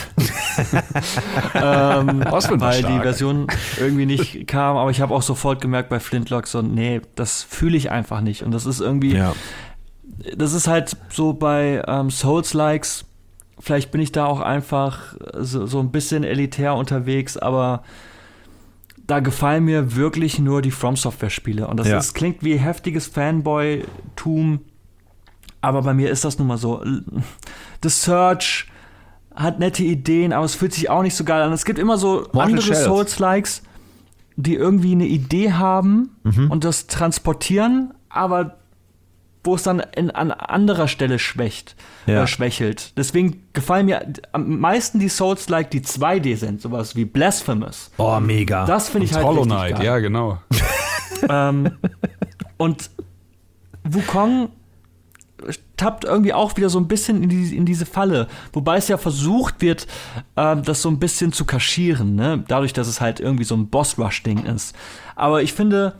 ähm, Ostwind war weil stark. die Version irgendwie nicht kam, aber ich habe auch sofort gemerkt bei Flintlock so, nee, das fühle ich einfach nicht. Und das ist irgendwie, Ja. das ist halt so bei ähm, Souls-Likes, vielleicht bin ich da auch einfach so, so ein bisschen elitär unterwegs, aber da gefallen mir wirklich nur die From-Software-Spiele. Und das Ja. ist, klingt wie heftiges Fanboy-Tum, aber bei mir ist das nun mal so. The Search hat nette Ideen, aber es fühlt sich auch nicht so geil an. Es gibt immer so Mortal andere Shells. Souls-Likes, die irgendwie eine Idee haben Mhm. und das transportieren, aber wo es dann in, an anderer Stelle schwächt, Ja. äh, schwächelt. Deswegen gefallen mir am meisten die Souls-like, die zwei D sind, sowas wie Blasphemous. Oh, mega. Das finde ich halt Hollow richtig Knight, geil. ja, genau. Ähm, und Wukong tappt irgendwie auch wieder so ein bisschen in, die, in diese Falle. Wobei es ja versucht wird, ähm, das so ein bisschen zu kaschieren, ne? Dadurch, dass es halt irgendwie so ein Boss-Rush-Ding ist. Aber ich finde,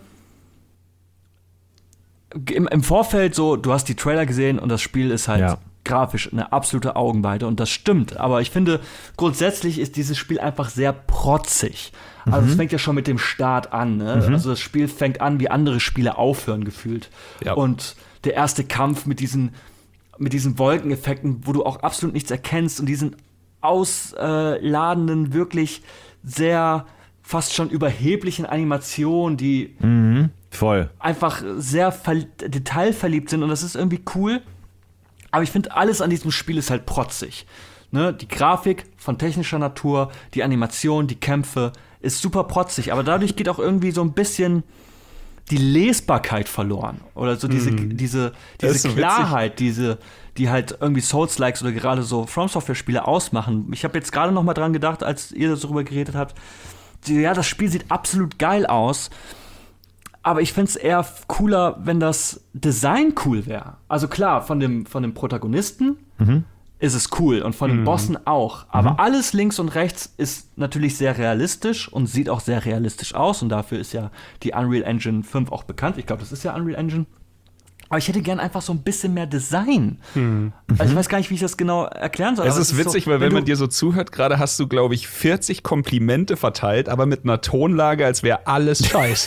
im, im Vorfeld so, du hast die Trailer gesehen und das Spiel ist halt Ja. grafisch eine absolute Augenweide und das stimmt. Aber ich finde, grundsätzlich ist dieses Spiel einfach sehr protzig. Also es fängt ja schon mit dem Start an. Ne? Also das Spiel fängt an, wie andere Spiele aufhören gefühlt. Ja. Und der erste Kampf mit diesen, mit diesen Wolkeneffekten, wo du auch absolut nichts erkennst und diesen ausladenden, wirklich sehr fast schon überheblichen Animationen, die Voll. einfach sehr verl- detailverliebt sind und das ist irgendwie cool. Aber ich finde, alles an diesem Spiel ist halt protzig. Ne? Die Grafik von technischer Natur, die Animation, die Kämpfe ist super protzig. Aber dadurch geht auch irgendwie so ein bisschen die Lesbarkeit verloren. Oder so diese, diese, Das ist diese so Klarheit, diese, die halt irgendwie Souls-Likes oder gerade so From-Software-Spiele ausmachen. Ich habe jetzt gerade noch mal dran gedacht, als ihr darüber geredet habt, die, ja, das Spiel sieht absolut geil aus. Aber ich find's eher cooler, wenn das Design cool wäre. Also klar, von dem, von dem Protagonisten ist es cool und von den Bossen auch. Aber alles links und rechts ist natürlich sehr realistisch und sieht auch sehr realistisch aus. Und dafür ist ja die Unreal Engine fünf auch bekannt. Ich glaube, das ist ja Unreal Engine. Aber ich hätte gern einfach so ein bisschen mehr Design. Hm. Also ich weiß gar nicht, wie ich das genau erklären soll. Es aber ist witzig, so, weil wenn du, man dir so zuhört, gerade hast du, glaube ich, vierzig Komplimente verteilt, aber mit einer Tonlage, als wäre alles scheiße.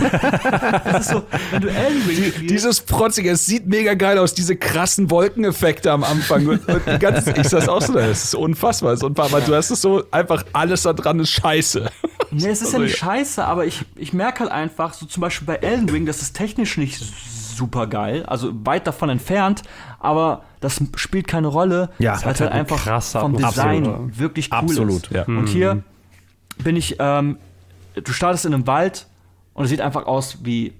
das ist so, wenn du Elden Ring spielst, Dieses Protzige, es sieht mega geil aus, diese krassen Wolkeneffekte am Anfang. Und, und die ganze, ich sag's auch so, das ist unfassbar. Das ist unfassbar. Du hast es so, einfach alles da dran ist scheiße. nee, es ist ja nicht scheiße, aber ich, ich merke halt einfach, so zum Beispiel bei Elden Ring, das ist technisch nicht super geil, also weit davon entfernt, aber das spielt keine Rolle, Ja, weil es halt einfach vom Design Absolut. wirklich cool Absolut, ist. ja. Und hier bin ich, ähm, du startest in einem Wald und es sieht einfach aus wie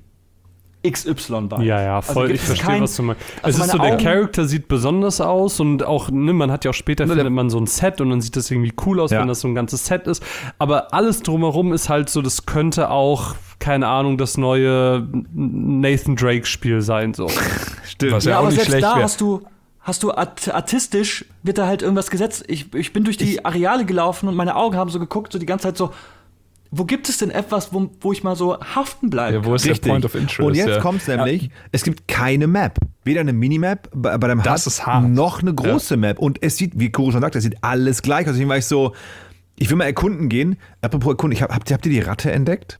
X Y-Wald. Ja, ja, voll, Also ich es ist verstehe, kein- was du meinst. also es ist so, meine der Augen- Charakter sieht besonders aus und auch, ne, man hat ja auch später, Ne, findet der- man so ein Set und dann sieht das irgendwie cool aus, Ja. wenn das so ein ganzes Set ist. Aber alles drumherum ist halt so, das könnte auch, keine Ahnung, das neue Nathan Drake-Spiel sein, so. Stimmt. Was Ja, ja auch aber nicht selbst schlecht da wäre. hast du, hast du art artistisch, wird da halt irgendwas gesetzt. Ich, ich bin durch die Areale gelaufen und meine Augen haben so geguckt, so die ganze Zeit so, wo gibt es denn etwas, wo, wo ich mal so haften bleibe? Ja, wo ist Richtig. der Point of Interest? Und jetzt ja. kommt's nämlich, es gibt keine Map. Weder eine Minimap bei, bei dem Das Hut ist hart. noch eine große Map. Und es sieht, wie Kuro schon sagt, es sieht alles gleich aus. Deswegen war ich so, ich will mal erkunden gehen. Apropos erkunden, ich hab, habt, ihr, habt ihr die Ratte entdeckt?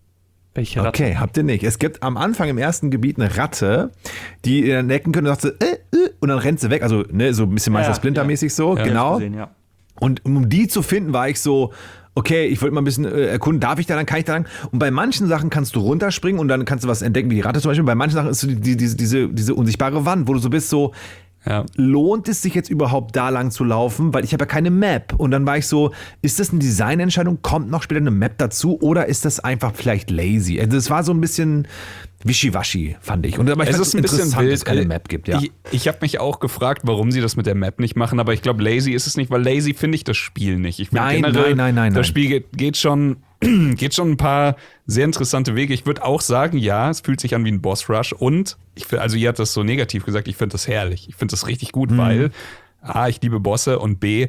Welche Ratte? Okay, habt ihr nicht. Es gibt am Anfang im ersten Gebiet eine Ratte, die ihr entdecken könnt und sagt so, äh, äh, und dann rennt sie weg. Also ne, so ein bisschen Meister Ja, Splinter-mäßig so, Ja. genau. Gesehen, ja. Und um die zu finden, war ich so, okay, ich wollte mal ein bisschen äh, erkunden, darf ich da lang, kann ich da lang? Und bei manchen Sachen kannst du runterspringen und dann kannst du was entdecken, wie die Ratte zum Beispiel. Bei manchen Sachen ist so die, die, diese, diese, diese unsichtbare Wand, wo du so bist, so, Ja. lohnt es sich jetzt überhaupt da lang zu laufen? Weil ich habe ja keine Map. Und dann war ich so, ist das eine Designentscheidung? Kommt noch später eine Map dazu? Oder ist das einfach vielleicht lazy? Also das war so ein bisschen wischiwaschi, fand ich. Und aber ich Es fand ist ein bisschen interessant, wild, dass es keine äh, Map gibt. Ja. Ich, ich habe mich auch gefragt, warum sie das mit der Map nicht machen, aber ich glaube, lazy ist es nicht, weil lazy finde ich das Spiel nicht. Ich find Nein, generell, nein, nein, nein, Das nein. Spiel geht, geht schon geht schon ein paar sehr interessante Wege. Ich würde auch sagen, ja, es fühlt sich an wie ein Boss-Rush und ich find, also ihr habt das so negativ gesagt, ich finde das herrlich. Ich finde das richtig gut, Mhm. weil A, ich liebe Bosse und B,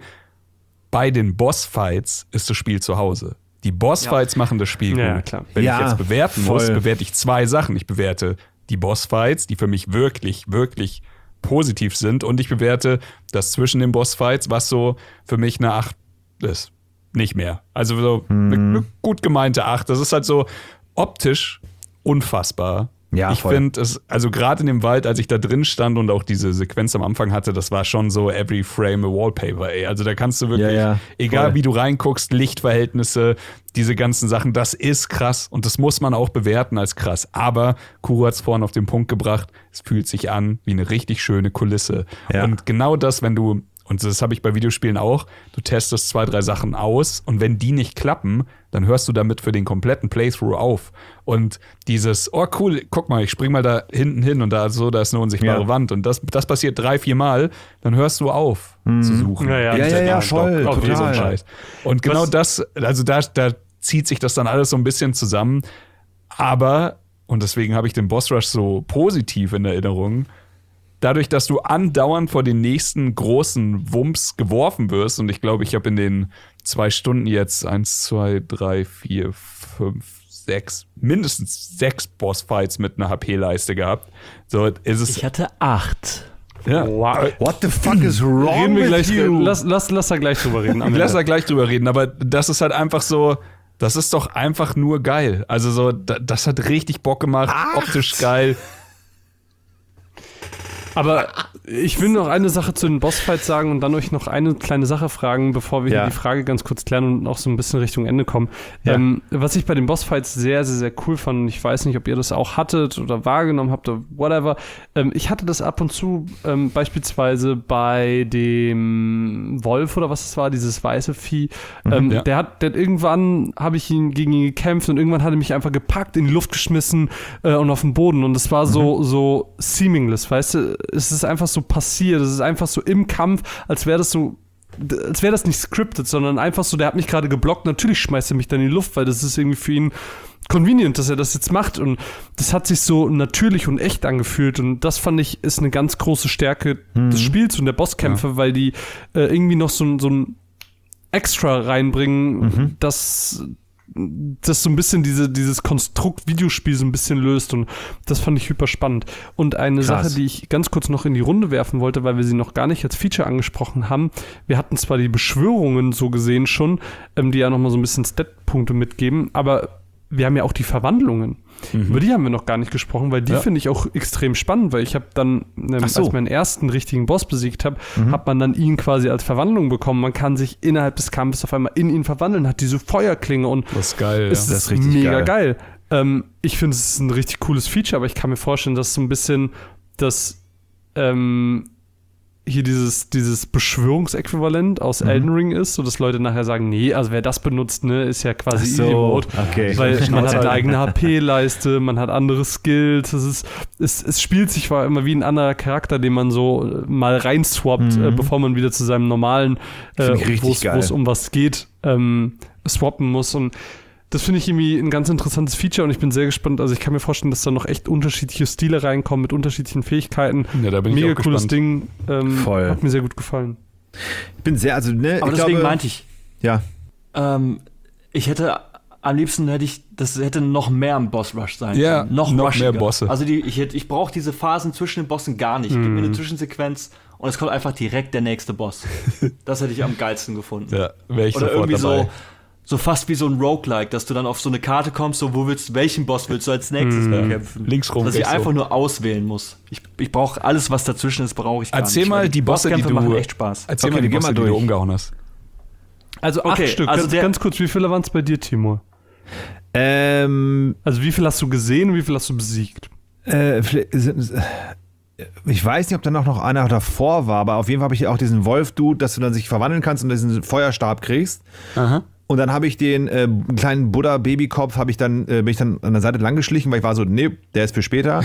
bei den Bossfights ist das Spiel zu Hause. Die Bossfights machen das Spiel Ja, gut. klar. Wenn Ja, ich jetzt bewerten muss, voll. bewerte ich zwei Sachen. Ich bewerte die Bossfights, die für mich wirklich, wirklich positiv sind und ich bewerte das zwischen den Bossfights, was so für mich eine acht ist. Nicht mehr. Also so eine, eine gut gemeinte acht. Das ist halt so optisch unfassbar. Ja, ich voll. finde es, also gerade in dem Wald, als ich da drin stand und auch diese Sequenz am Anfang hatte, das war schon so every frame a wallpaper, ey. Also da kannst du wirklich, Ja, ja, egal voll. wie du reinguckst, Lichtverhältnisse, diese ganzen Sachen, das ist krass und das muss man auch bewerten als krass. Aber Kuro hat es vorhin auf den Punkt gebracht, es fühlt sich an wie eine richtig schöne Kulisse. Ja. Und genau das, wenn du, und das habe ich bei Videospielen auch, du testest zwei, drei Sachen aus und wenn die nicht klappen, dann hörst du damit für den kompletten Playthrough auf. Und dieses, oh cool, guck mal, ich spring mal da hinten hin und da so, da ist eine unsichtbare Ja. Wand und das, das passiert drei, vier Mal, dann hörst du auf zu suchen. Ja, ja. Ja, ja, ja, voll, Auf total. so einen Scheiß. Und genau Was- das, also da, da zieht sich das dann alles so ein bisschen zusammen. Aber, und deswegen habe ich den Boss Rush so positiv in Erinnerung, dadurch, dass du andauernd vor den nächsten großen Wumms geworfen wirst, und ich glaube, ich habe in den zwei Stunden jetzt eins, zwei, drei, vier, fünf, sechs, mindestens sechs Bossfights mit einer H P-Leiste gehabt. So ist es. Ich hatte acht. Ja. Wow. What the fuck is wrong Reden wir with gleich, you? lass, lass, lass da gleich drüber reden. am Lass Ende. da gleich drüber reden, aber das ist halt einfach so, das ist doch einfach nur geil. Also so, da- das hat richtig Bock gemacht, Acht. optisch geil. Aber ich will noch eine Sache zu den Bossfights sagen und dann euch noch eine kleine Sache fragen, bevor wir Ja. hier die Frage ganz kurz klären und auch so ein bisschen Richtung Ende kommen. Ja. Ähm, was ich bei den Bossfights sehr, sehr, sehr cool fand, und ich weiß nicht, ob ihr das auch hattet oder wahrgenommen habt oder whatever. Ähm, ich hatte das ab und zu ähm, beispielsweise bei dem Wolf oder was es war, dieses weiße Vieh. Ähm, ja. Der hat, der hat irgendwann habe ich ihn gegen ihn gekämpft und irgendwann hat er mich einfach gepackt, in die Luft geschmissen äh, und auf den Boden und es war so, so seamless, weißt du? Es ist einfach so passiert, es ist einfach so im Kampf, als wäre das so, als wäre das nicht scripted, sondern einfach so, der hat mich gerade geblockt, natürlich schmeißt er mich dann in die Luft, weil das ist irgendwie für ihn convenient, dass er das jetzt macht und das hat sich so natürlich und echt angefühlt und das fand ich ist eine ganz große Stärke des Spiels und der Bosskämpfe, weil die äh, irgendwie noch so, ein- so ein Extra reinbringen, das das so ein bisschen diese, dieses Konstrukt Videospiel so ein bisschen löst und das fand ich hyper spannend. Und eine Krass. Sache, die ich ganz kurz noch in die Runde werfen wollte, weil wir sie noch gar nicht als Feature angesprochen haben, wir hatten zwar die Beschwörungen so gesehen schon, ähm, die ja nochmal so ein bisschen Stat-Punkte mitgeben, aber wir haben ja auch die Verwandlungen. Mhm. Über die haben wir noch gar nicht gesprochen, weil die ja. finde ich auch extrem spannend, weil ich habe dann, ähm, Ach so. als ich meinen ersten richtigen Boss besiegt habe, Mhm. hat man dann ihn quasi als Verwandlung bekommen. Man kann sich innerhalb des Kampfes auf einmal in ihn verwandeln, hat diese Feuerklinge und Das ist geil, es ja. ist, Das ist richtig mega geil. geil. Ähm, ich finde, es ist ein richtig cooles Feature, aber ich kann mir vorstellen, dass so ein bisschen das ähm, hier dieses, dieses Beschwörungsäquivalent aus Mhm. Elden Ring ist, so dass Leute nachher sagen, nee, also wer das benutzt, ne, ist ja quasi Ach so, Easy Mode. okay. Weil man hat eine eigene H P-Leiste, man hat andere Skills, es, ist, es, es spielt sich vor immer wie ein anderer Charakter, den man so äh, mal reinswappt, Mhm. äh, bevor man wieder zu seinem normalen, Finde ich äh, richtig wo es- geil. wo es um was geht, ähm, swappen muss. Und das finde ich irgendwie ein ganz interessantes Feature und ich bin sehr gespannt. Also ich kann mir vorstellen, dass da noch echt unterschiedliche Stile reinkommen mit unterschiedlichen Fähigkeiten. Ja, da bin ich Mega auch cooles gespannt. Ding. Ähm, Voll. Hat mir sehr gut gefallen. Ich bin sehr, also, ne, Aber ich deswegen glaube, meinte ich, ja, ähm, ich hätte am liebsten hätte ich, das hätte noch mehr ein Boss-Rush sein Ja, können. Noch, noch rushiger. mehr Bosse. Also die, ich, hätte- ich brauche diese Phasen zwischen den Bossen gar nicht. Gib mir eine Zwischensequenz und es kommt einfach direkt der nächste Boss. Das hätte ich am geilsten gefunden. Ja, wäre ich Oder sofort irgendwie dabei. so, so fast wie so ein Roguelike, dass du dann auf so eine Karte kommst, so wo willst du, welchen Boss willst du als nächstes bekämpfen? Links rum, Dass ich rechts einfach rum. nur auswählen muss. Ich, ich brauche alles, was dazwischen ist, brauche ich gar Erzähl nicht. mal weil die Bosse, die Bosskämpfe du machen echt Spaß. Erzähl Okay, mal die geh mal Bosse, die du durch. umgehauen hast. Also Okay, acht Stück. also ganz, der- ganz kurz, wie viele waren es bei dir, Timur? ähm, Also wie viel hast du gesehen und wie viel hast du besiegt? Äh, vielleicht sind- äh, ich weiß nicht, ob da noch noch einer davor war, aber auf jeden Fall habe ich auch diesen Wolf-Dude, dass du dann sich verwandeln kannst und diesen Feuerstab kriegst. Aha. Und dann habe ich den äh, kleinen Buddha-Babykopf, habe ich dann, äh, bin ich dann an der Seite lang geschlichen, weil ich war so, nee, der ist für später.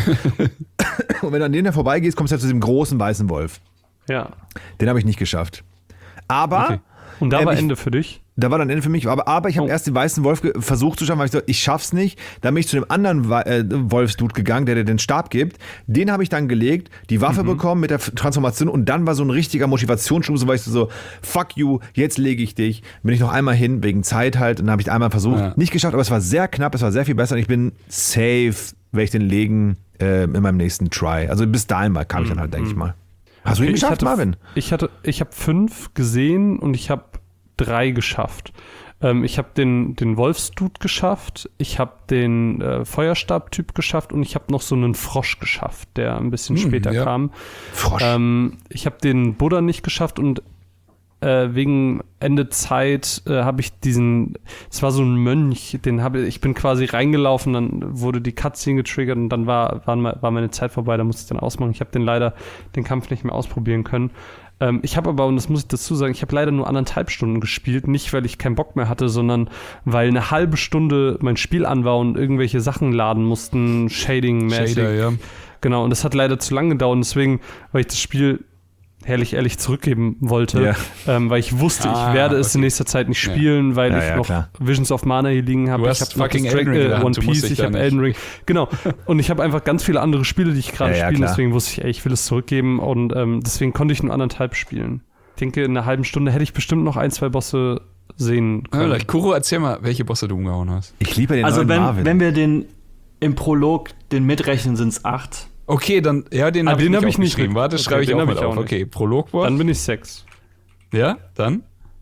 Und wenn du an den da vorbeigehst, kommst du halt zu diesem großen weißen Wolf. Ja. Den habe ich nicht geschafft. Aber Okay. Und da Ähm, war ich- Ende für dich? da war dann Ende für mich. Aber, aber ich habe Oh. erst den weißen Wolf ge- versucht zu schaffen, weil ich so, ich schaff's nicht. Dann bin ich zu dem anderen Wa- äh, Wolfsdude gegangen, der dir den Stab gibt. Den habe ich dann gelegt, die Waffe bekommen mit der F- Transformation und dann war so ein richtiger Motivationsschub, so weil ich so, fuck you, jetzt lege ich dich. Bin ich noch einmal hin, wegen Zeit halt. Und dann habe ich einmal versucht. Ja. Nicht geschafft, aber es war sehr knapp, es war sehr viel besser und ich bin safe, werde ich den legen äh, in meinem nächsten Try. Also bis dahin mal kam ich dann halt, denke ich mal. Hast du ihn Okay, geschafft, ich hatte, Marvin? Ich hatte, ich habe fünf gesehen und ich habe drei geschafft. Ähm, ich habe den, den Wolfsdude geschafft, ich habe den äh, Feuerstab-Typ geschafft und ich habe noch so einen Frosch geschafft, der ein bisschen Hm, später ja. kam. Frosch. Ähm, ich habe den Buddha nicht geschafft und äh, wegen Ende Zeit äh, habe ich diesen, es war so ein Mönch, den habe ich bin quasi reingelaufen, dann wurde die Cutscene getriggert und dann war, war, war meine Zeit vorbei, da musste ich dann ausmachen. Ich habe den leider, den Kampf nicht mehr ausprobieren können. Ähm, ich habe aber, und das muss ich dazu sagen, ich habe leider nur anderthalb Stunden gespielt, nicht weil ich keinen Bock mehr hatte, sondern weil eine halbe Stunde mein Spiel an war und irgendwelche Sachen laden mussten, Shading-mäßig. Shader, ja. Genau, und das hat leider zu lange gedauert und deswegen, weil ich das Spiel herrlich ehrlich zurückgeben wollte, Ja. ähm, weil ich wusste, Ah, ich werde es okay. in nächster Zeit nicht spielen, weil Ja, ich ja, noch klar. Visions of Mana hier liegen habe. Du Ich hast habe noch fucking das Drag- Elden Ring in der äh, Hand, One du musst Piece, dich ich da habe nicht- Elden Ring. Genau. Und ich habe einfach ganz viele andere Spiele, die ich gerade Ja, ja, spiele, klar. deswegen wusste ich, ey, ich will es zurückgeben und ähm, deswegen konnte ich nur anderthalb spielen. Ich denke, in einer halben Stunde hätte ich bestimmt noch ein, zwei Bosse sehen können. Ja, Kuro, erzähl mal, welche Bosse du umgehauen hast. Ich liebe den Also neuen wenn, Marvin. wenn wir den im Prolog den mitrechnen, sind es acht. Okay, dann, ja, den Ah, habe den ich, hab nicht ich nicht aufgeschrieben. mit- Warte, okay, schreibe ich den auch hab mit ich auch auf. nicht. Okay, Prolog-Boss. Dann bin ich sechs. Ja, dann?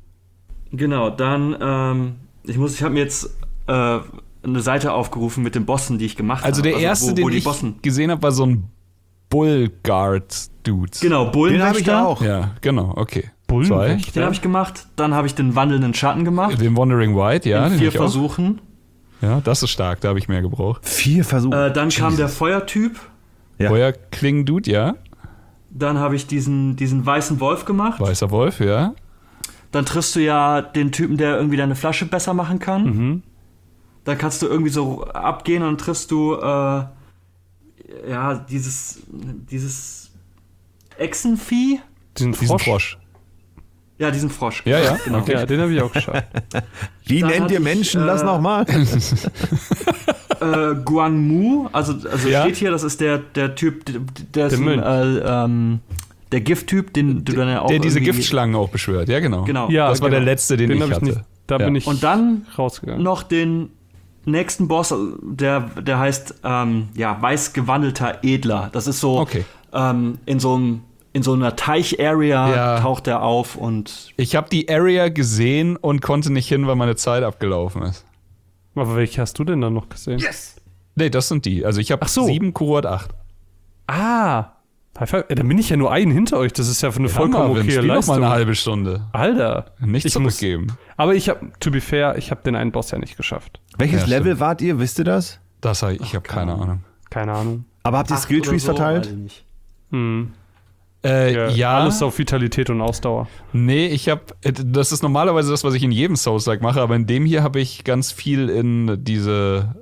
Genau, dann, ähm, ich muss, ich habe mir jetzt äh, eine Seite aufgerufen mit den Bossen, die ich gemacht Also habe. der erste, wo, wo den die ich Bossen. gesehen habe, war so ein Bullguard-Dude. Genau, den Bullenwächter. habe ich ja auch. Ja, genau, okay. Bullenwächter? Den habe ich gemacht. Dann habe ich den wandelnden Schatten gemacht. Den Wandering White, ja, in den vier hab ich auch. Versuchen. Ja, das ist stark, da habe ich mehr gebraucht. Vier Versuche. Äh, dann kam der Feuertyp. Ja. Feuerklingen-Dude, ja. Dann habe ich diesen, diesen weißen Wolf gemacht. Weißer Wolf, ja. Dann triffst du ja den Typen, der irgendwie deine Flasche besser machen kann. Mhm. Dann kannst du irgendwie so abgehen und dann triffst du äh, ja dieses dieses Echsenvieh. Diesen Diesen Frosch. Frosch. Ja, diesen Frosch. Ja, ja. Genau. Okay. Ja, den habe ich auch geschafft. Wie dann nennt hatte ihr ich, Menschen das äh, nochmal? Äh, Guangmu, also, also Ja. steht hier, das ist der, der Typ, der, der, ist Der ein, Mönch. äh, ähm, der Gifttyp, den du dann ja auch Der diese irgendwie- Giftschlangen auch beschwört, ja, genau. Genau. Ja, Das war genau. der letzte, den, Den ich hab ich hatte. nicht- Da Ja. bin ich Und dann rausgegangen. noch den nächsten Boss, der, der heißt ähm, ja, weiß gewandelter Edler. Das ist so Okay. ähm, in so einem in so einer Teich-Area Ja. taucht er auf und Ich habe die Area gesehen und konnte nicht hin, weil meine Zeit abgelaufen ist. Aber welche hast du denn dann noch gesehen? Nee, das sind die. Also ich habe Ach so. sieben, Kuro hat acht. Ah, High five. Ey, dann bin ich ja nur einen hinter euch. Das ist ja für eine vollkommen Hammer, Vin, okaye spiel noch mal Leistung. eine halbe Stunde. Alter. Nicht ich muss, zurückgeben. aber ich habe, to be fair, ich habe den einen Boss ja nicht geschafft. Welches Ja, Level stimmt. wart ihr? Wisst ihr das? Das hab ich, ich habe keine Ahnung. Keine Ahnung. Aber habt ihr acht Skilltrees oder so, weiß verteilt? ich nicht. Hm. Äh, Ja, ja, Alles auf Vitalität und Ausdauer. nee, ich habe, das ist normalerweise das, was ich in jedem Souls-like mache, aber in dem hier habe ich ganz viel in diese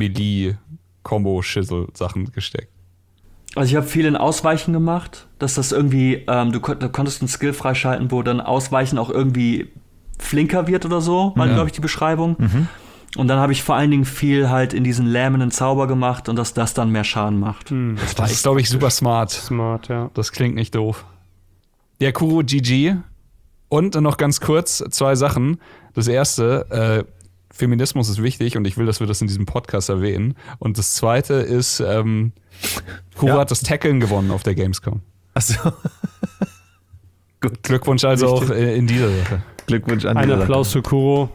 Melee-Combo-Schissel-Sachen gesteckt. Also ich habe viel in Ausweichen gemacht, dass das irgendwie, ähm, du, kon du konntest einen Skill freischalten, wo dann Ausweichen auch irgendwie flinker wird oder so, war, Ja. glaube ich, die Beschreibung. Und dann habe ich vor allen Dingen viel halt in diesen lähmenden Zauber gemacht und dass das dann mehr Schaden macht. Hm. Das ist, glaube ich, super smart. Smart, ja. Das klingt nicht doof. Ja, Kuro, G G. Und noch ganz kurz zwei Sachen. Das erste, äh, Feminismus ist wichtig und ich will, dass wir das in diesem Podcast erwähnen. Und das zweite ist, ähm, Kuro Ja. hat das Tackeln gewonnen auf der Gamescom. Achso. Gut. Glückwunsch also Wichtig. auch äh, in dieser Sache. Glückwunsch an Ein dieser Applaus für Kuro.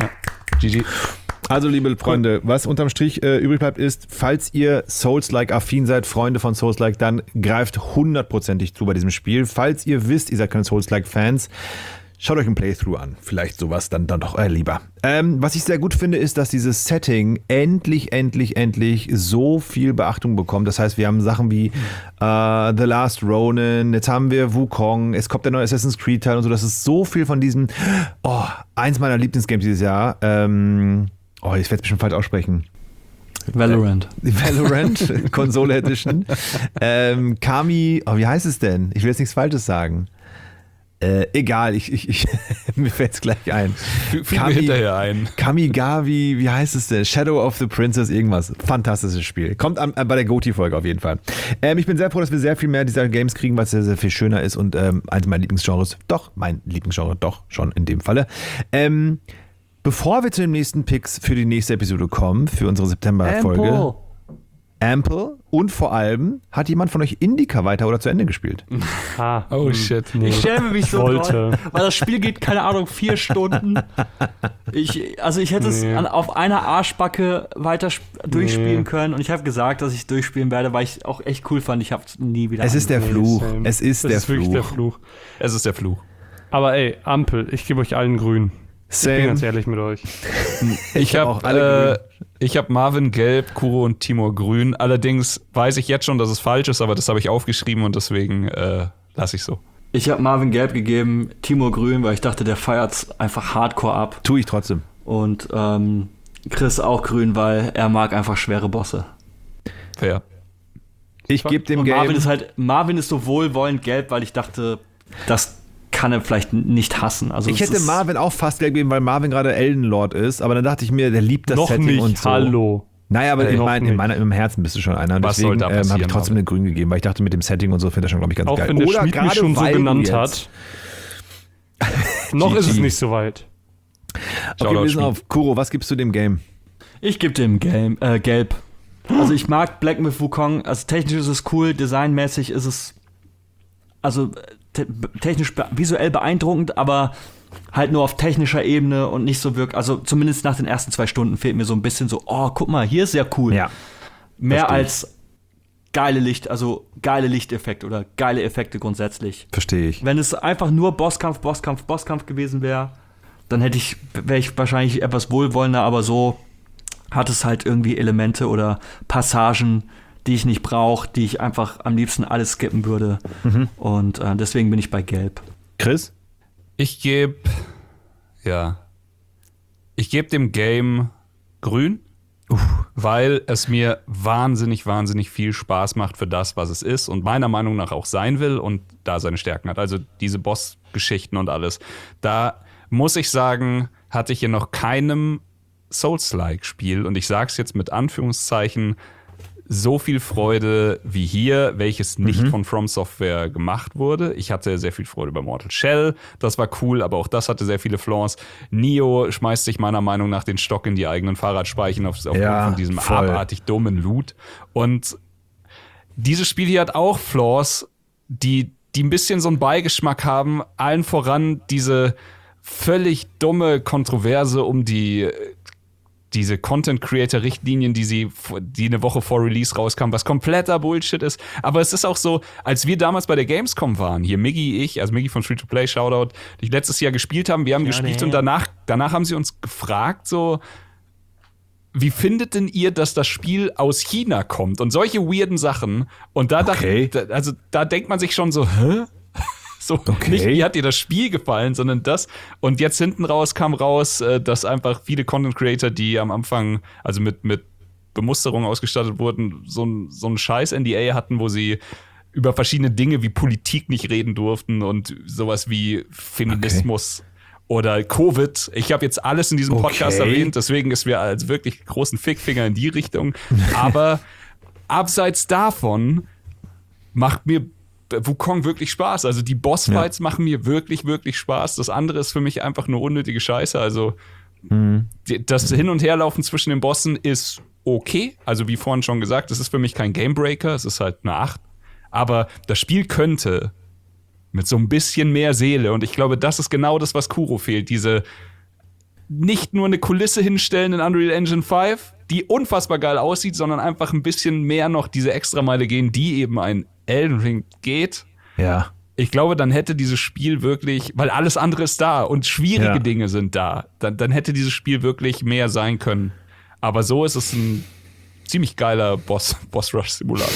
G G. Also, liebe Freunde, was unterm Strich äh, übrig bleibt, ist, falls ihr Souls-like-affin seid, Freunde von Souls-like, dann greift hundertprozentig zu bei diesem Spiel. Falls ihr wisst, ihr seid keine Souls-like-Fans, schaut euch ein Playthrough an. Vielleicht sowas dann, dann doch äh, lieber. Ähm, was ich sehr gut finde, ist, dass dieses Setting endlich, endlich, endlich so viel Beachtung bekommt. Das heißt, wir haben Sachen wie äh, The Last Ronin, jetzt haben wir Wukong, es kommt der neue Assassin's Creed-Teil und so. Das ist so viel von diesem, oh, eins meiner Lieblingsgames dieses Jahr. Ähm, oh, ich werde es bestimmt falsch aussprechen. Valorant. Valorant, Konsole Edition. Ähm, Kami, oh, wie heißt es denn? Ich will jetzt nichts Falsches sagen. Äh, egal, ich, ich, ich mir fällt es gleich ein. Fügen wir hinterher ein. Kamigavi, wie heißt es denn? Shadow of the Princess, irgendwas. Fantastisches Spiel. Kommt an, an, bei der GOTY-Folge auf jeden Fall. Ähm, ich bin sehr froh, dass wir sehr viel mehr dieser Games kriegen, weil es sehr, sehr viel schöner ist und ähm, eines meiner Lieblingsgenres, doch, mein Lieblingsgenre, doch, schon in dem Falle. Ähm, bevor wir zu den nächsten Picks für die nächste Episode kommen, für unsere September-Folge. Ample und vor allem, hat jemand von euch Indica weiter oder zu Ende gespielt? Ah, Oh hm. shit. Nee. Ich schäme mich so Wollte. doll, weil das Spiel geht, keine Ahnung, vier Stunden. Ich, also ich hätte Nee. es an, auf einer Arschbacke weiter sp- durchspielen Nee. können und ich habe gesagt, dass ich durchspielen werde, weil ich auch echt cool fand. Ich habe es nie wieder Es ist der Nee, Fluch. same. Es ist das der ist wirklich Fluch. der Fluch. Es ist der Fluch. Aber ey, Ampel, ich gebe euch allen grün. Ich bin Same. ganz ehrlich mit euch. Ich hab auch habe alle äh, ich hab Marvin gelb, Kuro und Timur grün. Allerdings weiß ich jetzt schon, dass es falsch ist, aber das habe ich aufgeschrieben und deswegen äh, lasse ich so. Ich habe Marvin gelb gegeben, Timur grün, weil ich dachte, der feiert einfach hardcore ab. Tue ich trotzdem. Und ähm, Chris auch grün, weil er mag einfach schwere Bosse. Fair. Ich gebe dem Und Game. Marvin ist halt, Marvin ist so wohlwollend gelb, weil ich dachte, das kann er vielleicht nicht hassen. Also Ich es hätte ist- Marvin auch fast gelb gegeben, weil Marvin gerade Elden Lord ist, aber dann dachte ich mir, der liebt das Noch Setting nicht, und so. hallo. Naja, aber Äh, ich noch mein, in nicht. meiner, im Herzen bist du schon einer. Was Deswegen soll da ähm, habe ich passieren, trotzdem eine Grün gegeben, weil ich dachte, mit dem Setting und so finde ich das schon, glaube ich, ganz Auch geil. wenn der Oder Schmied mich gerade schon so weil du genannt jetzt- hat. Noch ist es G G. nicht so weit. Okay, wir wissen auf. Kuro, was gibst du dem Game? Ich gebe dem Game, äh, gelb. Also ich mag Black Myth Wukong. Also technisch ist es cool, designmäßig ist es also te technisch be visuell beeindruckend, aber halt nur auf technischer Ebene und nicht so wirklich. Also zumindest nach den ersten zwei Stunden fehlt mir so ein bisschen so, oh, guck mal, hier ist ja cool. Ja. Mehr verstehe ich. als geile Licht, also geile Lichteffekte oder geile Effekte grundsätzlich. Verstehe ich. Wenn es einfach nur Bosskampf, Bosskampf, Bosskampf gewesen wäre, dann hätte ich, wäre ich wahrscheinlich etwas wohlwollender, aber so hat es halt irgendwie Elemente oder Passagen, die ich nicht brauche, die ich einfach am liebsten alles skippen würde. Mhm. Und äh, deswegen bin ich bei Gelb. Chris? Ich gebe, ja, ich gebe dem Game grün, weil es mir wahnsinnig, wahnsinnig viel Spaß macht für das, was es ist und meiner Meinung nach auch sein will und da seine Stärken hat. Also diese Boss-Geschichten und alles. Da muss ich sagen, hatte ich in noch keinem Souls-like-Spiel, und ich sage es jetzt mit Anführungszeichen, so viel Freude wie hier, welches nicht Mhm. von From Software gemacht wurde. Ich hatte sehr viel Freude bei Mortal Shell, das war cool, aber auch das hatte sehr viele Flaws. Nioh schmeißt sich meiner Meinung nach den Stock in die eigenen Fahrradspeichen auf, aufgrund Ja, von diesem voll. abartig dummen Loot. Und dieses Spiel hier hat auch Flaws, die, die ein bisschen so einen Beigeschmack haben, allen voran diese völlig dumme Kontroverse um die diese Content-Creator-Richtlinien, die sie, die eine Woche vor Release rauskamen, was kompletter Bullshit ist. Aber es ist auch so, als wir damals bei der Gamescom waren, hier Miggy, ich, also Miggy von Free-to-Play, Shoutout, die letztes Jahr gespielt haben, wir haben Ja, gespielt nee. und danach, danach haben sie uns gefragt, so, wie findet denn ihr, dass das Spiel aus China kommt? Und solche weirden Sachen. Und da Okay. dachte, also da denkt man sich schon so, hä? So, Okay. nicht, wie hat dir das Spiel gefallen, sondern das. Und jetzt hinten raus kam raus, äh, dass einfach viele Content Creator, die am Anfang, also mit, mit Bemusterung ausgestattet wurden, so ein, so ein scheiß N D A hatten, wo sie über verschiedene Dinge wie Politik nicht reden durften und sowas wie Feminismus oder Covid. Ich habe jetzt alles in diesem Podcast Okay. erwähnt, deswegen ist mir als wirklich großen Fickfinger in die Richtung. Aber abseits davon macht mir Wukong wirklich Spaß. Also die Bossfights machen mir wirklich, wirklich Spaß. Das andere ist für mich einfach nur unnötige Scheiße. Also die, das Hin- und Herlaufen zwischen den Bossen ist okay. Also wie vorhin schon gesagt, es ist für mich kein Gamebreaker. Es ist halt eine acht. Aber das Spiel könnte mit so ein bisschen mehr Seele, und ich glaube, das ist genau das, was Kuro fehlt. Diese nicht nur eine Kulisse hinstellen in Unreal Engine fünf, die unfassbar geil aussieht, sondern einfach ein bisschen mehr noch diese Extrameile gehen, die eben ein Elden Ring geht. Ja. Ich glaube, dann hätte dieses Spiel wirklich, weil alles andere ist da und schwierige Ja. Dinge sind da, dann, dann hätte dieses Spiel wirklich mehr sein können. Aber so ist es ein ziemlich geiler Boss, Boss-Rush-Simulator.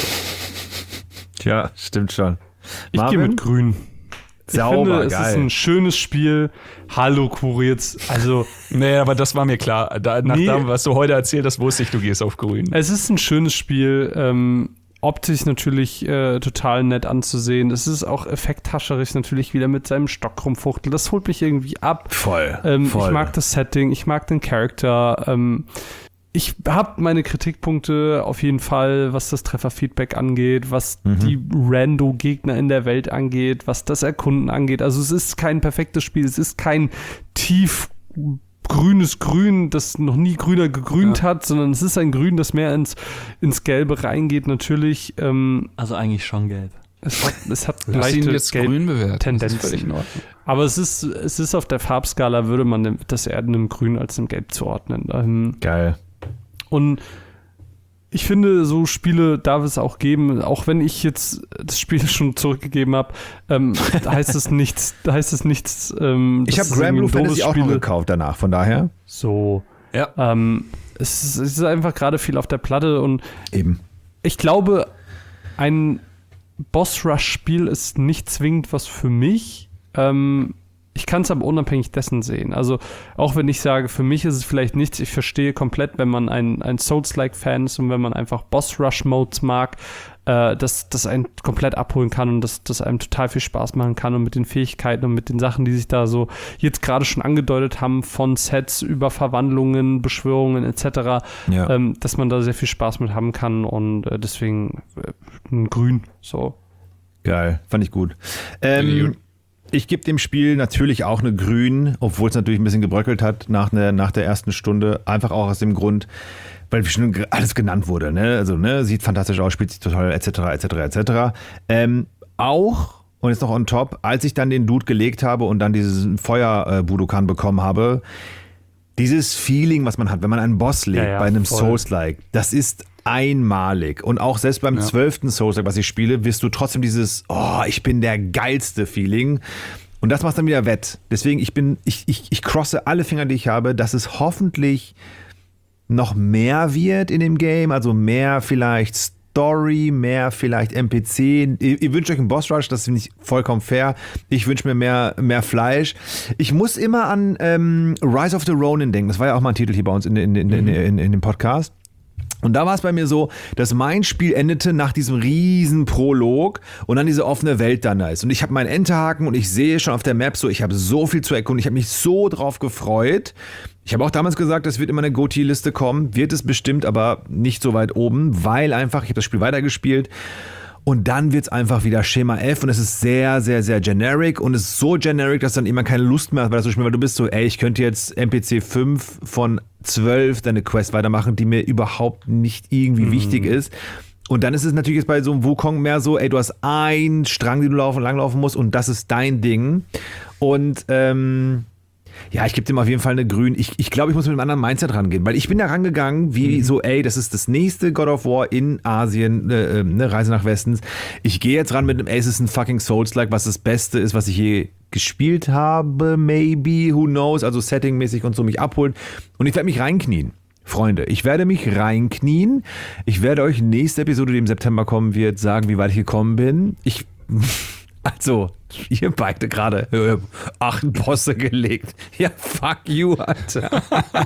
Tja, stimmt schon. Ich gehe Marvin? mit grün. Sauber, ich finde, es geil. ist ein schönes Spiel. Hallo, Kuro, jetzt, also Nee, aber das war mir klar. Da, nach Nee. dem, was du heute erzählt hast, wusste ich, du gehst auf grün. es ist ein schönes Spiel. Ähm, optisch natürlich äh, total nett anzusehen. Es ist auch effekthascherisch natürlich wieder mit seinem Stock rumfuchteln. Das holt mich irgendwie ab. Voll. Ähm, voll. Ich mag das Setting, ich mag den Charakter. Ähm, ich habe meine Kritikpunkte auf jeden Fall, was das Trefferfeedback angeht, was Mhm. die Rando-Gegner in der Welt angeht, was das Erkunden angeht. Also es ist kein perfektes Spiel, es ist kein tief grünes Grün, das noch nie grüner gegrünt hat, sondern es ist ein Grün, das mehr ins, ins Gelbe reingeht. Natürlich, ähm, Also eigentlich schon gelb. es hat, es hat Lass ihn leichte jetzt Gelb- grün bewerten. Tendenzen. Das ist völlig in Ordnung. Aber es ist, es ist auf der Farbskala, würde man dem- das eher einem Grün als einem Gelb zuordnen. Ähm, Geil. Und ich finde, so Spiele darf es auch geben, auch wenn ich jetzt das Spiel schon zurückgegeben habe, ähm, heißt es nichts, heißt es nichts. Ähm, Ich dass habe es irgendwie Granblue ein doofes Fantasy auch noch Spiel- gekauft danach, von daher So. Ja. Ähm, es, ist, es ist einfach gerade viel auf der Platte und eben. ich glaube, ein Boss-Rush-Spiel ist nicht zwingend was für mich. Ähm, ich kann es aber unabhängig dessen sehen. Also auch wenn ich sage, für mich ist es vielleicht nichts, ich verstehe komplett, wenn man ein, ein Souls-like-Fan ist und wenn man einfach Boss-Rush-Modes mag, äh, dass das einen komplett abholen kann und dass das einem total viel Spaß machen kann und mit den Fähigkeiten und mit den Sachen, die sich da so jetzt gerade schon angedeutet haben, von Sets über Verwandlungen, Beschwörungen et cetera, Ja. ähm, dass man da sehr viel Spaß mit haben kann und äh, deswegen äh, ein Grün, so. Geil, fand ich gut. Finde ich Ähm, gut. ich gebe dem Spiel natürlich auch eine Grün, obwohl es natürlich ein bisschen gebröckelt hat nach, ne, nach der ersten Stunde. Einfach auch aus dem Grund, weil schon ge- alles genannt wurde. Ne? Also ne, sieht fantastisch aus, spielt sich toll, et cetera, et cetera, et cetera. Ähm, auch, und jetzt noch on top, als ich dann den Dude gelegt habe und dann diesen Feuer-Budokan bekommen habe, dieses Feeling, was man hat, wenn man einen Boss legt Ja, ja, bei einem voll. Souls-like, das ist einmalig. Und auch selbst beim Ja. zwölften Souls-like, was ich spiele, wirst du trotzdem dieses, oh, ich bin der geilste Feeling. Und das macht dann wieder wett. Deswegen, ich bin, ich, ich, ich crosse alle Finger, die ich habe, dass es hoffentlich noch mehr wird in dem Game, also mehr vielleicht Story, mehr vielleicht N P C. Ihr, ihr wünscht euch einen Boss Rush, das finde ich vollkommen fair. Ich wünsche mir mehr, mehr Fleisch. Ich muss immer an ähm, Rise of the Ronin denken. Das war ja auch mal ein Titel hier bei uns in, in, in, in, in, in dem Podcast. Und da war es bei mir so, dass mein Spiel endete nach diesem riesen Prolog und dann diese offene Welt dann da ist. Und ich habe meinen Enterhaken und ich sehe schon auf der Map so, ich habe so viel zu erkunden, ich habe mich so drauf gefreut. Ich habe auch damals gesagt, es wird immer eine G O T Y-Liste kommen, wird es bestimmt, aber nicht so weit oben, weil einfach, ich habe das Spiel weitergespielt. Und dann wird es einfach wieder Schema F und es ist sehr, sehr, sehr generic und es ist so generic, dass dann immer keine Lust mehr hat, weil das so spielt, weil du bist so, ey, ich könnte jetzt N P C fünf von zwölf deine Quest weitermachen, die mir überhaupt nicht irgendwie mhm. wichtig ist. Und dann ist es natürlich jetzt bei so einem Wukong mehr so, ey, du hast einen Strang, den du laufen, langlaufen musst und das ist dein Ding. Und ähm, ja, ich gebe dem auf jeden Fall eine Grün. Ich, ich glaube, ich muss mit einem anderen Mindset rangehen, weil ich bin da rangegangen, wie mhm. so, ey, das ist das nächste God of War in Asien, äh, eine Reise nach Westens. Ich gehe jetzt ran mit einem, ey, es ist ein fucking Souls-like, was das Beste ist, was ich je gespielt habe, maybe, who knows, also settingmäßig und so mich abholen. Und ich werde mich reinknien. Freunde, ich werde mich reinknien. Ich werde euch nächste Episode, die im September kommen wird, sagen, wie weit ich gekommen bin. Ich... Also, ihr beide gerade äh, acht Bosse gelegt. Ja, fuck you, Alter.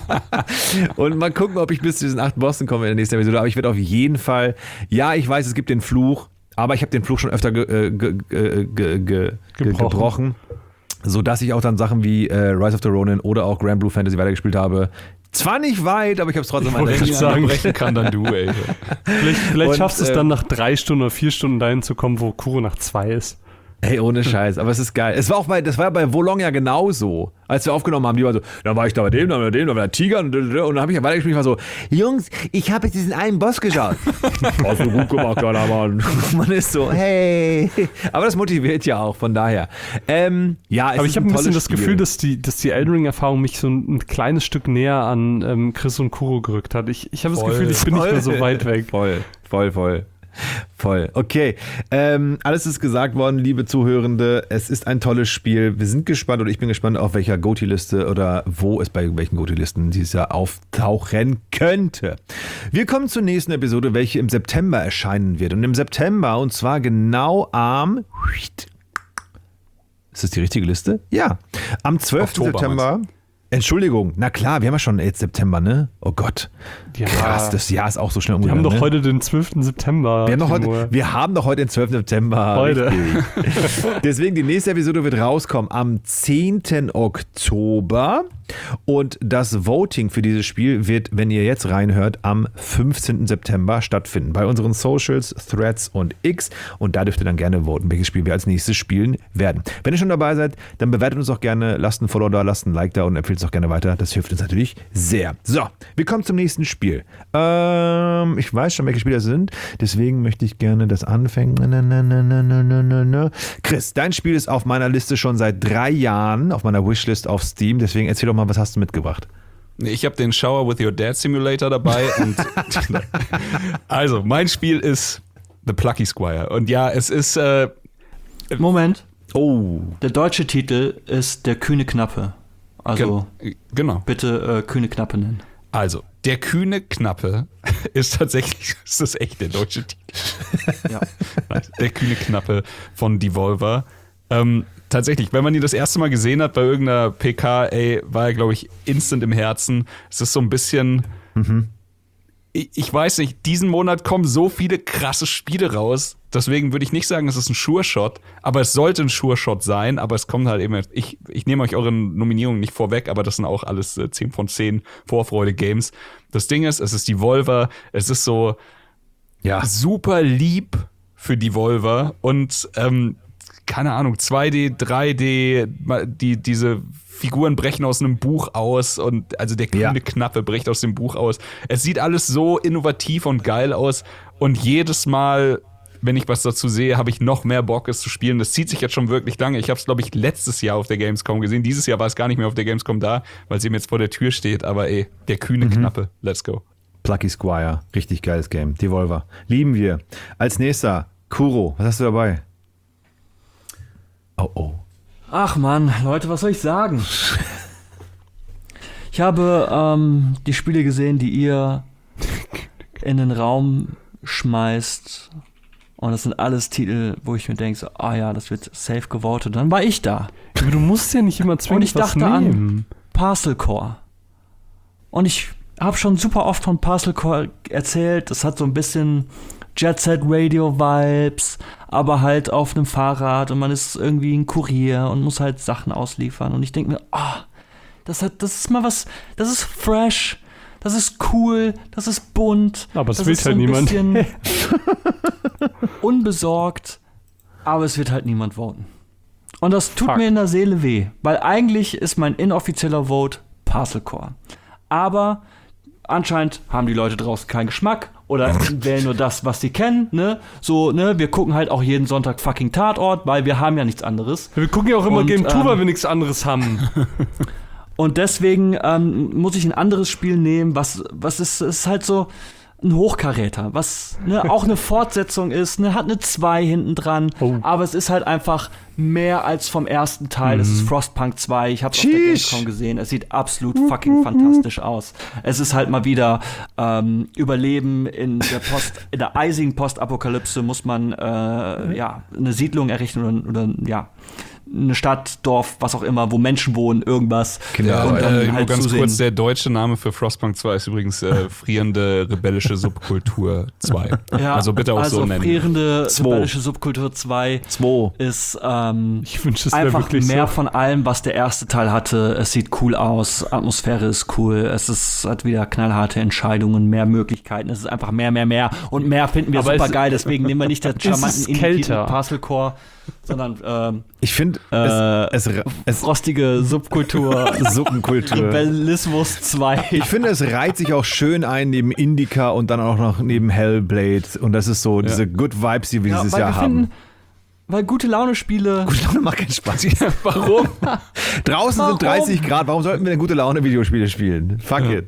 Und mal gucken, ob ich bis zu diesen acht Bossen komme in der nächsten Episode. Aber ich werde auf jeden Fall, ja, ich weiß, es gibt den Fluch, aber ich habe den Fluch schon öfter ge, ge, ge, ge, ge, gebrochen. gebrochen, sodass ich auch dann Sachen wie äh, Rise of the Ronin oder auch Grand Blue Fantasy weitergespielt habe. Zwar nicht weit, aber ich habe es trotzdem mal sagen. Brechen kann dann du, ey. Vielleicht, vielleicht Und, schaffst du es äh, dann nach drei Stunden oder vier Stunden dahin zu kommen, wo Kuro nach zwei ist. Hey, ohne Scheiß, aber es ist geil. Es war auch bei, das war bei Wolong ja genauso. Als wir aufgenommen haben, die war so, dann war ich da bei dem, dann bei dem, dann bei der Tiger und, und dann habe ich ja weitergespielt, ich war so, Jungs, ich habe jetzt diesen einen Boss geschaut. Hast du gut gemacht, Alter, Mann. Man ist so, hey. Aber das motiviert ja auch, von daher. Ähm, ja, es aber ist ich habe ein ein bisschen tolles das Gefühl, Spiel. dass die, dass die Elden Ring-Erfahrung mich so ein, ein kleines Stück näher an ähm, Chris und Kuro gerückt hat. Ich, ich habe das Gefühl, ich bin nicht mehr so weit weg. Voll, voll, voll. Voll. Okay. Ähm, alles ist gesagt worden, liebe Zuhörende. Es ist ein tolles Spiel. Wir sind gespannt oder ich bin gespannt, auf welcher G O T Y-Liste oder wo es bei welchen G O T Y-Listen dieses Jahr auftauchen könnte. Wir kommen zur nächsten Episode, welche im September erscheinen wird. Und im September, und zwar genau am... Ist das die richtige Liste? Ja. Am zwölften Oktober, September... Entschuldigung, na klar, wir haben ja schon jetzt September, ne? Oh Gott. Ja. Krass, das Jahr ist auch so schnell Wir umgegangen. haben doch ne? heute den zwölften September. Wir haben, doch Timur. heute, wir haben doch heute den zwölften September. Heute. Deswegen, die nächste Episode wird rauskommen am zehnten Oktober. Und das Voting für dieses Spiel wird, wenn ihr jetzt reinhört, am fünfzehnten September stattfinden. Bei unseren Socials, Threads und X. Und da dürft ihr dann gerne voten, welches Spiel wir als nächstes spielen werden. Wenn ihr schon dabei seid, dann bewertet uns auch gerne, lasst ein Follow da, lasst ein Like da und empfiehlt es auch gerne weiter. Das hilft uns natürlich sehr. So, wir kommen zum nächsten Spiel. Ähm, ich weiß schon, welche Spiele das sind. Deswegen möchte ich gerne das anfangen. Na, na, na, na, na, na, na. Chris, dein Spiel ist auf meiner Liste schon seit drei Jahren, auf meiner Wishlist auf Steam. Deswegen erzähl doch mal, was hast du mitgebracht? Ich habe den Shower with Your Dad Simulator dabei. Und also, mein Spiel ist The Plucky Squire. Und ja, es ist... Äh, Moment. Oh. Der deutsche Titel ist Der kühne Knappe. Also Gen- genau. bitte äh, kühne Knappe nennen. Also, der kühne Knappe ist tatsächlich, ist das echt der deutsche Titel? Ja. Der kühne Knappe von Devolver. Ähm, tatsächlich, wenn man ihn das erste Mal gesehen hat bei irgendeiner P K, ey, war er, glaube ich, instant im Herzen. Es ist so ein bisschen, Mhm. ich, ich weiß nicht, diesen Monat kommen so viele krasse Spiele raus. Deswegen würde ich nicht sagen, es ist ein Sure-Shot, aber es sollte ein Sure-Shot sein, aber es kommt halt eben, ich, ich nehme euch eure Nominierungen nicht vorweg, aber das sind auch alles äh, zehn von zehn Vorfreude-Games. Das Ding ist, es ist Devolver, es ist so Ja. super lieb für Devolver und ähm, keine Ahnung, zwei D, drei D, die, diese Figuren brechen aus einem Buch aus und also der kühne Ja. Knappe bricht aus dem Buch aus. Es sieht alles so innovativ und geil aus und jedes Mal, wenn ich was dazu sehe, habe ich noch mehr Bock, es zu spielen. Das zieht sich jetzt schon wirklich lange. Ich habe es, glaube ich, letztes Jahr auf der Gamescom gesehen. Dieses Jahr war es gar nicht mehr auf der Gamescom da, weil es eben jetzt vor der Tür steht. Aber ey, der kühne Knappe, let's go. Plucky Squire, richtig geiles Game. Devolver. Lieben wir. Als nächster, Kuro, was hast du dabei? Oh, oh. Ach Mann, Leute, was soll ich sagen? Ich habe ähm, die Spiele gesehen, die ihr in den Raum schmeißt. Und das sind alles Titel, wo ich mir denke, so, ah ja, das wird safe gewotet. Und dann war ich da. Aber du musst ja nicht immer zwingend Und ich was dachte nehmen. an Parcel Core. Und ich habe schon super oft von Parcel Core erzählt. Das hat so ein bisschen Jet Set Radio Vibes, aber halt auf einem Fahrrad und man ist irgendwie ein Kurier und muss halt Sachen ausliefern. Und ich denke mir, ah, oh, das hat, das ist mal was, das ist fresh, das ist cool, das ist bunt. Aber es das will ist halt so ein niemand. bisschen unbesorgt, aber es wird halt niemand voten. Und das tut Fuck. mir in der Seele weh, weil eigentlich ist mein inoffizieller Vote Parcel Core. Aber anscheinend haben die Leute draußen keinen Geschmack oder wählen nur das, was sie kennen, ne? So, ne, wir gucken halt auch jeden Sonntag fucking Tatort, weil wir haben ja nichts anderes. Wir gucken ja auch immer Und, Game zwei, ähm, weil wir nichts anderes haben. Und deswegen ähm, muss ich ein anderes Spiel nehmen, was, was ist, ist halt so ein Hochkaräter, was ne, auch eine Fortsetzung ist, ne, hat eine zwei hinten dran, Oh. aber es ist halt einfach mehr als vom ersten Teil. Es ist Frostpunk zwei, ich habe es auf der Sheesh. Gamescom gesehen, es sieht absolut fucking fantastisch aus. Es ist halt mal wieder ähm, Überleben in der Post, in der eisigen Postapokalypse muss man äh, ja eine Siedlung errichten oder, oder ja eine Stadt, Dorf, was auch immer, wo Menschen wohnen, irgendwas. Genau. Und dann äh, nur halt ganz zusehen. kurz, der deutsche Name für Frostpunk zwei ist übrigens äh, frierende rebellische Subkultur zwei. Ja, also bitte auch also so nennen. frierende Zwei. rebellische Subkultur zwei Zwei. ist ähm, Ich wünsche, es wäre einfach wirklich mehr so. von allem, was der erste Teil hatte. Es sieht cool aus, Atmosphäre ist cool, es ist, hat wieder knallharte Entscheidungen, mehr Möglichkeiten, es ist einfach mehr, mehr, mehr und mehr finden wir Aber super es- geil, deswegen nehmen wir nicht den charmanten ist Indie-Titel kälter. Parcel Core, sondern ähm, Ich finde, Äh, es, es, es frostige Subkultur, Suppenkultur. Rebellismus zwei. Ich finde, es reiht sich auch schön ein neben Indica und dann auch noch neben Hellblade. Und das ist so diese Good Vibes, die wir Ja, dieses weil Jahr wir haben. finden, weil gute Laune-Spiele Gute Laune macht keinen Spaß. Warum? Draußen Warum? sind dreißig Grad. Warum sollten wir denn gute Laune Videospiele spielen? Fuck it.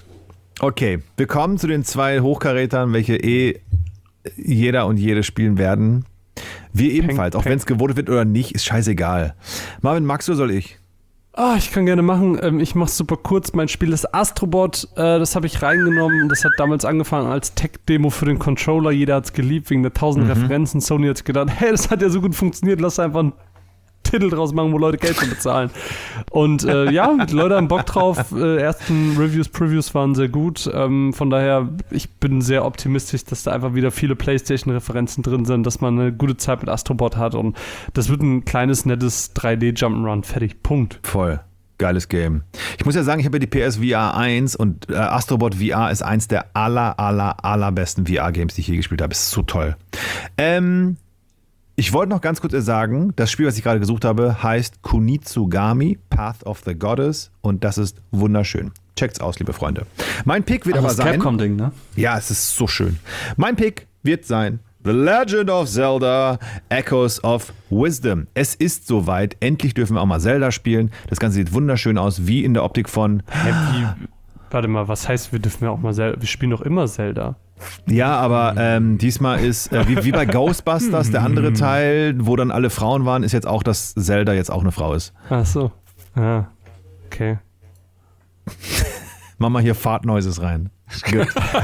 Okay, wir kommen zu den zwei Hochkarätern, welche eh jeder und jede spielen werden. Wir ebenfalls, auch peng. wenn es gewotet wird oder nicht, ist scheißegal. Marvin, magst du oder soll ich? Ah, ich kann gerne machen. Ähm, ich mach's super kurz. Mein Spiel ist Astrobot. Äh, das habe ich reingenommen. Das hat damals angefangen als Tech-Demo für den Controller. Jeder hat's geliebt wegen der tausend Referenzen. Sony hat sich gedacht, hey, das hat ja so gut funktioniert. Lass einfach einen Titel draus machen, wo Leute Geld für bezahlen. Und äh, ja, die Leute haben Bock drauf. Äh, ersten Reviews, Previews waren sehr gut. Ähm, von daher, ich bin sehr optimistisch, dass da einfach wieder viele PlayStation-Referenzen drin sind, dass man eine gute Zeit mit Astrobot hat. Und das wird ein kleines, nettes drei D-Jump'n'Run. Fertig. Punkt. Voll. Geiles Game. Ich muss ja sagen, ich habe ja die P S V R eins und äh, Astrobot V R ist eins der aller, aller, allerbesten V R-Games, die ich je gespielt habe. Ist so toll. Ähm, ich wollte noch ganz kurz sagen, das Spiel, was ich gerade gesucht habe, heißt Kunitsugami, Path of the Goddess und das ist wunderschön. Checkt's aus, liebe Freunde. Mein Pick wird Ach, aber das sein... Capcom-Ding, ne? Ja, es ist so schön. Mein Pick wird sein The Legend of Zelda Echoes of Wisdom. Es ist soweit. Endlich dürfen wir auch mal Zelda spielen. Das Ganze sieht wunderschön aus, wie in der Optik von... Hä, wie, warte mal, was heißt, wir dürfen ja auch mal Zelda, wir spielen doch immer Zelda. Ja, aber ähm, diesmal ist, äh, wie, wie bei Ghostbusters, der andere Teil, wo dann alle Frauen waren, ist jetzt auch, dass Zelda jetzt auch eine Frau ist. Ach so. Ah, okay. Mach mal hier Fart-Noises rein. Gut.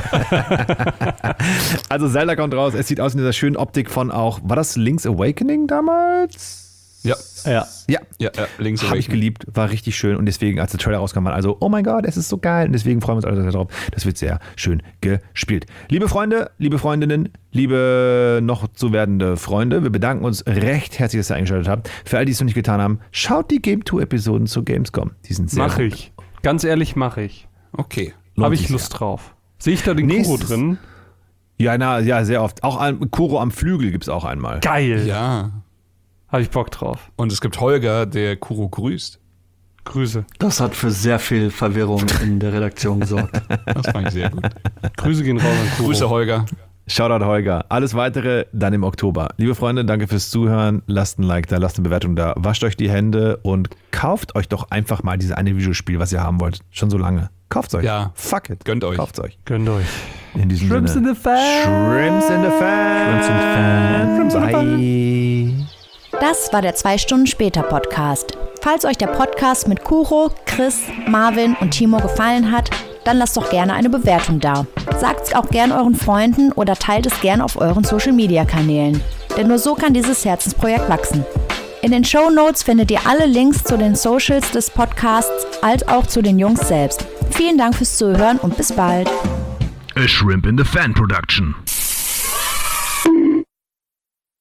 Also Zelda kommt raus. Es sieht aus in dieser schönen Optik von auch, war das Link's Awakening damals? Ja, Ja. Ja, ja, ja links habe ich geliebt, war richtig schön und deswegen, als der Trailer rauskam, war also, oh mein Gott, es ist so geil und deswegen freuen wir uns alle darauf. Das wird sehr schön gespielt. Liebe Freunde, liebe Freundinnen, liebe noch zu werdende Freunde, wir bedanken uns recht herzlich, dass ihr eingeschaltet habt. Für alle, die es noch nicht getan haben, schaut die Game zwei Episoden zu Gamescom. Die sind sehr Mach gut. ich. Ganz ehrlich, mach ich. Okay. Lohnt Habe ich sich Lust sehr. drauf. Sehe ich da den Nächstes- Kuro drin? Ja, na, ja, sehr oft. Auch ein, Kuro am Flügel gibt es auch einmal. Geil. Ja. Habe ich Bock drauf. Und es gibt Holger, der Kuro grüßt. Grüße. Das hat für sehr viel Verwirrung in der Redaktion gesorgt. Das fand ich sehr gut. Grüße gehen raus an Kuro. Grüße, Holger. Shoutout Holger. Alles weitere dann im Oktober. Liebe Freunde, danke fürs Zuhören. Lasst ein Like da, lasst eine Bewertung da. Wascht euch die Hände und kauft euch doch einfach mal dieses eine Videospiel, was ihr haben wollt. Schon so lange. Kauft's euch. Ja. Fuck it. Gönnt euch. Kauft's euch. Gönnt euch. In diesem Shrimps Sinne. in the fan. Shrimps in the fan. Shrimps in the fan. Shrimps in the fan. Bye. Das war der zwei Stunden später Podcast. Falls euch der Podcast mit Kuro, Chris, Marvin und Timo gefallen hat, dann lasst doch gerne eine Bewertung da. Sagt es auch gern euren Freunden oder teilt es gern auf euren Social-Media-Kanälen. Denn nur so kann dieses Herzensprojekt wachsen. In den Shownotes findet ihr alle Links zu den Socials des Podcasts als auch zu den Jungs selbst. Vielen Dank fürs Zuhören und bis bald. A Shrimp in the Fan Production.